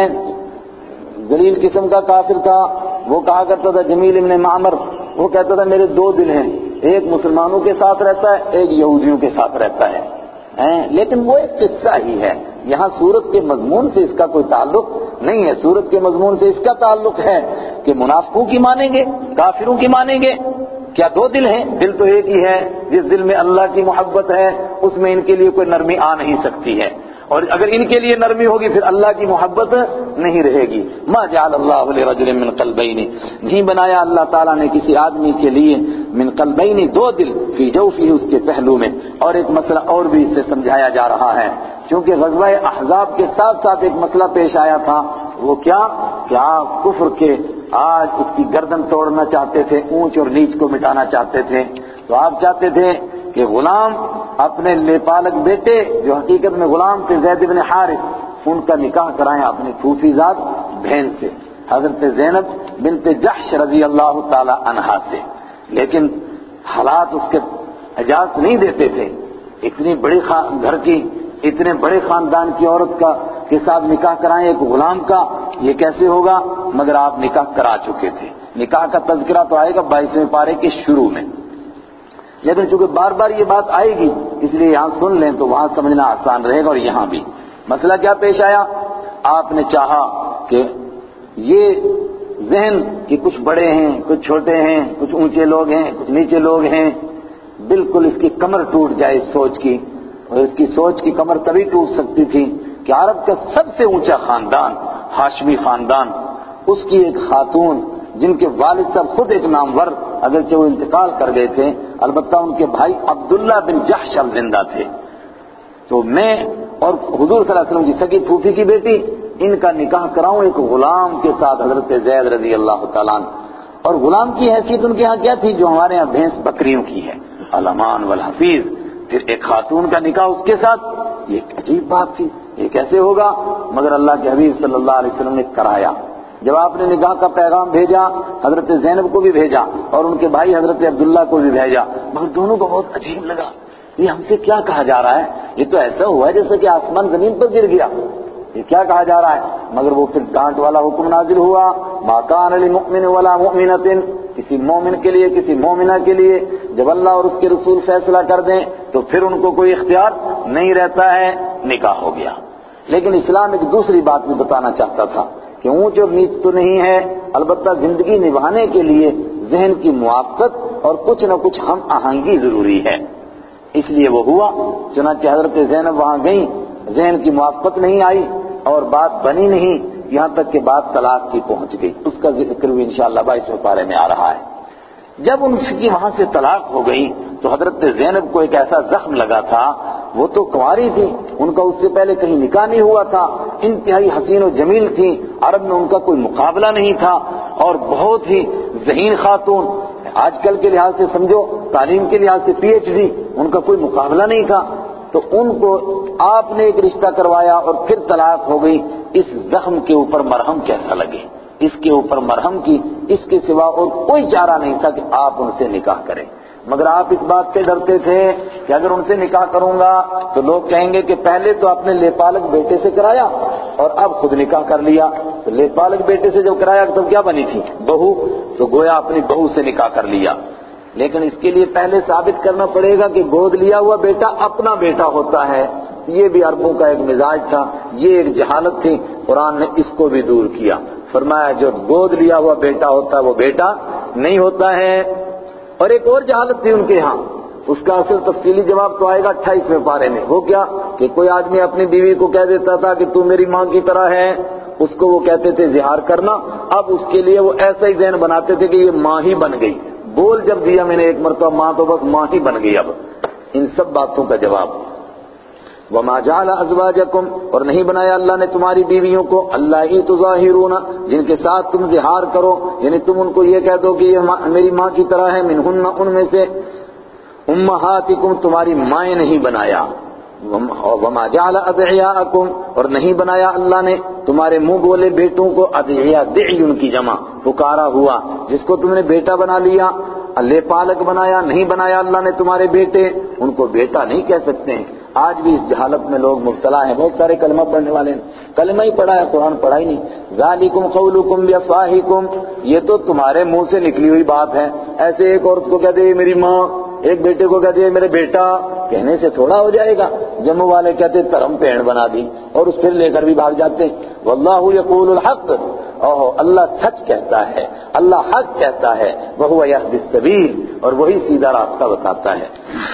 Speaker 1: ذلیل قسم کا کافر تھا، وہ کہا کرتا تھا جمیل ابن معمر، وہ کہتا تھا میرے دو دل ہیں، ایک مسلمانوں کے ساتھ رہتا ہے، ایک یہودیوں کے ساتھ رہتا ہے، لیکن وہ ایک قصہ ہی ہے، یہاں سورت کے مضمون سے اس کا کوئی تعلق نہیں ہے۔ سورت کے مضمون سے اس کا تعلق ہے کہ منافقوں کی مانیں گے، کافروں کی مانیں گے؟ کیا دو دل ہیں؟ دل تو ایک ہی ہے، جس دل میں اللہ کی محبت ہے اس میں ان کے لیے کوئی نرمی آ نہیں سکتی ہے، اور اگر ان کے لیے نرمی ہوگی پھر اللہ کی محبت نہیں رہے گی۔ ما جعل اللہ لرجل من قلبین، نہیں بنایا اللہ تعالیٰ نے کسی آدمی کے لیے من قلبین، دو دل، فی جوفہ اس کے پہلو میں۔ اور ایک مسئلہ اور بھی اس سے سمجھایا جا رہا ہے، چونکہ غزوہ احزاب کے ساتھ ساتھ ایک مسئلہ پیش آیا تھا، وہ کیا کہ آپ کفر کے آج اس کی گردن توڑنا چاہتے تھے، اونچ اور نیچ کو مٹانا چاہتے تھے۔ تو آپ چاہتے تھے کہ غلام اپنے لیپالک بیٹے جو حقیقت میں غلام تھے زید بن حارث، ان کا نکاح کرائیں اپنی پھوپھی زاد بہن سے، حضرت زینب بنت جحش رضی اللہ تعالی عنہا سے، لیکن حالات اس کے اجازت نہیں دیتے تھے۔ اتنی بڑی گھر کی، اتنے بڑے خاندان کی عورت کا کے ساتھ نکاح کرائیں ایک غلام کا، یہ کیسے ہوگا؟ مگر آپ نکاح کرا چکے تھے۔ نکاح کا تذکرہ تو آئے گا 22ویں پارے کے شروع میں، لیکن چونکہ بار بار یہ بات آئے گی اس لیے یہاں سن لیں تو وہاں سمجھنا آسان رہے گا۔ اور یہاں بھی مسئلہ کیا پیش آیا؟ آپ نے چاہا کہ یہ ذہن کہ کچھ بڑے ہیں، کچھ چھوٹے ہیں، کچھ اونچے لوگ ہیں، کچھ نیچے لوگ ہیں، بالکل اس کی کمر ٹوٹ جائے اس سوچ کی، اور اس کی سوچ کی کمر تبھی ٹوٹ سکتی تھی کہ عرب کا سب سے اونچا خاندان ہاشمی خاندان، اس کی ایک خاتون جن کے والد صاحب خود ایک نامور، اگرچہ وہ انتقال کر گئے تھے، البتہ ان کے بھائی عبداللہ بن جحش اب زندہ تھے، تو میں اور حضور صلی اللہ علیہ وسلم کی سگی پھوپھی کی بیٹی ان کا نکاح کراؤں ایک غلام کے ساتھ، حضرت زید رضی اللہ تعالیٰ عنہ. اور غلام کی حیثیت ان کے ہاں کیا تھی؟ جو ہمارے ہاں بھینس بکریوں کی ہے، الامان والحفیظ. پھر ایک خاتون کا نکاح اس کے ساتھ، یہ ایک عجیب بات تھی، یہ کیسے ہوگا؟ مگر اللہ کے حبیب صلی اللہ علیہ وسلم نے کرایا. جب آپ نے نکاح کا پیغام بھیجا، حضرت زینب کو بھی بھیجا اور ان کے بھائی حضرت عبداللہ کو بھی بھیجا، مگر دونوں کو بہت عجیب لگا. یہ ہم سے کیا کہا جا رہا ہے؟ یہ تو ایسا ہوا ہے جیسے کہ آسمان زمین پر گر گیا، یہ کیا کہا جا رہا ہے؟ مگر وہ پھر ڈانٹ والا حکم نازل ہوا، ما کان للمؤمن ولا مؤمنۃ، کسی مومن کے لیے کسی مومنہ کے لیے جب اللہ اور اس کے رسول فیصلہ کر دیں تو پھر ان کو کوئی اختیار نہیں رہتا ہے، نکاح ہو گیا. لیکن اسلام ایک دوسری بات بھی بتانا چاہتا تھا کہ اونچ اور نیچ تو نہیں ہے، البتہ زندگی نبھانے کے لیے ذہن کی موافقت اور کچھ نہ کچھ ہم آہنگی ضروری ہے. اس لیے وہ ہوا، چنانچہ حضرت زینب وہاں گئیں، ذہن کی موافقت نہیں آئی اور بات بنی نہیں، یہاں تک کہ بات طلاق کی پہنچ گئی. اس کا ذکر بھی انشاءاللہ 22ویں پارے میں آ رہا ہے. جب ان کی وہاں سے طلاق ہو گئی تو حضرت زینب کو ایک ایسا زخم لگا تھا، وہ تو کنواری تھی، ان کا اس سے پہلے کہیں نکاح نہیں ہوا تھا، انتہائی حسین و جمیل تھی، عرب میں ان کا کوئی مقابلہ نہیں تھا اور بہت ہی ذہین خاتون، آج کل کے لحاظ سے سمجھو تعلیم کے لحاظ سے پی ایچ ڈی، ان کا کوئی مقابلہ نہیں تھا. تو ان کو آپ نے ایک رشتہ کروایا اور پھر طلاق ہو گئی. اس زخم کے اوپر مرہم کیسا لگے؟ اس کے اوپر مرہم کی اس کے سوا اور کوئی چارہ نہیں تھا کہ آپ ان سے نکاح کریں. مگر آپ اس بات سے ڈرتے تھے کہ اگر ان سے نکاح کروں گا تو لوگ کہیں گے کہ پہلے تو آپ نے لے پالک بیٹے سے کرایا اور اب خود نکاح کر لیا. تو لے پالک بیٹے سے جب کرایا تو کیا بنی تھی؟ بہو. تو گویا اپنی بہو سے نکاح کر لیا. لیکن اس کے لیے پہلے ثابت کرنا پڑے گا کہ گود لیا ہوا بیٹا اپنا بیٹا ہوتا ہے. یہ بھی عربوں کا ایک مزاج تھا، یہ ایک جہالت تھی، قرآن نے اس کو بھی دور کیا. فرمایا جو گود لیا ہوا بیٹا ہوتا ہے وہ بیٹا نہیں ہوتا ہے. اور ایک اور جہالت تھی ان کے ہاں، اس کا اصل تفصیلی جواب تو آئے گا 28ویں پارے میں. وہ کیا کہ کوئی آدمی اپنی بیوی کو کہہ دیتا تھا کہ تو میری ماں کی طرح ہے، اس کو وہ کہتے تھے زہار کرنا. اب اس کے لیے وہ ایسا ہی ذہن بناتے تھے کہ یہ ماں ہی بن گئی. بول جب دیا میں نے ایک مرتبہ ماں تو بس ماں ہی بن گئی. اب ان سب باتوں کا جواب وَمَا جَعَلَ أَزْوَاجَكُمْ، اور نہیں بنایا اللہ نے تمہاری بیویوں کو اللَّائِي تُظَاهِرُونَ، جن کے ساتھ تم زہار کرو، یعنی تم ان کو یہ کہہ دو کہ یہ میری ماں کی طرح ہے، منہن، ان میں سے، امہاتکم، تمہاری مائیں نہیں بنایا. وَمَا جَعَلَ أَدْعِيَاءَكُمْ، اور نہیں بنایا اللہ نے تمہارے منہ بولے بیٹوں کو، ادعیاء دعی ان کی جمع، پکارا ہوا، جس کو تم نے بیٹا بنا لیا. لے پالک بنایا، نہیں بنایا اللہ نے تمہارے بیٹے، ان کو بیٹا نہیں کہہ سکتے ہیں. آج بھی اس جہالت میں لوگ مبتلا ہیں. بہت سارے کلمہ پڑھنے والے ہیں، کلمہ ہی پڑھا ہے، قرآن پڑھا ہی نہیں. ذالکم قولکم بافواہکم، یہ تو تمہارے منہ سے نکلی ہوئی بات ہے. ایسے ایک عورت کو کہہ دے میری ماں، ایک بیٹے کو کہہ دے میرے بیٹا، کہنے سے تھوڑا ہو جائے گا. جموں والے کہتے ترم پینڑ بنا دی اور اس پھر لے کر بھی بھاگ جاتے ہیں. واللہ یقول الحق، اوہ اللہ سچ کہتا ہے، اللہ حق کہتا ہے. وہو یہدی السبیل، اور وہی سیدھا راستہ بتاتا ہے.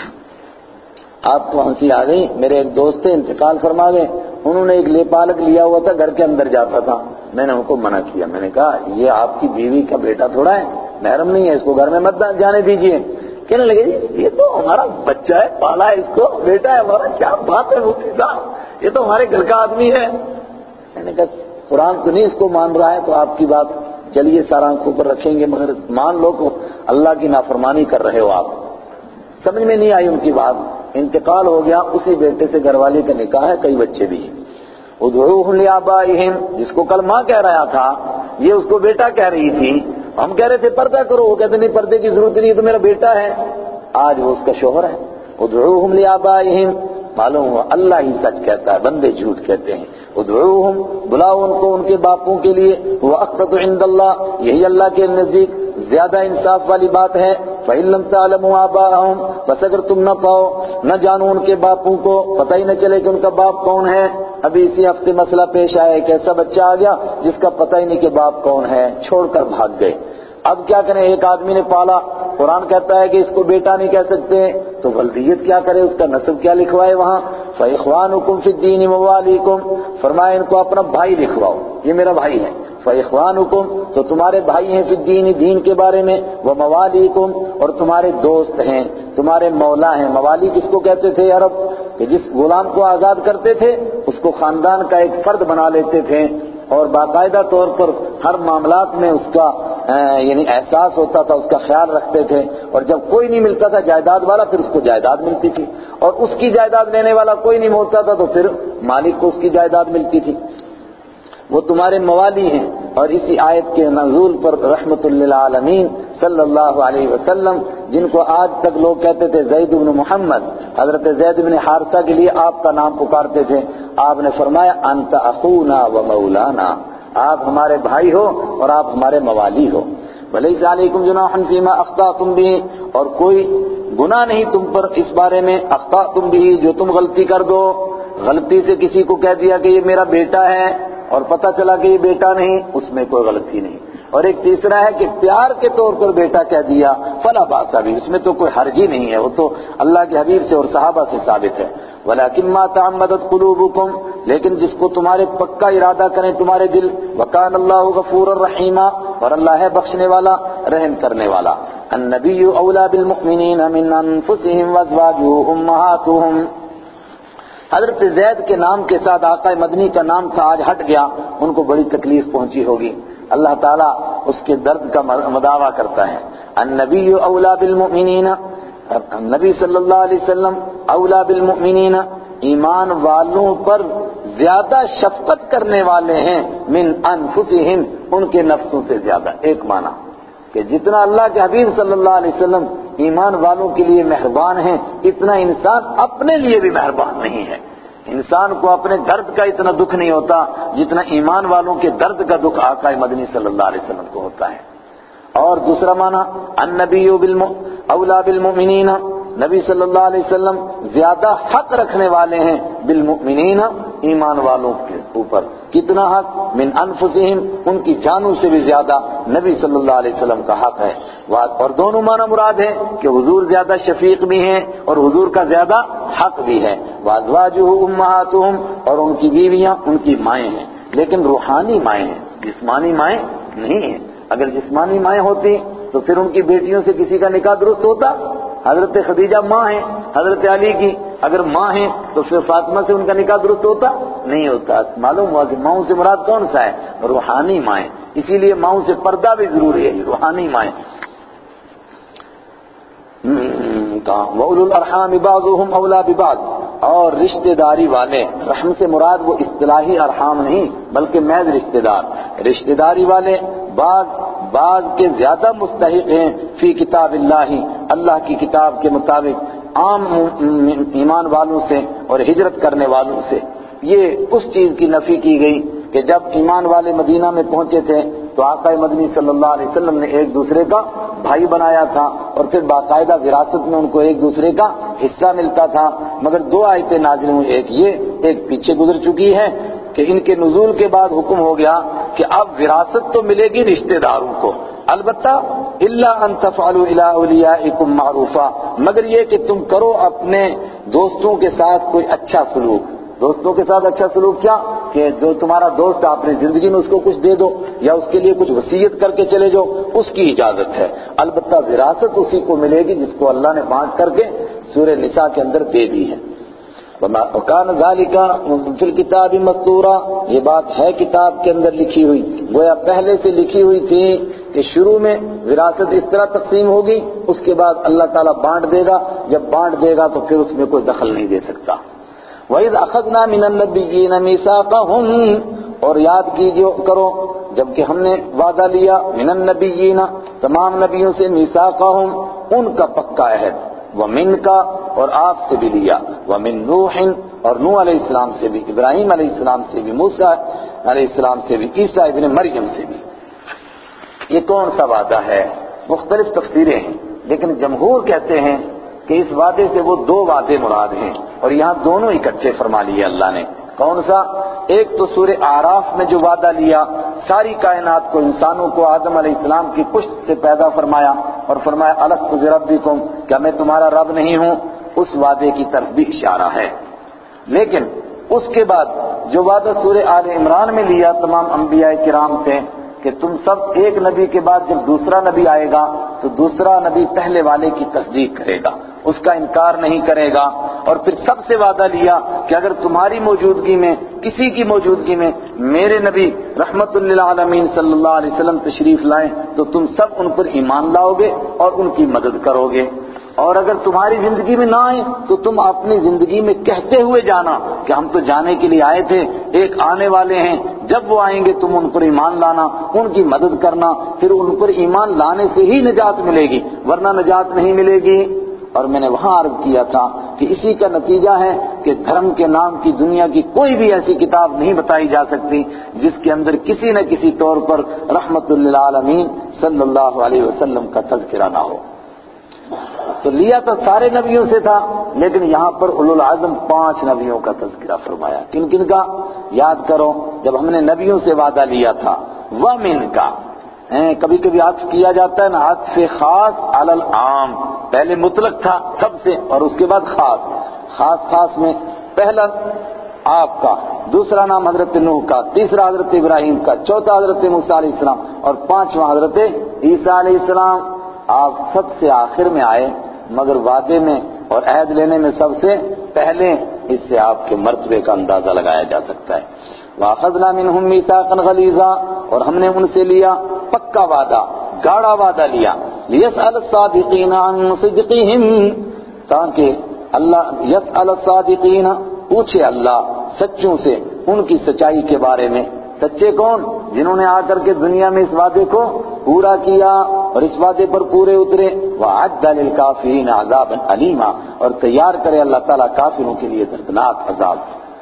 Speaker 1: آپ کو ہنسی آ گئی. میرے ایک دوست تھے، انتقال فرما گئے. انہوں نے ایک لے پالک لیا ہوا تھا، گھر کے اندر جاتا تھا. میں نے ان کو منع کیا، میں نے کہا یہ آپ کی بیوی کا بیٹا تھوڑا ہے، محرم نہیں ہے، اس کو گھر میں مت جانے دیجیے. کہنے لگے یہ تو ہمارا بچہ ہے، پالا ہے اس کو، بیٹا ہے ہمارا. کیا بات ہے مفتی صاحب، یہ تو ہمارے گھر کا آدمی ہے. میں نے کہا قرآن تو نہیں اس کو مان رہا ہے، تو آپ کی بات چلیے سارا آنکھوں پر رکھیں گے، مگر مان لو کہ اللہ کی نافرمانی کر رہے ہو آپ. سمجھ میں نہیں آئی ان کی بات. انتقال ہو گیا، اسی بیٹے سے گھر والی کا نکاح ہے، کئی بچے بھی ہیں. ادعوہم لآبائہم، جس کو کل ماں کہہ رہا تھا یہ اس کو بیٹا کہہ رہی تھی. ہم کہہ رہے تھے پردہ کرو، وہ کہتے نہیں پردے کی ضرورت نہیں، یہ تو میرا بیٹا ہے. آج وہ اس کا شوہر ہے. ادعوہم لآبائہم، معلوم ہوا اللہ ہی سچ کہتا ہے، بندے جھوٹ کہتے ہیں. ادعوہم، بلاؤ ان کو ان کے باپوں کے لیے. وہ اقسط عند اللہ، یہی اللہ کے نزدیک زیادہ انصاف والی بات ہے. فَإِن لَّمْ تَعْلَمُوا آبَاءَهُمْ، بس اگر تم نہ پاؤ، نہ جانو ان کے باپوں کو، پتہ ہی نہ چلے کہ ان کا باپ کون ہے. ابھی اسی ہفتے مسئلہ پیش آیا، ایک ایسا بچہ آ گیا جس کا پتہ ہی نہیں کہ باپ کون ہے، چھوڑ کر بھاگ گئے. اب کیا کریں؟ ایک آدمی نے پالا، قرآن کہتا ہے کہ اس کو بیٹا نہیں کہہ سکتے، تو ولدیت کیا کرے، اس کا نسب کیا لکھوائے وہاں؟ فَإِخْوَانُكُمْ فِي الدِّينِ مَوَالِيكُمْ، فرمایا ان کو اپنا بھائی لکھواؤ، یہ میرا بھائی ہے۔ فَإِخْوَانُكُمْ، تو تمہارے بھائی ہیں، فی الدین، دین کے بارے میں، وَمَوَالِيكُمْ، اور تمہارے دوست ہیں، تمہارے مولا ہیں۔ موالی کس کو کہتے تھے عرب؟ کہ جس غلام کو آزاد کرتے تھے اس کو خاندان کا ایک فرد بنا لیتے تھے، اور باقاعدہ طور پر ہر معاملات میں اس کا یعنی احساس ہوتا تھا، اس کا خیال رکھتے تھے، اور جب کوئی نہیں ملتا تھا جائیداد والا، پھر اس کو جائیداد ملتی تھی، اور اس کی جائیداد لینے والا کوئی نہیں ہوتا تھا تو پھر مالک کو اس کی جائیداد ملتی تھی۔ وہ تمہارے موالی ہیں۔ اور اسی آیت کے نزول پر رحمت للعالمین صلی اللہ علیہ وسلم، جن کو آج تک لوگ کہتے تھے زید بن محمد، حضرت زید بن حارثہ کے لیے آپ کا نام پکارتے تھے، آپ نے فرمایا انت اخونا و مولانا، آپ ہمارے بھائی ہو اور آپ ہمارے موالی ہو۔ ولیس علیکم جناح فیما اخطأتم به، اور کوئی گناہ نہیں تم پر اس بارے میں اخطأتم به جو تم غلطی کر دو، غلطی سے کسی کو کہہ دیا کہ یہ میرا بیٹا ہے اور پتہ چلا کہ یہ بیٹا نہیں، اس میں کوئی غلطی نہیں۔ اور ایک تیسرا ہے کہ پیار کے طور پر بیٹا کہہ دیا، فلا باس بھی، اس میں تو کوئی حرج ہی نہیں ہے، وہ تو اللہ کے حبیب سے اور صحابہ سے ثابت ہے۔ ولیکن ما تعمدت قلوبکم، لیکن جس کو تمہارے پکا ارادہ کریں تمہارے دل، وکان اللہ غفور الرحیم، اور اللہ ہے بخشنے والا رحم کرنے والا۔ النبی اولی بالمؤمنین من انفسهم وازواجہ امہاتہم، حضرت زید کے نام کے ساتھ آقا مدنی کا نام تھا، آج ہٹ گیا، ان کو بڑی تکلیف پہنچی ہوگی، اللہ تعالیٰ اس کے درد کا مداوع کرتا ہے۔ النبی اولی بالمؤمنین، نبی صلی اللہ علیہ وسلم اولی بالمؤمنین، ایمان والوں پر زیادہ شفقت کرنے والے ہیں، من انفسہم، ان کے نفسوں سے زیادہ۔ ایک معنی کہ جتنا اللہ کے حبیب صلی اللہ علیہ وسلم ایمان والوں کے لیے مہربان ہیں، اتنا انسان اپنے لیے بھی مہربان نہیں ہے۔ انسان کو اپنے درد کا اتنا دکھ نہیں ہوتا جتنا ایمان والوں کے درد کا دکھ آقا مدنی صلی اللہ علیہ وسلم کو ہوتا ہے۔ اور دوسرا معنی النبی اولی بالمؤمنین، نبی صلی اللہ علیہ وسلم زیادہ حق رکھنے والے ہیں بالمؤمنین، ایمان والوں کے اوپر۔ کتنا حق؟ من انفسہم، ان کی جانوں سے بھی زیادہ نبی صلی اللہ علیہ وسلم کا حق ہے۔ اور دونوں معنی مراد ہے کہ حضور زیادہ شفیق بھی ہیں اور حضور کا زیادہ حق بھی ہے۔ وازواجہ امہاتہم، اور ان کی بیویاں ان کی مائیں ہیں، لیکن روحانی مائیں ہیں، جسمانی مائیں نہیں ہیں۔ اگر جسمانی مائیں ہوتی تو پھر ان کی بیٹیوں سے کسی کا نکاح درست ہوتا؟ حضرت خدیجہ ماں ہیں حضرت علی کی، اگر ماں ہیں تو پھر فاطمہ سے ان کا نکاح درست ہوتا؟ نہیں ہوتا۔ معلوم ہوا کہ ماؤں سے مراد کون سا ہے؟ روحانی مائیں، اسی لیے ماؤں سے پردہ بھی ضروری ہے، روحانی مائیں۔ وَأُولُو الْأَرْحَامِ بَعْضُهُمْ أَوْلَى بِبَعْضٍ، اور رشتہ داری والے، رحم سے مراد وہ اصطلاحی ارحام نہیں بلکہ محض رشتہ دار، رشتہ داری والے بعض کے زیادہ مستحق ہیں فی کتاب اللہ، اللہ کی کتاب کے مطابق، عام ایمان والوں سے اور ہجرت کرنے والوں سے۔ یہ اس چیز کی نفی کی گئی کہ جب ایمان والے مدینہ میں پہنچے تھے تو آقا مدنی صلی اللہ علیہ وسلم نے ایک دوسرے کا بھائی بنایا تھا، اور پھر باقاعدہ وراثت میں ان کو ایک دوسرے کا حصہ ملتا تھا، مگر دو آیتیں نازل ہوئی، ایک یہ، ایک پیچھے گزر چکی ہے کہ ان کے نزول کے بعد حکم ہو گیا کہ اب وراثت تو ملے گی رشتہ داروں کو، البتہ الا ان تفعلوا الى اولیاءکم معروفا، مگر یہ کہ تم کرو اپنے دوستوں کے ساتھ کوئی اچھا سلوک۔ دوستوں کے ساتھ اچھا سلوک کیا؟ کہ جو تمہارا دوست ہے اپنی زندگی میں اس کو کچھ دے دو یا اس کے لیے کچھ وصیت کر کے چلے جاؤ، اس کی اجازت ہے، البتہ وراثت اسی کو ملے گی جس کو اللہ نے بانٹ کر کے سورہ نساء کے اندر دے دی ہے۔ وَكَانَ ذَلِكَ فِي الْكِتَابِ مَسْطُورًا، یہ بات ہے کتاب کے اندر لکھی ہوئی، گویا پہلے سے لکھی ہوئی تھی کہ شروع میں وراثت اس طرح تقسیم ہوگی، اس کے بعد اللہ تعالیٰ بانٹ دے گا، جب بانٹ دے گا تو پھر اس میں کوئی دخل نہیں دے سکتا۔ وَإِذْ أَخَذْنَا مِنَ النَّبِيِّينَ مِيثَاقَهُمْ، اور یاد کیجئے کرو جبکہ ہم نے وعدہ لیا من النبیین، تمام نبیوں سے، میثاقہم، ان کا پکا عہد، ومن کا، اور آپ سے بھی لیا، ومن نوح، اور نوح علیہ السلام سے بھی، ابراہیم علیہ السلام سے بھی، موسیٰ علیہ السلام سے بھی، عیسیٰ ابن مریم سے بھی۔ یہ کون سا وعدہ ہے؟ مختلف تفسیریں ہیں، لیکن جمہور کہتے ہیں کہ اس وعدے سے وہ دو وعدے مراد ہیں، اور یہاں دونوں اکٹھے فرما لیے اللہ نے۔ کون سا؟ ایک تو سورہ اعراف میں جو وعدہ لیا، ساری کائنات کو، انسانوں کو آدم علیہ السلام کی پشت سے پیدا فرمایا اور فرمایا الست بربکم، کیا میں تمہارا رب نہیں ہوں؟ اس وعدے کی طرف بھی اشارہ ہے۔ لیکن اس کے بعد جو وعدہ سورہ آل عمران میں لیا تمام انبیاء کرام سے کہ تم سب ایک نبی کے بعد جب دوسرا نبی آئے گا تو دوسرا نبی پہلے والے کی تصدیق کرے گا، اس کا انکار نہیں کرے گا، اور پھر سب سے وعدہ لیا کہ اگر تمہاری موجودگی میں کسی کی موجودگی میں میرے نبی رحمت للعالمین صلی اللہ علیہ وسلم تشریف لائیں تو تم سب ان پر ایمان لاؤ گے اور ان کی مدد کرو گے، اور اگر تمہاری زندگی میں نہ آئیں تو تم اپنی زندگی میں کہتے ہوئے جانا کہ ہم تو جانے کے لیے آئے تھے، ایک آنے والے ہیں، جب وہ آئیں گے تم ان پر ایمان لانا، ان کی مدد کرنا، پھر ان پر ایمان لانے سے ہی نجات ملے گی ورنہ نجات نہیں ملے گی۔ اور میں نے وہاں عرض کیا تھا کہ اسی کا نتیجہ ہے کہ دھرم کے نام کی دنیا کی کوئی بھی ایسی کتاب نہیں بتائی جا سکتی جس کے اندر کسی نہ کسی طور پر رحمت للعالمین صلی اللہ علیہ وسلم کا تذکرہ نہ ہو۔ تو لیا تو سارے نبیوں سے تھا، لیکن یہاں پر اولو العزم 5 نبیوں کا تذکرہ فرمایا۔ کن کن کا؟ یاد کرو، جب ہم نے نبیوں سے وعدہ لیا تھا وَمِن کا، کبھی کبھی عطف کیا جاتا ہے نا، عطف خاص علی العام، پہلے مطلق تھا سب سے اور اس کے بعد خاص، خاص میں پہلا آپ کا، دوسرا نام حضرت نوح کا، تیسرا حضرت ابراہیم کا، چوتھا حضرت موسیٰ علیہ السلام اور 5واں حضرت عیسیٰ علیہ السلام۔ آپ سب سے آخر میں آئے مگر وعدے میں اور عہد لینے میں سب سے پہلے، اس سے آپ کے مرتبے کا اندازہ لگایا جا سکتا ہے۔ وَأَخَذْنَا مِنْهُمْ مِيثَاقًا غَلِيظًا، اور ہم نے ان سے لیا پکا وعدہ، گاڑا وعدہ لیا، لِيَسْأَلَ الصَّادِقِينَ عَنْ صِدْقِهِمْ، تاکہ اللہ يَسْأَلَ الصَّادِقِينَ، پوچھے اللہ سچوں سے ان کی سچائی کے بارے میں۔ سچے کون؟ جنہوں نے آ کر کے دنیا میں اس وعدے کو پورا کیا اور اس وعدے پر پورے اترے۔ وَأَعَدَّ لِلْكَافِرِينَ عَذَابًا أَلِيمًا، اور تیار کرے اللہ تعالیٰ کافروں کے لیے دردناک عذاب۔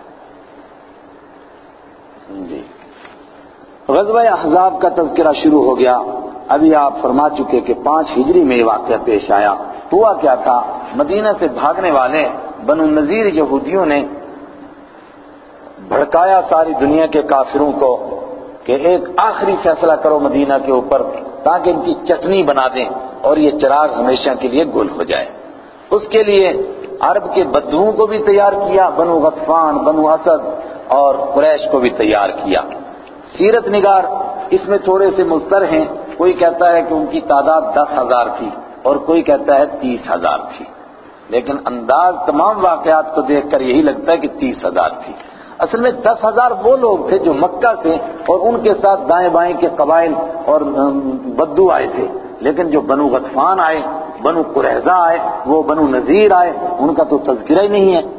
Speaker 1: جی، غزوہ احزاب کا تذکرہ شروع ہو گیا۔ ابھی آپ فرما چکے کہ 5 ہجری میں یہ واقعہ پیش آیا۔ ہوا کیا تھا؟ مدینہ سے بھاگنے والے بنو نذیر یہودیوں نے بھڑکایا ساری دنیا کے کافروں کو کہ ایک آخری فیصلہ کرو مدینہ کے اوپر تاکہ ان کی چٹنی بنا دیں اور یہ چراغ ہمیشہ کے لیے گل ہو جائے۔ اس کے لیے عرب کے بدوؤں کو بھی تیار کیا، بنو غطفان، بنو اسد اور قریش کو بھی تیار کیا۔ سیرت نگار اس میں تھوڑے سے مضطر ہیں، کوئی کہتا ہے کہ ان کی تعداد 10,000 تھی اور کوئی کہتا ہے 30,000 تھی، لیکن انداز تمام واقعات کو دیکھ کر یہی لگتا ہے کہ 30,000 تھی۔ اصل میں 10,000 وہ لوگ تھے جو مکہ سے اور ان کے ساتھ دائیں بائیں کے قبائل اور بدو آئے تھے، لیکن جو بنو غطفان آئے، بنو قریظہ آئے، وہ بنو نذیر آئے، ان کا تو تذکرہ ہی نہیں ہے۔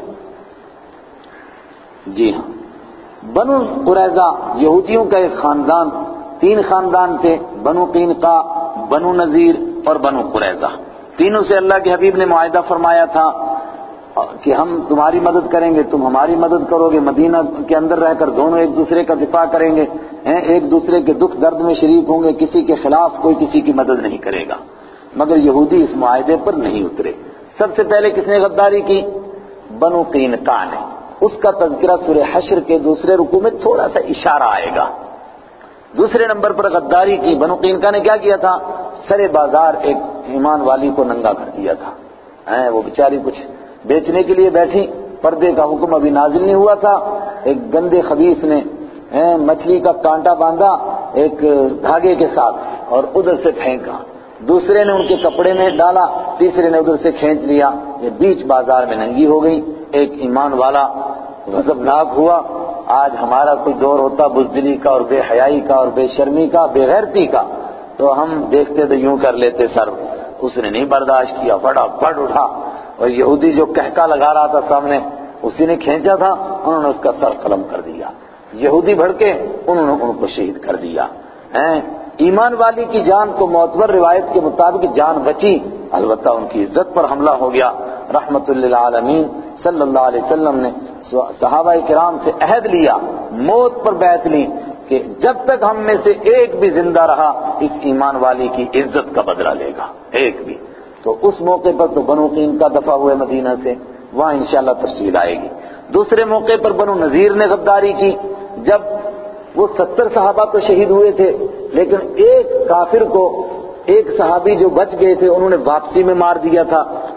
Speaker 1: جی ہاں، بنو قریظہ یہودیوں کا ایک خاندان، 3 خاندان تھے، بنو قینقاع، بنو نذیر اور بنو قریظہ۔ تینوں سے اللہ کے حبیب نے معاہدہ فرمایا تھا کہ ہم تمہاری مدد کریں گے، تم ہماری مدد کرو گے، مدینہ کے اندر رہ کر دونوں ایک دوسرے کا دفاع کریں گے، ایک دوسرے کے دکھ درد میں شریک ہوں گے، کسی کے خلاف کوئی کسی کی مدد نہیں کرے گا۔ مگر یہودی اس معاہدے پر نہیں اترے۔ سب سے پہلے کس نے غداری کی؟ بنو قینقاع نے۔ اس کا تذکرہ سورہ حشر کے دوسرے رکوع میں تھوڑا سا اشارہ آئے گا۔ دوسرے نمبر پر غداری کی بنو قینقاع نے کیا کیا تھا؟ سرے بازار ایک ایمان والی کو ننگا کر دیا تھا۔ وہ بیچاری کچھ بیچنے کے لیے بیٹھی، پردے کا حکم ابھی نازل نہیں ہوا تھا، ایک گندے خبیث نے مچھلی کا کانٹا باندھا ایک دھاگے کے ساتھ اور ادھر سے پھینکا، دوسرے نے ان کے کپڑے میں ڈالا، تیسرے نے ادھر سے کھینچ لیا، یہ بیچ بازار میں ننگی ہو گئی۔ ایک ایمان والا غضبناک ہوا، آج ہمارا کوئی دور ہوتا بزدلی کا اور بے حیائی کا اور بے شرمی کا، بے غیرتی کا، تو ہم دیکھتے تو یوں کر لیتے سر۔ اس نے نہیں برداشت کیا، فٹافٹ اٹھا، اور یہودی جو کہکا لگا رہا تھا سامنے، اسی نے کھینچا تھا، انہوں نے اس کا سر قلم کر دیا۔ یہودی بھڑکے، انہوں نے ان کو شہید کر دیا۔ ایمان والی کی جان تو معتبر روایت کے مطابق جان بچی، البتہ ان کی عزت پر حملہ ہو گیا۔ رحمت للعالمین صلی اللہ علیہ وسلم نے صحابہ کرام سے عہد لیا، موت پر بیعت لی کہ جب تک ہم میں سے ایک بھی زندہ رہا اس ایمان والی کی عزت کا بدلہ لے گا، ایک بھی۔ تو اس موقع پر تو بنو قینقاع دفع ہوئے مدینہ سے، وہاں انشاءاللہ تفصیل آئے گی۔ دوسرے موقع پر بنو نذیر نے غداری کی، جب وہ 70 صحابہ تو شہید ہوئے تھے، لیکن ایک کافر کو، ایک صحابی جو بچ گئے تھے، انہوں نے واپسی میں مار دیا تھا۔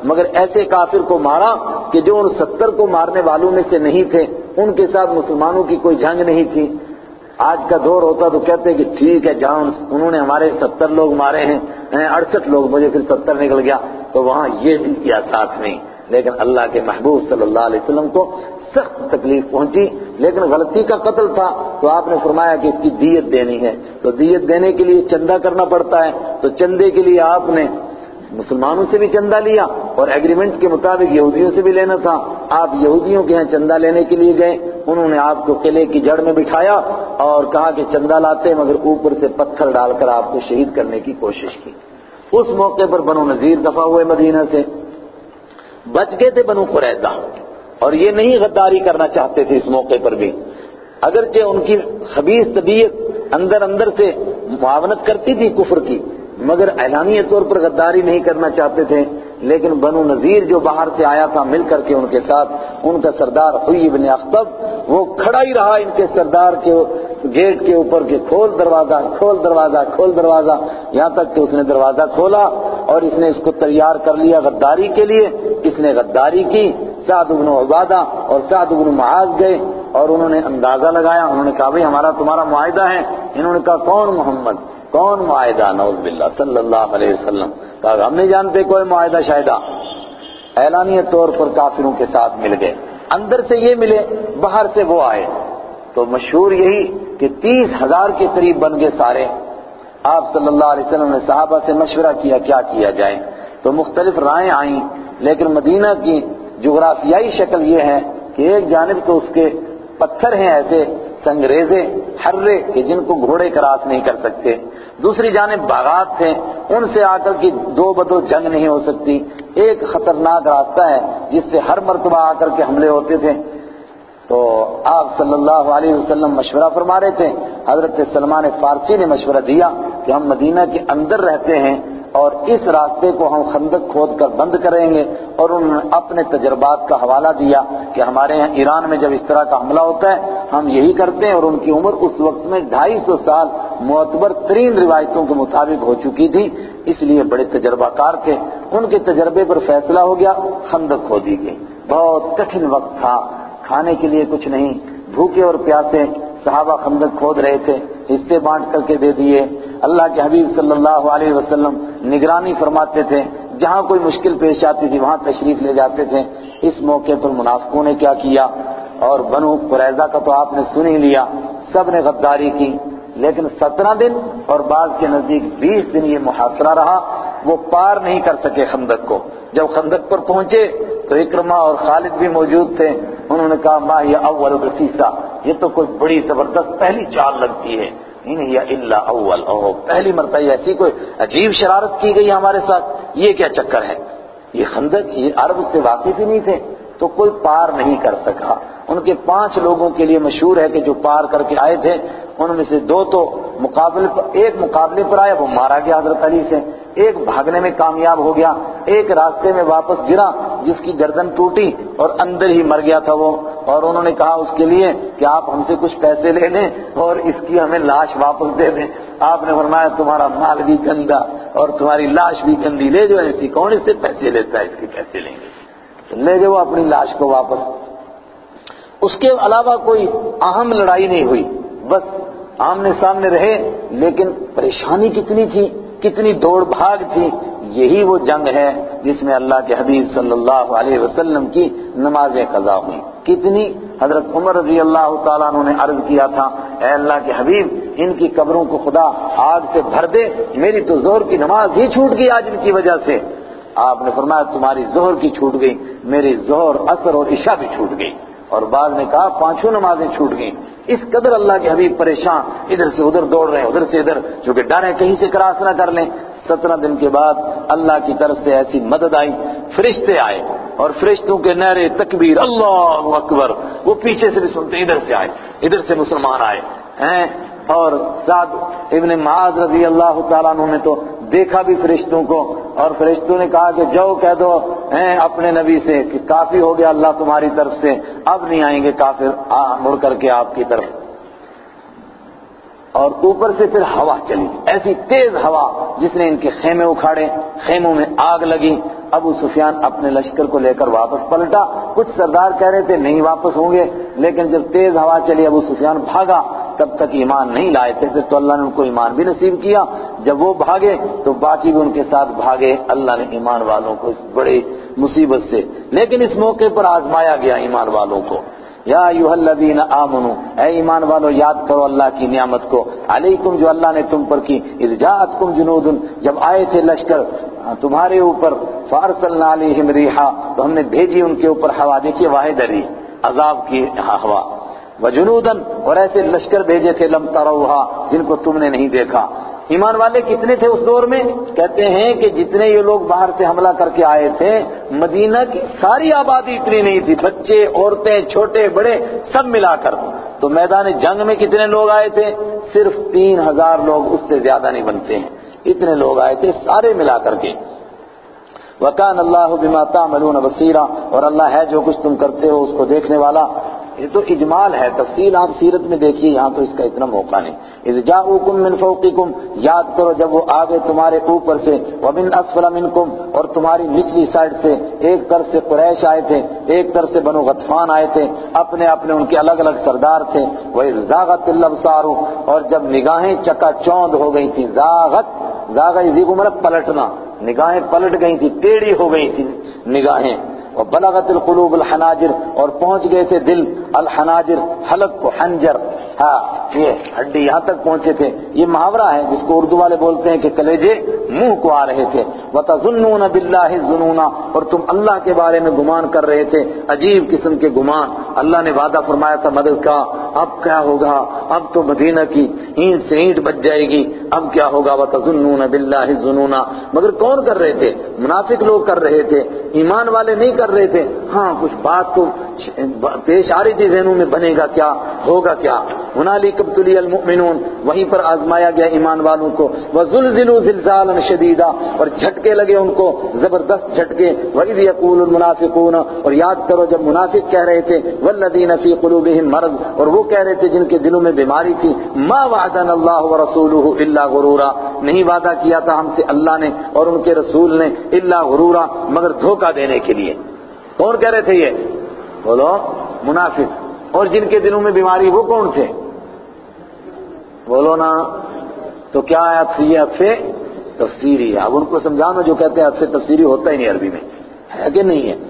Speaker 1: مگر ایسے کافر کو مارا کہ جو ان 70 کو مارنے والوں میں سے نہیں تھے، ان کے ساتھ مسلمانوں کی کوئی جنگ نہیں تھی۔ آج کا دور ہوتا تو کہتے کہ ٹھیک ہے جہاں انہوں نے ہمارے 70 لوگ مارے ہیں 68 لوگ، مجھے پھر 70 نکل گیا، تو وہاں یہ بھی کیا ساتھ نہیں۔ لیکن اللہ کے محبوب صلی اللہ علیہ وسلم کو سخت تکلیف پہنچی، لیکن غلطی کا قتل تھا تو آپ نے فرمایا کہ اس کی دیت دینی ہے، تو دیت دینے کے لیے چندہ کرنا پڑتا ہے، تو چندے کے لیے آپ نے مسلمانوں سے بھی چندہ لیا اور ایگریمنٹ کے مطابق یہودیوں سے بھی لینا تھا۔ آپ یہودیوں کے ہاں چندہ لینے کے لیے گئے، انہوں نے آپ کو قلعے کی جڑ میں بٹھایا اور کہا کہ چندہ لاتے، مگر اوپر سے پتھر ڈال کر آپ کو شہید کرنے کی کوشش کی۔ اس موقع پر بنو نذیر دفع ہوئے مدینہ سے، بچ گئے تھے بنو قریظہ، اور یہ نہیں غداری کرنا چاہتے تھے اس موقع پر بھی، اگرچہ ان کی خبیث طبیعت اندر سے معاونت کرتی تھی کفر کی، مگر اعلانیہ طور پر غداری نہیں کرنا چاہتے تھے۔ لیکن بنو نذیر جو باہر سے آیا تھا مل کر کے ان کے ساتھ، ان کا سردار حوی بن اخطب وہ کھڑا ہی رہا ان کے سردار کے گیٹ کے اوپر کہ کھول دروازہ، کھول دروازہ، کھول دروازہ، یہاں تک کہ اس نے دروازہ کھولا اور اس نے اس کو تیار کر لیا غداری کے لیے۔ اس نے غداری کی، سعد بن عبادہ اور سعد بن معاذ گئے اور انہوں نے اندازہ لگایا، انہوں نے کہا بھئی ہمارا تمہارا معاہدہ ہے، انہوں نے کہا کون محمد، کون معاہدہ، نعوذ باللہ صلی اللہ علیہ وسلم، کہا ہم نہیں جانتے کوئی معاہدہ شاہدہ۔ اعلانیہ طور پر کافروں کے ساتھ مل گئے، اندر سے یہ ملے، باہر سے وہ آئے، تو مشہور یہی کہ 30,000 کے قریب بن گئے سارے۔ آپ صلی اللہ علیہ وسلم نے صحابہ سے مشورہ کیا کیا کیا جائے، تو مختلف رائیں آئیں، لیکن مدینہ کی جغرافیائی شکل یہ ہے کہ ایک جانب تو اس کے پتھر ہیں ایسے سنگریزے ہرے کہ جن کو گھوڑے کراس نہیں کر سکتے، دوسری جانب باغات تھے، ان سے آ کر کی دو بدو جنگ نہیں ہو سکتی، ایک خطرناک راستہ ہے جس سے ہر مرتبہ آ کر کے حملے ہوتے تھے۔ تو آپ صلی اللہ علیہ وسلم مشورہ فرما رہے تھے، حضرت سلمان فارسی نے مشورہ دیا کہ ہم مدینہ کے اندر رہتے ہیں اور اس راستے کو ہم خندق کھود کر بند کریں گے، اور انہوں نے اپنے تجربات کا حوالہ دیا کہ ہمارے یہاں ایران میں جب اس طرح کا حملہ ہوتا ہے ہم یہی کرتے ہیں، اور ان کی عمر اس وقت میں 250 سال معتبر ترین روایتوں کے مطابق ہو چکی تھی، اس لیے بڑے تجربہ کار تھے۔ ان کے تجربے پر فیصلہ ہو گیا، خندق کھودی گئی۔ بہت کٹھن وقت تھا، کھانے کے لیے کچھ نہیں، بھوکے اور پیاسے صحابہ خندق کھود رہے تھے، حصے بانٹ کر کے دے دیے۔ اللہ کے حبیب صلی اللہ علیہ وسلم نگرانی فرماتے تھے، جہاں کوئی مشکل پیش آتی تھی وہاں تشریف لے جاتے تھے۔ اس موقع پر منافقوں نے کیا کیا، اور بنو قریظہ کا تو آپ نے سن ہی لیا، سب نے غداری کی، لیکن 17 دن اور بعض کے نزدیک 20 دن یہ محاصرہ رہا، وہ پار نہیں کر سکے خندق کو۔ جب خندق پر پہنچے تو اکرمہ اور خالد بھی موجود تھے، انہوں نے کہا ما یہ اول رسیسہ، یہ تو کوئی بڑی زبردست پہلی چال لگتی ہے، ان ہی الا اول، پہلی مرتبہ ایسی کوئی عجیب شرارت کی گئی ہمارے ساتھ، یہ کیا چکر ہے؟ یہ خندق، یہ عرب سے واقف ہی نہیں تھے، تو کوئی پار نہیں کر سکا۔ ان کے 5 لوگوں کے لیے مشہور ہے کہ جو پار کر کے آئے تھے، ان میں سے 2 تو ایک مقابلے پر آیا، وہ مارا گیا حضرت علی سے، ایک بھاگنے میں کامیاب ہو گیا، ایک راستے میں واپس گرا جس کی گردن ٹوٹی اور اندر ہی مر گیا تھا وہ، اور انہوں نے کہا اس کے لیے کہ آپ ہم سے کچھ پیسے لے لیں اور اس کی ہمیں لاش واپس دے دیں۔ آپ نے فرمایا تمہارا مال بھی گندا اور تمہاری لاش بھی گندی، لے جو، ایسی کون اس سے پیسے لیتا ہے، اس کے پیسے لیں گے، لے جو اپنی لاش کو واپس۔ اس کے علاوہ کوئی اہم لڑائی نہیں ہوئی، بس آمنے سامنے رہے، لیکن پریشانی کتنی تھی، کتنی دوڑ بھاگ تھی۔ یہی وہ جنگ ہے جس میں اللہ کے حبیب صلی اللہ علیہ وسلم کی نمازیں قضا ہوئی۔ کتنی؟ حضرت عمر رضی اللہ تعالیٰ عنہ نے عرض کیا تھا، اے اللہ کے حبیب ان کی قبروں کو خدا آگ سے بھر دے، میری تو ظہر کی نماز ہی چھوٹ گئی آج ان کی وجہ سے۔ آپ نے فرمایا تمہاری ظہر کی چھوٹ گئی، میری ظہر، عصر اور عشاء بھی چھوٹ گئی، اور بعض نے کہا 5 نمازیں چھوٹ گئیں۔ اس قدر اللہ کے حبیب پریشان، ادھر سے ادھر دوڑ رہے ہیں، ادھر سے ادھر، چونکہ ڈر ہے کہیں سے کراس نہ کر لیں۔ 17 دن کے بعد اللہ کی طرف سے ایسی مدد آئی، فرشتے آئے، اور فرشتوں کے نعرے تکبیر اللہ اکبر وہ پیچھے سے بھی سنتے، ادھر سے آئے، ادھر سے مسلمان آئے ہیں۔ اور سعد ابن معاذ رضی اللہ تعالیٰ عنہ نے تو دیکھا بھی فرشتوں کو، اور فرشتوں نے کہا کہ جاؤ کہہ دو اپنے نبی سے کہ کافی ہو گیا اللہ تمہاری طرف سے، اب نہیں آئیں گے کافر مڑ کر کے آپ کی طرف۔ اور اوپر سے پھر ہوا چلی، ایسی تیز ہوا جس نے ان کے خیمے اکھاڑے، خیموں میں آگ لگی۔ ابو سفیان اپنے لشکر کو لے کر واپس پلٹا۔ کچھ سردار کہہ رہے تھے نہیں واپس ہوں گے، لیکن جب تیز ہوا چلی ابو سفیان بھاگا، تب تک ایمان نہیں لائے تھے، پھر تو اللہ نے ان کو ایمان بھی نصیب کیا۔ جب وہ بھاگے تو باقی بھی ان کے ساتھ بھاگے، اللہ نے ایمان والوں کو اس بڑی مصیبت سے، لیکن اس موقع پر آزمایا گیا ایمان والوں کو۔ یا ایھا الذین آمنوا، اے ایمان والو یاد کرو اللہ کی نعمت کو، علیکم جو اللہ نے تم پر کی، اذ جاءتکم جنود، جب آئے تھے لشکر تمہارے اوپر، فارسلنا علیہم ریحا، تو ہم نے بھیجی ان کے اوپر ہوا، دیکھیے واحد ری عذاب کی ہوا، وجنودن، اور ایسے لشکر بھیجے تھے لم تروہا، جن کو تم نے نہیں دیکھا۔ ایمان والے کتنے تھے اس دور میں؟ کہتے ہیں کہ جتنے یہ لوگ باہر سے حملہ کر کے آئے تھے، مدینہ کی ساری آبادی اتنی نہیں تھی، بچے، عورتیں، چھوٹے بڑے سب ملا کر۔ تو میدان جنگ میں کتنے لوگ آئے تھے؟ صرف 3000 لوگ، اس سے زیادہ نہیں بنتے ہیں، اتنے لوگ آئے تھے سارے ملا کر کے۔ وَكَانَ اللَّهُ بِمَا تَعْمَلُونَ بَصِيرًا، اور اللہ ہے جو کچھ تم کرتے ہو اس کو دیکھنے والا۔ یہ تو اجمال ہے، تفصیل آپ سیرت میں دیکھیے، یہاں تو اس کا اتنا موقع نہیں۔ اذ جاءوکم من فوقکم، یاد کرو جب وہ آگے تمہارے اوپر سے، ومن اسفل منکم، اور تمہاری نچلی سائڈ سے، ایک طرف سے قریش آئے تھے، ایک طرف سے بنو غطفان آئے تھے، اپنے اپنے ان کے الگ الگ سردار تھے۔ وَإِذْ زَاغَتِ الْأَبْصَارُ، اور جب نگاہیں چکا چوند ہو گئی تھی، زاغ یزیغ مطلب پلٹنا، نگاہیں پلٹ گئی تھی، ٹیڑھی ہو گئی تھی نگاہیں۔ وَبَلَغَتِ الْقُلُوبُ الْحَنَاجِرَ، اور پہنچ گئے تھے دل، الحناجر حلق کو، حنجر، ہاں یہ ہڈی یہاں تک پہنچے تھے۔ یہ محاورہ ہے جس کو اردو والے بولتے ہیں کہ کلیجے منہ کو آ رہے تھے۔ وَتَظُنُّونَ بِاللَّهِ الظُّنُونَ، اور تم اللہ کے بارے میں گمان کر رہے تھے، عجیب قسم کے گمان۔ اللہ نے وعدہ فرمایا تھا مدد کا، اب کیا ہوگا؟ اب تو مدینہ کی اینٹ سے اینٹ بچ جائے گی، اب کیا ہوگا؟ وَتَظُنُّونَ بِاللَّهِ الظُّنُونَ، مگر کون کر رہے تھے؟ منافق لوگ کر رہے تھے، ایمان والے نہیں کر رہے تھے۔ ہاں کچھ بات تو پیش آ رہی تھی ذہنوں میں، بنے گا کیا، ہوگا کیا؟ هُنَالِكَ ابْتُلِيَ الْمُؤْمِنُونَ، وہیں پر آزمایا گیا ایمان والوں کو۔ وَزُلْزِلُوا زِلْزَالًا شَدِيدًا، اور جھٹکے لگے ان کو، زبردست جھٹکے۔ وَإِذْ يَقُولُ الْمُنَافِقُونَ، اور یاد کرو جب منافق کہہ رہے تھے، وَالَّذِينَ فِي قُلُوبِهِمْ مَرَضٌ، اور وہ کہہ رہے تھے جن کے دلوں میں بیماری تھی، مَا وَعَدَنَا اللَّهُ وَرَسُولُهُ إِلَّا غُرُورًا، نہیں وعدہ کیا تھا ہم سے اللہ نے اور ان کے رسول نے، إِلَّا غُرُورًا، مگر دھوکہ دینے کے لیے۔ کون کہہ رہے تھے یہ؟ بولو، منافق۔ اور جن کے دلوں میں بیماری وہ کون تھے؟ بولو نا۔ تو کیا آیت یہ حد سے تفسیری ہے؟ اب ان کو سمجھانا جو کہتے ہیں حد سے تفسیری ہوتا ہی نہیں عربی میں، ہے کہ نہیں ہے؟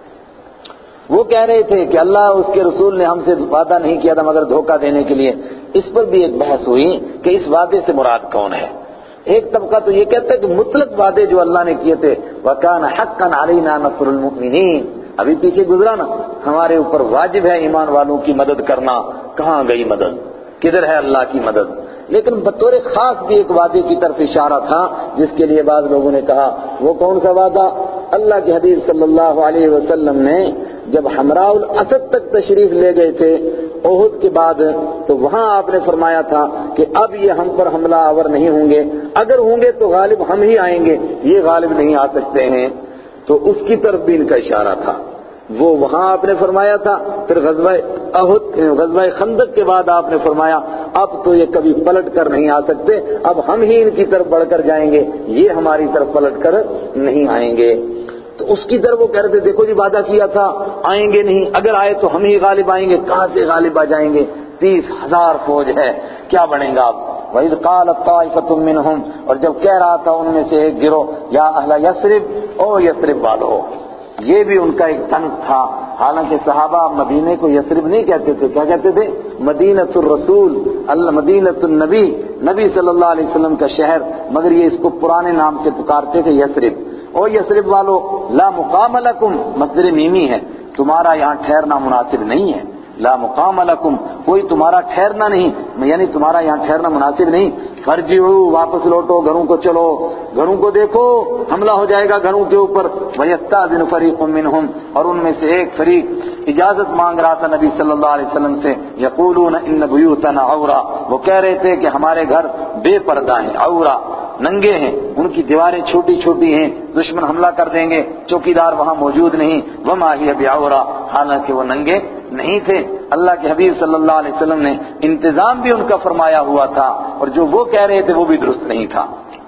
Speaker 1: وہ کہہ رہے تھے کہ اللہ اس کے رسول نے ہم سے وعدہ نہیں کیا تھا مگر دھوکہ دینے کے لیے۔ اس پر بھی ایک بحث ہوئی کہ اس وعدے سے مراد کون ہے۔ ایک طبقہ تو یہ کہتا ہے کہ مطلق وعدے جو اللہ نے کیے تھے، وَكَانَ حَقًّا عَلَيْنَا نَصْرُ الْمُؤْمِنِينَ، ابھی پیچھے گزرا نا، ہمارے اوپر واجب ہے ایمان والوں کی مدد کرنا۔ کہاں گئی مدد؟ کدھر ہے اللہ کی مدد؟ لیکن بطور خاص بھی ایک وعدے کی طرف اشارہ تھا جس کے لیے بعض لوگوں نے کہا وہ کون سا وعدہ؟ اللہ کے حبیب صلی اللہ علیہ وسلم نے جب حمراء الاسد تک تشریف لے گئے تھے احد کے بعد، تو وہاں آپ نے فرمایا تھا کہ اب یہ ہم پر حملہ آور نہیں ہوں گے، اگر ہوں گے تو غالب ہم ہی آئیں گے، یہ غالب نہیں آ سکتے ہیں۔ تو اس کی طرف بھی ان کا اشارہ تھا، وہ وہاں آپ نے فرمایا تھا۔ پھر غزوہ خندق کے بعد آپ نے فرمایا اب تو یہ کبھی پلٹ کر نہیں آ سکتے، اب ہم ہی ان کی طرف بڑھ کر جائیں گے، یہ ہماری طرف پلٹ کر نہیں آئیں گے۔ تو اس کی طرف وہ کہہ رہے تھے دیکھو جی وعدہ کیا تھا آئیں گے نہیں، اگر آئے تو ہم ہی غالب آئیں گے، کہاں سے غالب آ جائیں گے؟ 30,000 فوج ہے، کیا بنے گا اب؟ وَإِذْ قَالَتْ طَائِفَةٌ مِّنْهُمْ، اور جب کہہ رہا تھا ان میں سے ایک گروہ، یا اہل یثرب، او یثرب والو، یہ بھی ان کا ایک طنز تھا۔ حالانکہ صحابہ مدینے کو یثرب نہیں کہتے تھے، کیا کہتے تھے؟ مدینۃ الرسول، مدینۃ النبی، نبی صلی اللہ علیہ وسلم کا شہر، مگر یہ اس کو پرانے نام سے پکارتے تھے یثرب۔ او یثرب والو لا مقام لکم، مصدر میمی ہے، تمہارا یہاں ٹھہرنا مناسب نہیں ہے۔ لا مقام لکم، کوئی تمہارا ٹھہرنا نہیں، یعنی تمہارا یہاں ٹھہرنا مناسب نہیں۔ فرجعوا، واپس لوٹو، گھروں کو چلو، گھروں کو دیکھو، حملہ ہو جائے گا گھروں کے اوپر۔ وَيَسْتَأْذِنُ فَرِيقٌ مِّنْهُمْ، اور ان میں سے ایک فریق اجازت مانگ رہا تھا نبی صلی اللہ علیہ وسلم سے، يَقُولُونَ إِنَّ بُيُوتَنَا عَوْرَةٌ، وہ کہہ رہے تھے کہ ہمارے گھر بے پردہ ہیں، عورہ ننگے ہیں، ان کی دیواریں چھوٹی چھوٹی ہیں، دشمن حملہ کر دیں گے، چوکیدار وہاں موجود نہیں، وما ہی بعورہ، حالانکہ وہ ننگے نہیں تھے۔ اللہ کے حبیب صلی اللہ علیہ وسلم نے انتظام بھی ان کا فرمایا ہوا تھا، اور جو وہ کہہ رہے تھے وہ بھی درست نہیں تھا۔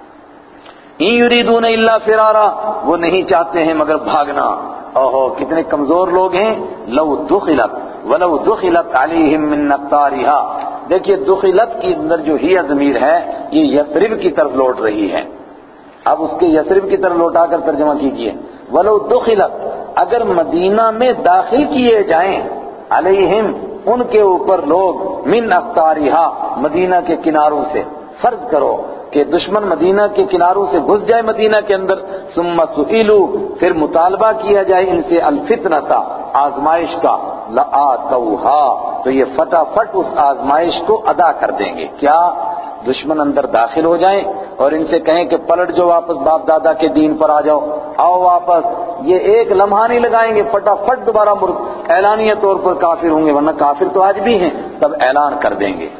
Speaker 1: ان یریدون الا فرارا، وہ نہیں چاہتے ہیں مگر بھاگنا۔ اوہو کتنے کمزور لوگ ہیں۔ لو دخلت ولو دخلت علیہم من اقطارها، دیکھیے دخلت کی اندر جو ہی ضمیر ہے یہ یثرب کی طرف لوٹ رہی ہے۔ اب اس کے یثرب کی طرف لوٹا کر ترجمہ کیجئے، ولو دخلت، اگر مدینہ میں داخل کیے جائیں، علیہم ان کے اوپر لوگ، من اقطارها مدینہ کے کناروں سے، فرض کرو کہ دشمن مدینہ کے کناروں سے گھس جائے مدینہ کے اندر، ثم سئلوا، پھر مطالبہ کیا جائے ان سے الفتنۃ، آزمائش کا، لآتوہا، تو یہ فٹافٹ اس آزمائش کو ادا کر دیں گے۔ کیا؟ دشمن اندر داخل ہو جائیں اور ان سے کہیں کہ پلٹ جو واپس باپ دادا کے دین پر آ جاؤ، آؤ واپس، یہ ایک لمحہ نہیں لگائیں گے، فٹافٹ دوبارہ اعلانیہ طور پر کافر ہوں گے، ورنہ کافر تو آج بھی ہیں، تب اعلان کر دیں گے۔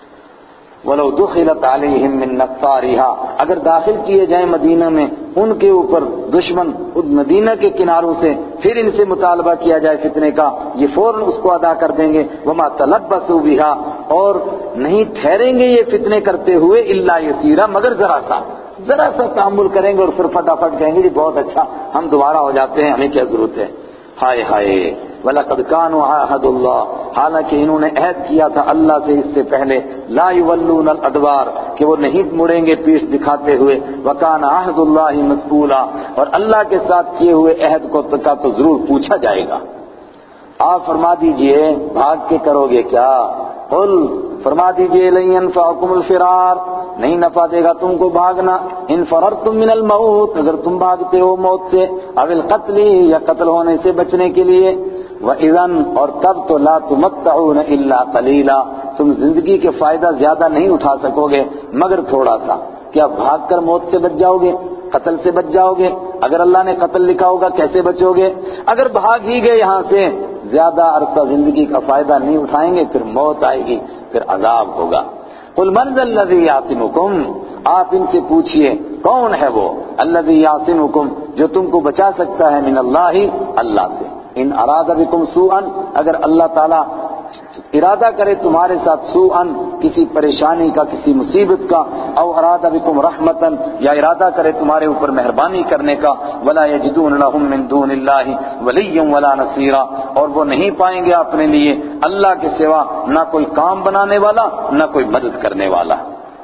Speaker 1: وَلَوْ دُخِلَتْ عَلَيْهِمْ مِنْ أَقْطَارِهَا، اگر داخل کیے جائیں مدینہ میں ان کے اوپر دشمن مدینہ کے کناروں سے، پھر ان سے مطالبہ کیا جائے فتنے کا، یہ فوراً اس کو ادا کر دیں گے۔ وَمَا تَلَبَّثُوا بِهَا، اور نہیں ٹھہریں گے یہ فتنے کرتے ہوئے، إِلَّا يَسِيرًا، مگر ذرا سا تحمل کریں گے اور پھر فٹافٹ کہیں گے جی بہت اچھا ہم دوبارہ ہو جاتے ہیں، ہمیں کیا ضرورت ہے۔ ہائے ہائے، وَلَقَدْ كَانُوا عَاهَدُوا اللَّهِ، حالانکہ انہوں نے عہد کیا تھا اللہ سے اس سے پہلے، لَا يُوَلُّونَ الْأَدْبَارَ، کہ وہ نہیں مڑیں گے پیٹھ دکھاتے ہوئے، وَكَانَ عَهْدُ اللَّهِ مَسْئُولًا، اور اللہ کے ساتھ کیے ہوئے عہد کو تو ضرور پوچھا جائے گا۔ آپ فرما دیجئے بھاگ کے کرو گے کیا؟ قل، فرما دیجئے لَن يَنفَعَكُمُ الْفِرَارُ، نہیں نفع دے گا تم کو بھاگنا، ان فررتم من الموت، اگر تم بھاگتے ہو موت سے، او القتل، یا قتل ہونے سے بچنے کے لیے، وَإِذًا، اور تب تو لا تمتعون الا قلیلا، تم زندگی کے فائدہ زیادہ نہیں اٹھا سکو گے مگر تھوڑا سا۔ کیا بھاگ کر موت سے بچ جاؤ گے؟ قتل سے بچ جاؤ گے؟ اگر اللہ نے قتل لکھا ہوگا کیسے بچو گے؟ اگر بھاگ ہی گئے یہاں سے، زیادہ عرصہ زندگی کا فائدہ نہیں اٹھائیں گے، پھر موت آئے گی، پھر عذاب ہوگا۔ قل من ذا الذی یعصمکم، آپ ان سے پوچھئے کون ہے وہ، الذی یعصمکم، جو تم کو بچا سکتا ہے، من اللہ، اللہ سے، ان اراد بکم سوءا، اگر اللہ تعالی ارادہ کرے تمہارے ساتھ سوءاً، کسی پریشانی کا، کسی مصیبت کا، او اراد بکم رحمتاً، یا ارادہ کرے تمہارے اوپر مہربانی کرنے کا، ولا یجدون لهم من دون اللہ ولیا ولا نصیرا، اور وہ نہیں پائیں گے اپنے لیے اللہ کے سوا نہ کوئی کام بنانے والا نہ کوئی مدد کرنے والا۔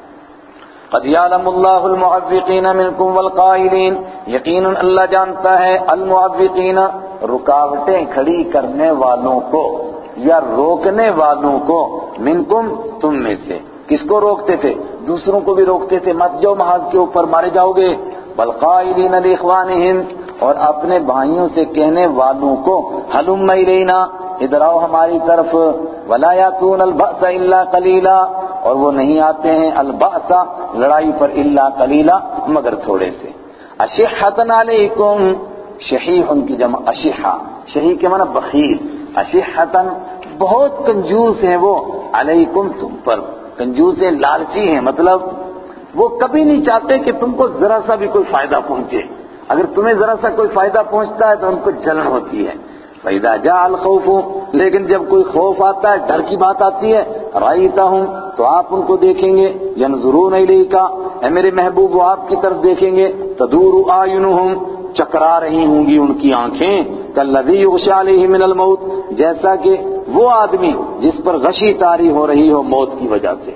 Speaker 1: قد یعلم اللہ المعوقین منکم والقائلین، یقیناً اللہ جانتا ہے المعوقین، رکاوٹیں کھڑی کرنے والوں کو یا روکنے والوں کو، منکم، تم میں سے۔ کس کو روکتے تھے؟ دوسروں کو بھی روکتے تھے، مت جاؤ محاذ کے اوپر مارے جاؤ گے، والقائلین لاخوانہم، اور اپنے بھائیوں سے کہنے والوں کو، ہلم الینا، ادھر آؤ ہماری طرف، ولا یاتون البأس الا قلیلا، اور وہ نہیں آتے ہیں البأس، لڑائی پر، الا قلیلا، مگر تھوڑے سے۔ اشحۃ علیکم، شحیح ان کی جمع اشحہ، شحیح کے معنی بخیل، اشحۃ بہت کنجوس ہیں وہ، علیکم تم پر، کنجوس ہیں، لالچی ہیں، مطلب وہ کبھی نہیں چاہتے کہ تم کو ذرا سا بھی کوئی فائدہ پہنچے، اگر تمہیں ذرا سا کوئی فائدہ پہنچتا ہے تو ان کو جلن ہوتی ہے۔ فَإِذَا جَاءَ الْخَوْفُ، لیکن جب کوئی خوف آتا ہے، ڈر کی بات آتی ہے، رَأَيْتَهُمْ، تو آپ ان کو دیکھیں گے، يَنْظُرُونَ إِلَيْكَ، اے میرے محبوب وہ آپ کی طرف دیکھیں گے، تَدُورُ أَعْيُنُهُمْ، چکرا رہی ہوں گی ان کی آنکھیں، كَالَّذِي يُغْشَىٰ عَلَيْهِ مِنَ الْمَوْتِ، جیسا کہ وہ آدمی جس پر غشی طاری ہو رہی ہو موت کی وجہ سے۔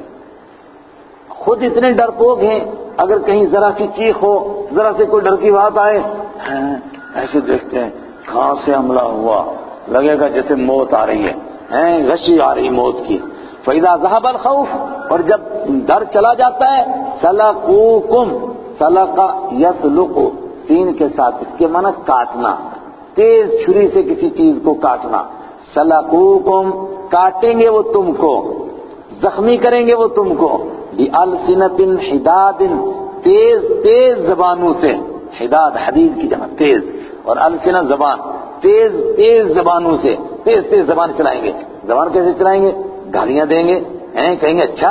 Speaker 1: خود اتنے ڈرپوک ہیں، اگر کہیں ذرا سی چیخ ہو، ذرا سے کوئی ڈر کی بات آئے، ایسے دیکھتے ہیں کہاں سے حملہ ہوا، لگے گا جیسے موت آ رہی ہے، غشی آ رہی موت کی۔ فَإِذَا ذَهَبَ الْخَوْفُ، اور جب ڈر چلا جاتا ہے، سَلَقُوكُمْ، سَلَقَ يَسْلُقُ، سین کے ساتھ، اس کے معنی کاٹنا، تیز چھری سے کسی چیز کو کاٹنا، سَلَقُوكُمْ، کاٹیں گے وہ تم کو، زخمی کریں گے وہ تم کو، بِأَلْسِنَةٍ حِدَادٍ، تیز تیز زبانوں سے، حداد حدید کی جمع تیز، اور السنہ زبان، تیز تیز زبانوں سے، تیز تیز زبان چلائیں گے۔ زبان کیسے چلائیں گے؟ گالیاں دیں گے، کہیں گے اچھا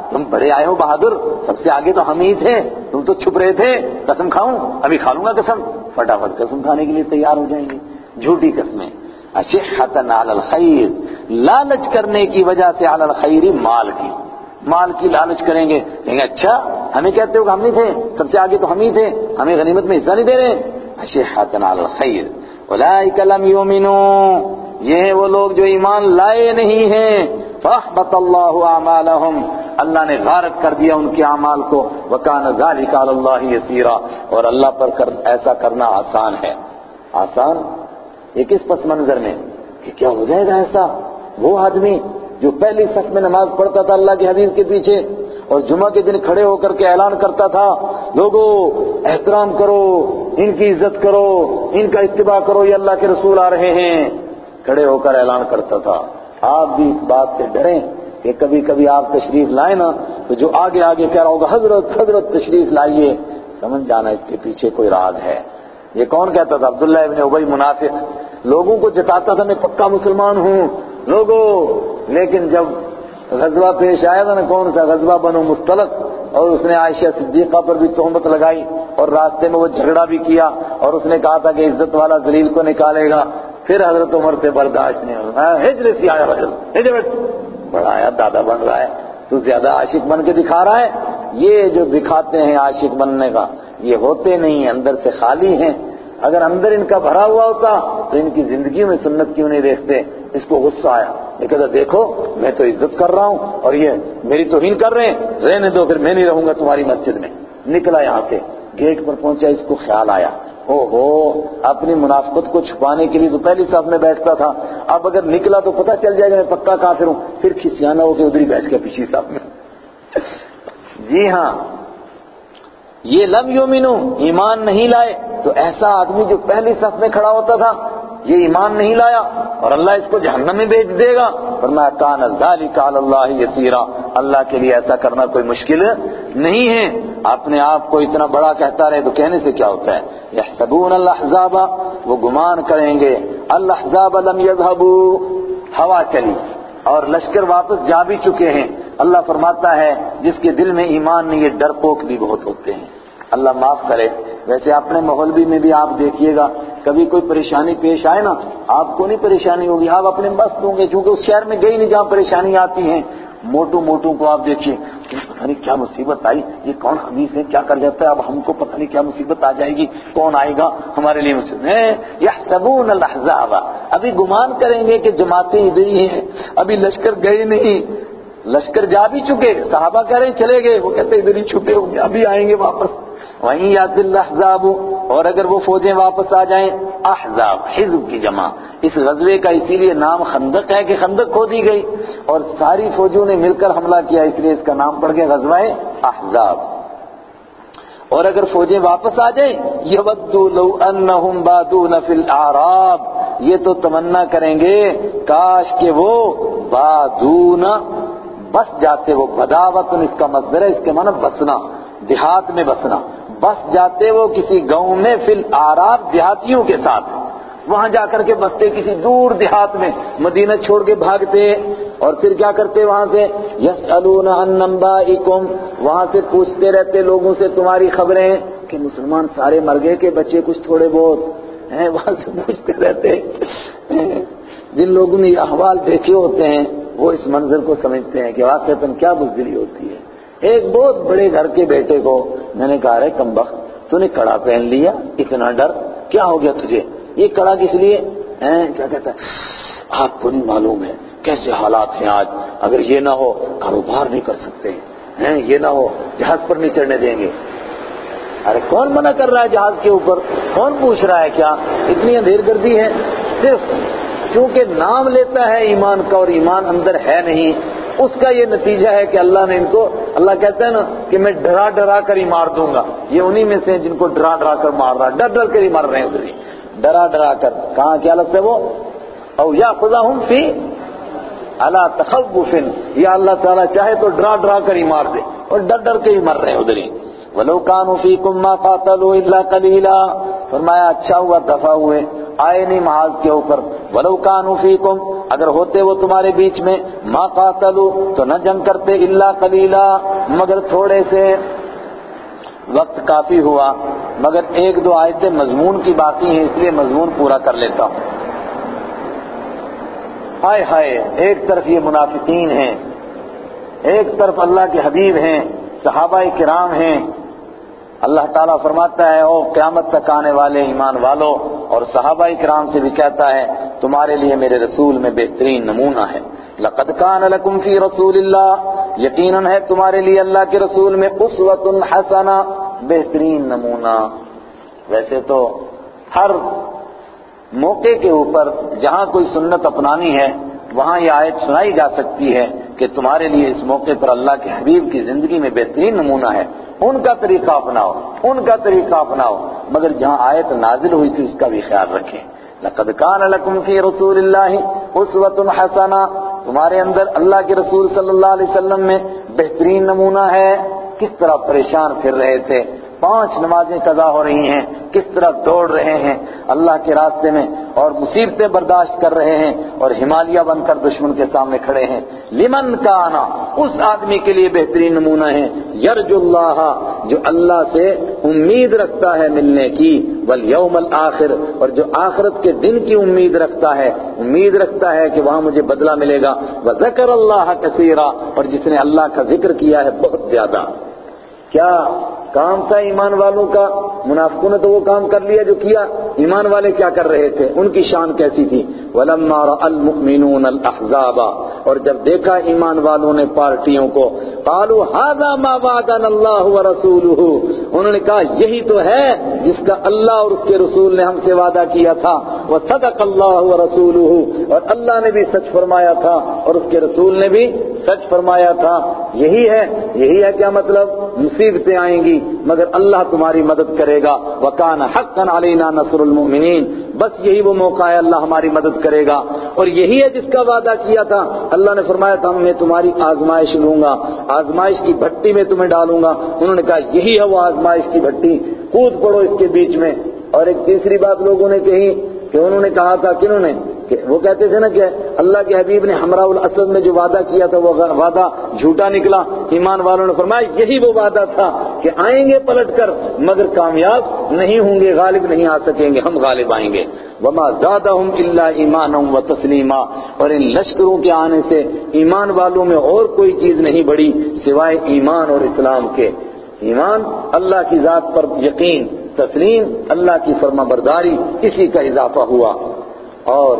Speaker 1: تم بڑے آئے ہو بہادر، سب سے آگے تو ہم ہی تھے، تم تو چھپ رہے تھے، قسم کھاؤں؟ ابھی کھا لوں گا قسم۔ فٹافٹ قسم کھانے کے لیے تیار ہو جائیں گے، جھوٹی قسمیں۔ اشحۃ علی الخیر، لالچ کرنے کی وجہ سے، علی الخیر مال کی لالچ کریں گے، کہیں گے اچھا ہمیں کہتے ہو کہ ہم نہیں تھے، سب سے آگے تو ہم ہی تھے، ہمیں غنیمت میں حصہ نہیں دے رہے۔ اشحۃ علی الخیر اولئک لم یؤمنوا، یہ ہیں وہ لوگ جو ایمان لائے نہیں ہیں۔ فاحبط اللہ اعمالهم، اللہ نے غارت کر دیا ان کے اعمال کو۔ وکان ذلک علی اللہ یسیرا، اور اللہ پر ایسا کرنا آسان ہے۔ آسان یہ کس پس منظر میں کہ کیا ہو جائے گا ایسا؟ وہ آدمی جو پہلی صف میں نماز پڑھتا تھا اللہ کے حبیب کے پیچھے، اور جمعہ کے دن کھڑے ہو کر کے اعلان کرتا تھا، لوگوں احترام کرو، ان کی عزت کرو، ان کا اتباع کرو، یہ اللہ کے رسول آ رہے ہیں، کھڑے ہو کر اعلان کرتا تھا۔ آپ بھی اس بات سے ڈریں کہ کبھی کبھی آپ تشریف لائیں نا تو جو آگے آگے کہہ رہا ہوگا حضرت حضرت تشریف لائیے، سمجھ جانا اس کے پیچھے کوئی راز ہے۔ یہ کون کہتا تھا؟ عبداللہ ابن ابی منافق، لوگوں کو جتاتا تھا میں پکا مسلمان ہوں لوگوں، لیکن جب غزوہ پیش آیا تھا نا، کون سا غزوہ بنو مستلق، اور اس نے عائشہ صدیقہ پر بھی تہمت لگائی، اور راستے میں وہ جھگڑا بھی کیا، اور اس نے کہا تھا کہ عزت والا ذلیل کو نکالے گا، پھر حضرت عمر سے برداشت نہیں ہوگا، ہجر سے آیا ہجر، بڑا آیا دادا بن رہا ہے، تو زیادہ عاشق بن کے دکھا رہا ہے۔ یہ جو دکھاتے ہیں عاشق بننے کا، یہ ہوتے نہیں ہیں، اندر سے خالی ہیں۔ اگر اندر ان کا بھرا ہوا ہوتا تو ان کی زندگی میں سنت کیوں نہیں دیکھتے؟ اس کو غصہ آیا، یہ کہتا دیکھو میں تو عزت کر رہا ہوں اور یہ میری توہین کر رہے ہیں، رہنے دو پھر میں نہیں رہوں گا تمہاری مسجد میں۔ نکلا یہاں سے، گیٹ پر پہنچا، اس کو خیال آیا اپنی منافقت کو چھپانے کے لیے تو پہلی صف میں بیٹھتا تھا، اب اگر نکلا تو پتہ چل جائے گا میں پکا کافر ہوں، پھر کھسیانا ہو کے ادھر ہی بیٹھ کے پیچھے صف میں۔ جی ہاں، یہ لم یؤمنو، ایمان نہیں لائے، تو ایسا آدمی جو پہلی صف میں کھڑا ہوتا تھا یہ ایمان نہیں لایا اور اللہ اس کو جہنم میں بھیج دے گا۔ فرمایا کان ذلک علی اللہ یسیرا، اللہ کے لیے ایسا کرنا کوئی مشکل نہیں ہے۔ اپنے آپ کو اتنا بڑا کہتا رہے تو کہنے سے کیا ہوتا ہے؟ یحسبون الاحزاب، وہ گمان کریں گے، الاحزاب لم یذهبوا، ہوا چلی اور لشکر واپس جا بھی چکے ہیں۔ اللہ فرماتا ہے جس کے دل میں ایمان نہیں، یہ ڈرپوک بھی بہت ہوتے ہیں۔ اللہ معاف کرے۔ ویسے اپنے ماحول میں بھی آپ دیکھیے گا، کبھی کوئی پریشانی پیش آئے نا، آپ کو نہیں پریشانی ہوگی، آپ اپنے مست ہوں گے، چونکہ اس شہر میں گئی نہیں جہاں پریشانی آتی ہیں۔ موٹوں کو آپ دیکھیے، پتہ نہیں کیا مصیبت آئی، یہ کون حدیث ہے کیا کر جاتا ہے، اب ہم کو پتہ نہیں کیا مصیبت آ جائے گی، کون آئے گا ہمارے لیے مصیبت ہے۔ یحسبون الاحزاب، ابھی گمان کریں گے کہ جماعتیں ادھر ہی ہیں، ابھی لشکر گئے نہیں، لشکر جا بھی چکے، صحابہ کہہ رہے ہیں چلے گئے، وہ کہتے ہیں ادھر ہی چھپے ہوں گے، ابھی آئیں گے واپس۔ وہیں یاد الاحزاب، اور اگر وہ فوجیں واپس آ جائیں، احزاب حزب کی جمع، اس غزوے کا اسی لیے نام خندق ہے کہ خندق کھودی گئی اور ساری فوجوں نے مل کر حملہ کیا، اس لیے اس کا نام پڑ گیا غزوہ احزاب۔ اور اگر فوجیں واپس آ جائیں، یودوا لو انہم بادون فی الاعراب، یہ تو تمنا کریں گے کاش کہ وہ بادون بس جاتے، وہ بداوتن اس کا مصدر ہے، اس کے معنی بسنا، دیہات میں بسنا، بس جاتے وہ کسی گاؤں میں، فی الاعراب دیہاتیوں کے ساتھ، وہاں جا کر کے بستے کسی دور دیہات میں، مدینہ چھوڑ کے بھاگتے، اور پھر کیا کرتے وہاں سے، یسألون عن انبائکم، وہاں سے پوچھتے رہتے لوگوں سے تمہاری خبریں، کہ مسلمان سارے مر گئے کہ بچے کچھ تھوڑے بہت ہیں، وہاں سے پوچھتے رہتے۔ جن لوگوں نے یہ احوال دیکھے ہوتے ہیں وہ اس منظر کو سمجھتے ہیں کہ واقعتاً کیا بزدلی ہوتی ہے۔ ایک بہت بڑے گھر کے بیٹے کو میں نے کہا رہے کمبخت، تو نے کڑا پہن لیا، اتنا ڈر، کیا ہو گیا تجھے؟ یہ کڑا کس لیے؟ کیا کہتا ہے، آپ کو نہیں معلوم ہے کیسے حالات ہیں آج، اگر یہ نہ ہو کاروبار نہیں کر سکتے ہیں، یہ نہ ہو جہاز پر نہیں چڑھنے دیں گے۔ ارے کون منع کر رہا ہے جہاز کے اوپر؟ کون پوچھ رہا ہے؟ کیا اتنی اندھیر گردی ہے؟ صرف کیونکہ نام لیتا ہے ایمان کا اور ایمان اندر ہے نہیں، اس کا یہ نتیجہ ہے کہ اللہ نے ان کو، اللہ کہتا ہے نا کہ میں ڈرا ڈرا کر ہی مار دوں گا، یہ انہی میں سے جن کو ڈرا ڈرا کر مار رہا ہے، ڈر ڈر کر ہی مار رہے ہیں ادھر ہی، ڈرا ڈرا کر۔ کہاں کیا لفظ ہے وہ؟ او یاخذہم فی علی تخوف، یا اللہ تعالیٰ چاہے تو ڈرا ڈرا کر ہی مار دے، اور ڈر ڈر کے ہی مر رہے ہیں ادھر ہی۔ وَلَوْ كَانُوا فِيكُمْ مَا قَاتَلُوا إِلَّا قَلِيلًا، فرمایا اچھا ہوا دفع ہوئے، آئے نہیں محاذ کے اوپر۔ وَلَوْ كَانُوا فِيكُمْ، اگر ہوتے وہ تمہارے بیچ میں ما قاتلوا تو نہ جنگ کرتے الا قلیلا مگر تھوڑے سے. وقت کافی ہوا مگر ایک دو آیتیں مضمون کی باقی ہیں اس لیے مضمون پورا کر لیتا ہوں. ہائے ہائے، ایک طرف یہ منافقین ہیں، ایک طرف اللہ کے حبیب ہیں، صحابہ کرام ہیں. اللہ تعالیٰ فرماتا ہے او قیامت تک آنے والے ایمان والو، اور صحابہ کرام سے بھی کہتا ہے تمہارے لیے میرے رسول میں بہترین نمونہ ہے. لقد کان لکم فی رسول اللہ، یقیناً ہے تمہارے لیے اللہ کے رسول میں اسوۃ حسنہ، بہترین نمونہ. ویسے تو ہر موقع کے اوپر جہاں کوئی سنت اپنانی ہے وہاں یہ آیت سنائی جا سکتی ہے کہ تمہارے لیے اس موقع پر اللہ کے حبیب کی زندگی میں بہترین نمونہ ہے، ان کا طریقہ اپناؤ، ان کا طریقہ اپناؤ. مگر جہاں آیت نازل ہوئی تھی اس کا بھی خیال رکھیں. لقد کان لکم فی رسول اللہ اسوۃ حسنہ، تمہارے اندر اللہ کے رسول صلی اللہ علیہ وسلم میں بہترین نمونہ ہے. کس طرح پریشان پھر رہے تھے، 5 نمازیں قضا ہو رہی ہیں، کس طرح دوڑ رہے ہیں اللہ کے راستے میں اور مصیبتیں برداشت کر رہے ہیں اور ہمالیہ بن کر دشمن کے سامنے کھڑے ہیں. لمن کان، اس آدمی کے لیے بہترین نمونہ ہے یرجو اللہ، جو اللہ سے امید رکھتا ہے ملنے کی، والیوم الآخر، اور جو آخرت کے دن کی امید رکھتا ہے کہ وہاں مجھے بدلہ ملے گا. وذکر اللہ کثیرا، اور جس نے اللہ کا ذکر کیا ہے بہت زیادہ. کیا کام تھا ایمان والوں کا؟ منافقوں نے تو وہ کام کر لیا جو کیا. ایمان والے کیا کر رہے تھے؟ ان کی شان کیسی تھی؟ وَلَمَّا رَأَى الْمُؤْمِنُونَ الْأَحْزَابَ، اور جب دیکھا ایمان والوں نے پارٹیوں کو، قَالُوا هَذَا مَا وَعَدَنَا اللَّهُ وَرَسُولُهُ، انہوں نے کہا یہی تو ہے جس کا اللہ اور اس کے رسول نے ہم سے وعدہ کیا تھا. وَصَدَقَ اللَّهُ وَرَسُولُهُ، اور اللہ نے بھی سچ فرمایا تھا اور اس کے رسول نے بھی سچ فرمایا تھا. یہی ہے کیا مطلب؟ مصیبتیں آئیں گی مگر اللہ تمہاری مدد کرے گا. وَكَانَ حَقًّا عَلَيْنَا نَصْرُ الْمُؤْمِنِينَ، بس یہی وہ موقع ہے اللہ ہماری مدد کرے گا. اور یہی ہے جس کا وعدہ کیا تھا. اللہ نے فرمایا تھا میں تمہاری آزمائش لوں گا، آزمائش کی بھٹی میں تمہیں ڈالوں گا. انہوں نے کہا یہی ہے وہ آزمائش کی بھٹی، کود پڑو اس کے بیچ میں. اور ایک تیسری بات لوگوں نے کہی کہ انہوں نے کہا تھا، کنہوں نے؟ کہ وہ کہتے تھے نا کہ اللہ کے حبیب نے حمراء الاسد میں جو وعدہ کیا تھا وہ وعدہ جھوٹا نکلا. ایمان والوں نے فرمایا یہی وہ وعدہ تھا کہ آئیں گے پلٹ کر مگر کامیاب نہیں ہوں گے، غالب نہیں آ سکیں گے، ہم غالب آئیں گے. وما زادهم الا ایمانا وتسلیما، اور ان لشکروں کے آنے سے ایمان والوں میں اور کوئی چیز نہیں بڑھی سوائے ایمان اور اسلام کے. ایمان، اللہ کی ذات پر یقین، تسلیم، اللہ کی فرما برداری، اسی کا اضافہ ہوا. اور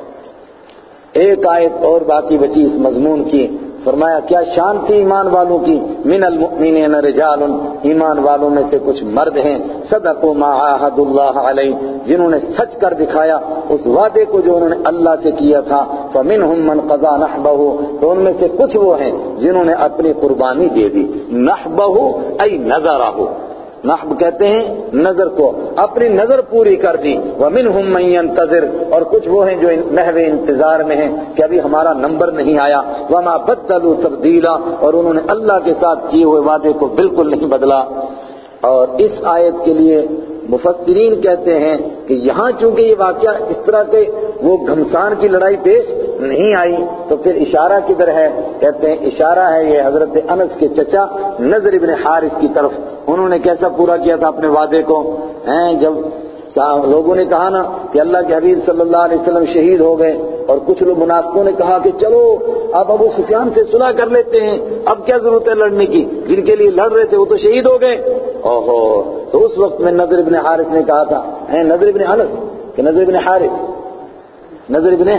Speaker 1: ایک آیت اور باقی بچی اس مضمون کی. فرمایا کیا شان تھی ایمان والوں کی؟ من المؤمنین رجال، ایمان والوں میں سے کچھ مرد ہیں صدقوا ما عاهدوا اللہ علیہ، جنہوں نے سچ کر دکھایا اس وعدے کو جو انہوں نے اللہ سے کیا تھا. فمنهم من قضى نحبه، تو ان میں سے کچھ وہ ہیں جنہوں نے اپنی قربانی دے دی. نحبه ای نذرہ، نحب کہتے ہیں نظر کو، اپنی نظر پوری کر دی. وَمِنْهُمْ مَنْ يَنْتَظِرُ، اور کچھ وہ ہیں جو محو انتظار میں ہیں کہ ابھی ہمارا نمبر نہیں آیا. وَمَا بَدَّلُوا تَبْدِيلًا، اور انہوں نے اللہ کے ساتھ کیے ہوئے وعدے کو بالکل نہیں بدلا. اور اس آیت کے لیے مفسرین کہتے ہیں کہ یہاں چونکہ یہ واقعہ اس طرح کے وہ گھمسان کی لڑائی پیش نہیں آئی تو پھر اشارہ کدھر ہے؟ کہتے ہیں اشارہ ہے یہ حضرت انس کے چچا نضر ابن حارث کی طرف. انہوں نے کیسا پورا کیا تھا اپنے وعدے کو؟ جب لوگوں نے کہا نا کہ اللہ کے حبیب صلی اللہ علیہ وسلم شہید ہو گئے اور کچھ لوگ منافقوں نے کہا کہ چلو اب ابو سفیان سے صلح کر لیتے ہیں، اب کیا ضرورت ہے لڑنے کی، جن کے لیے لڑ رہے تھے وہ تو شہید ہو گئے. اوہو، تو اس وقت میں نضر ابن حارث نے کہا تھا، نضر ابن انس کہ نضر ابن حارث، نضر ابن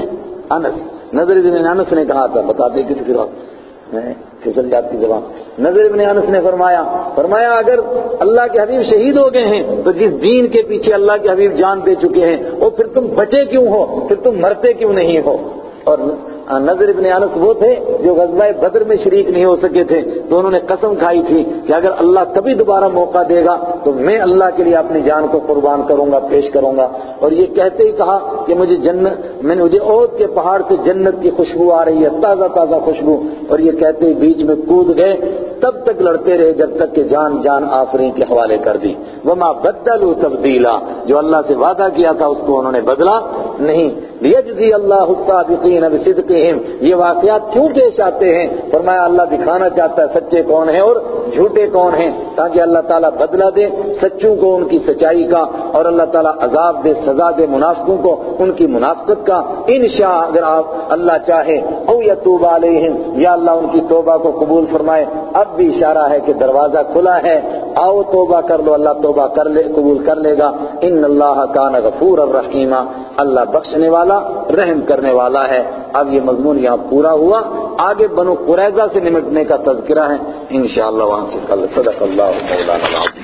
Speaker 1: انس نے کہا تھا، بتا دے کہ پھر پھسل جاتی زبان. نضر ابن انس نے فرمایا اگر اللہ کے حبیب شہید ہو گئے ہیں تو جس دین کے پیچھے اللہ کے حبیب جان دے چکے ہیں وہ پھر تم بچے کیوں ہو، پھر تم مرتے کیوں نہیں ہو. اور نضر ابن انس وہ تھے جو غزوہ بدر میں شریک نہیں ہو سکے تھے، تو انہوں نے قسم کھائی تھی کہ اگر اللہ کبھی دوبارہ موقع دے گا تو میں اللہ کے لیے اپنی جان کو قربان کروں گا، پیش کروں گا. اور یہ کہتے ہی کہا کہ مجھے احد کے پہاڑ سے جنت کی خوشبو آ رہی ہے، تازہ تازہ خوشبو. اور یہ کہتے ہی بیچ میں کود گئے تب تک لڑتے رہے جب تک کہ جان آفرین کے حوالے کر دی. وما بدلوا تبدیلا، جو اللہ سے وعدہ کیا تھا اس کو انہوں نے بدلا نہیں. لیجزی اللہ الصادقین بصدقہم، یہ واقعات کیوں پیش آتے ہیں؟ فرمایا اللہ دکھانا چاہتا ہے سچے کون ہیں اور جھوٹے کون ہیں، تاکہ اللہ تعالیٰ بدلہ دے سچوں کو ان کی سچائی کا، اور اللہ تعالیٰ عذاب دے، سزا دے منافقوں کو ان کی منافقت کا. انشاء، اگر آپ اللہ چاہے، او یتوب علیہم، یا اللہ ان کی توبہ کو قبول فرمائے. اب بھی اشارہ ہے کہ دروازہ کھلا ہے، آؤ توبہ کر لو، اللہ توبہ قبول کر لے گا. ان اللہ کان غفورا رحیما، اللہ بخشنے والا رحم کرنے والا ہے. اب یہ مضمون یہاں پورا ہوا، آگے بنو قریظہ سے نمٹنے کا تذکرہ ہے انشاءاللہ وہاں سے کل. صدق اللہ مولانا العظیم.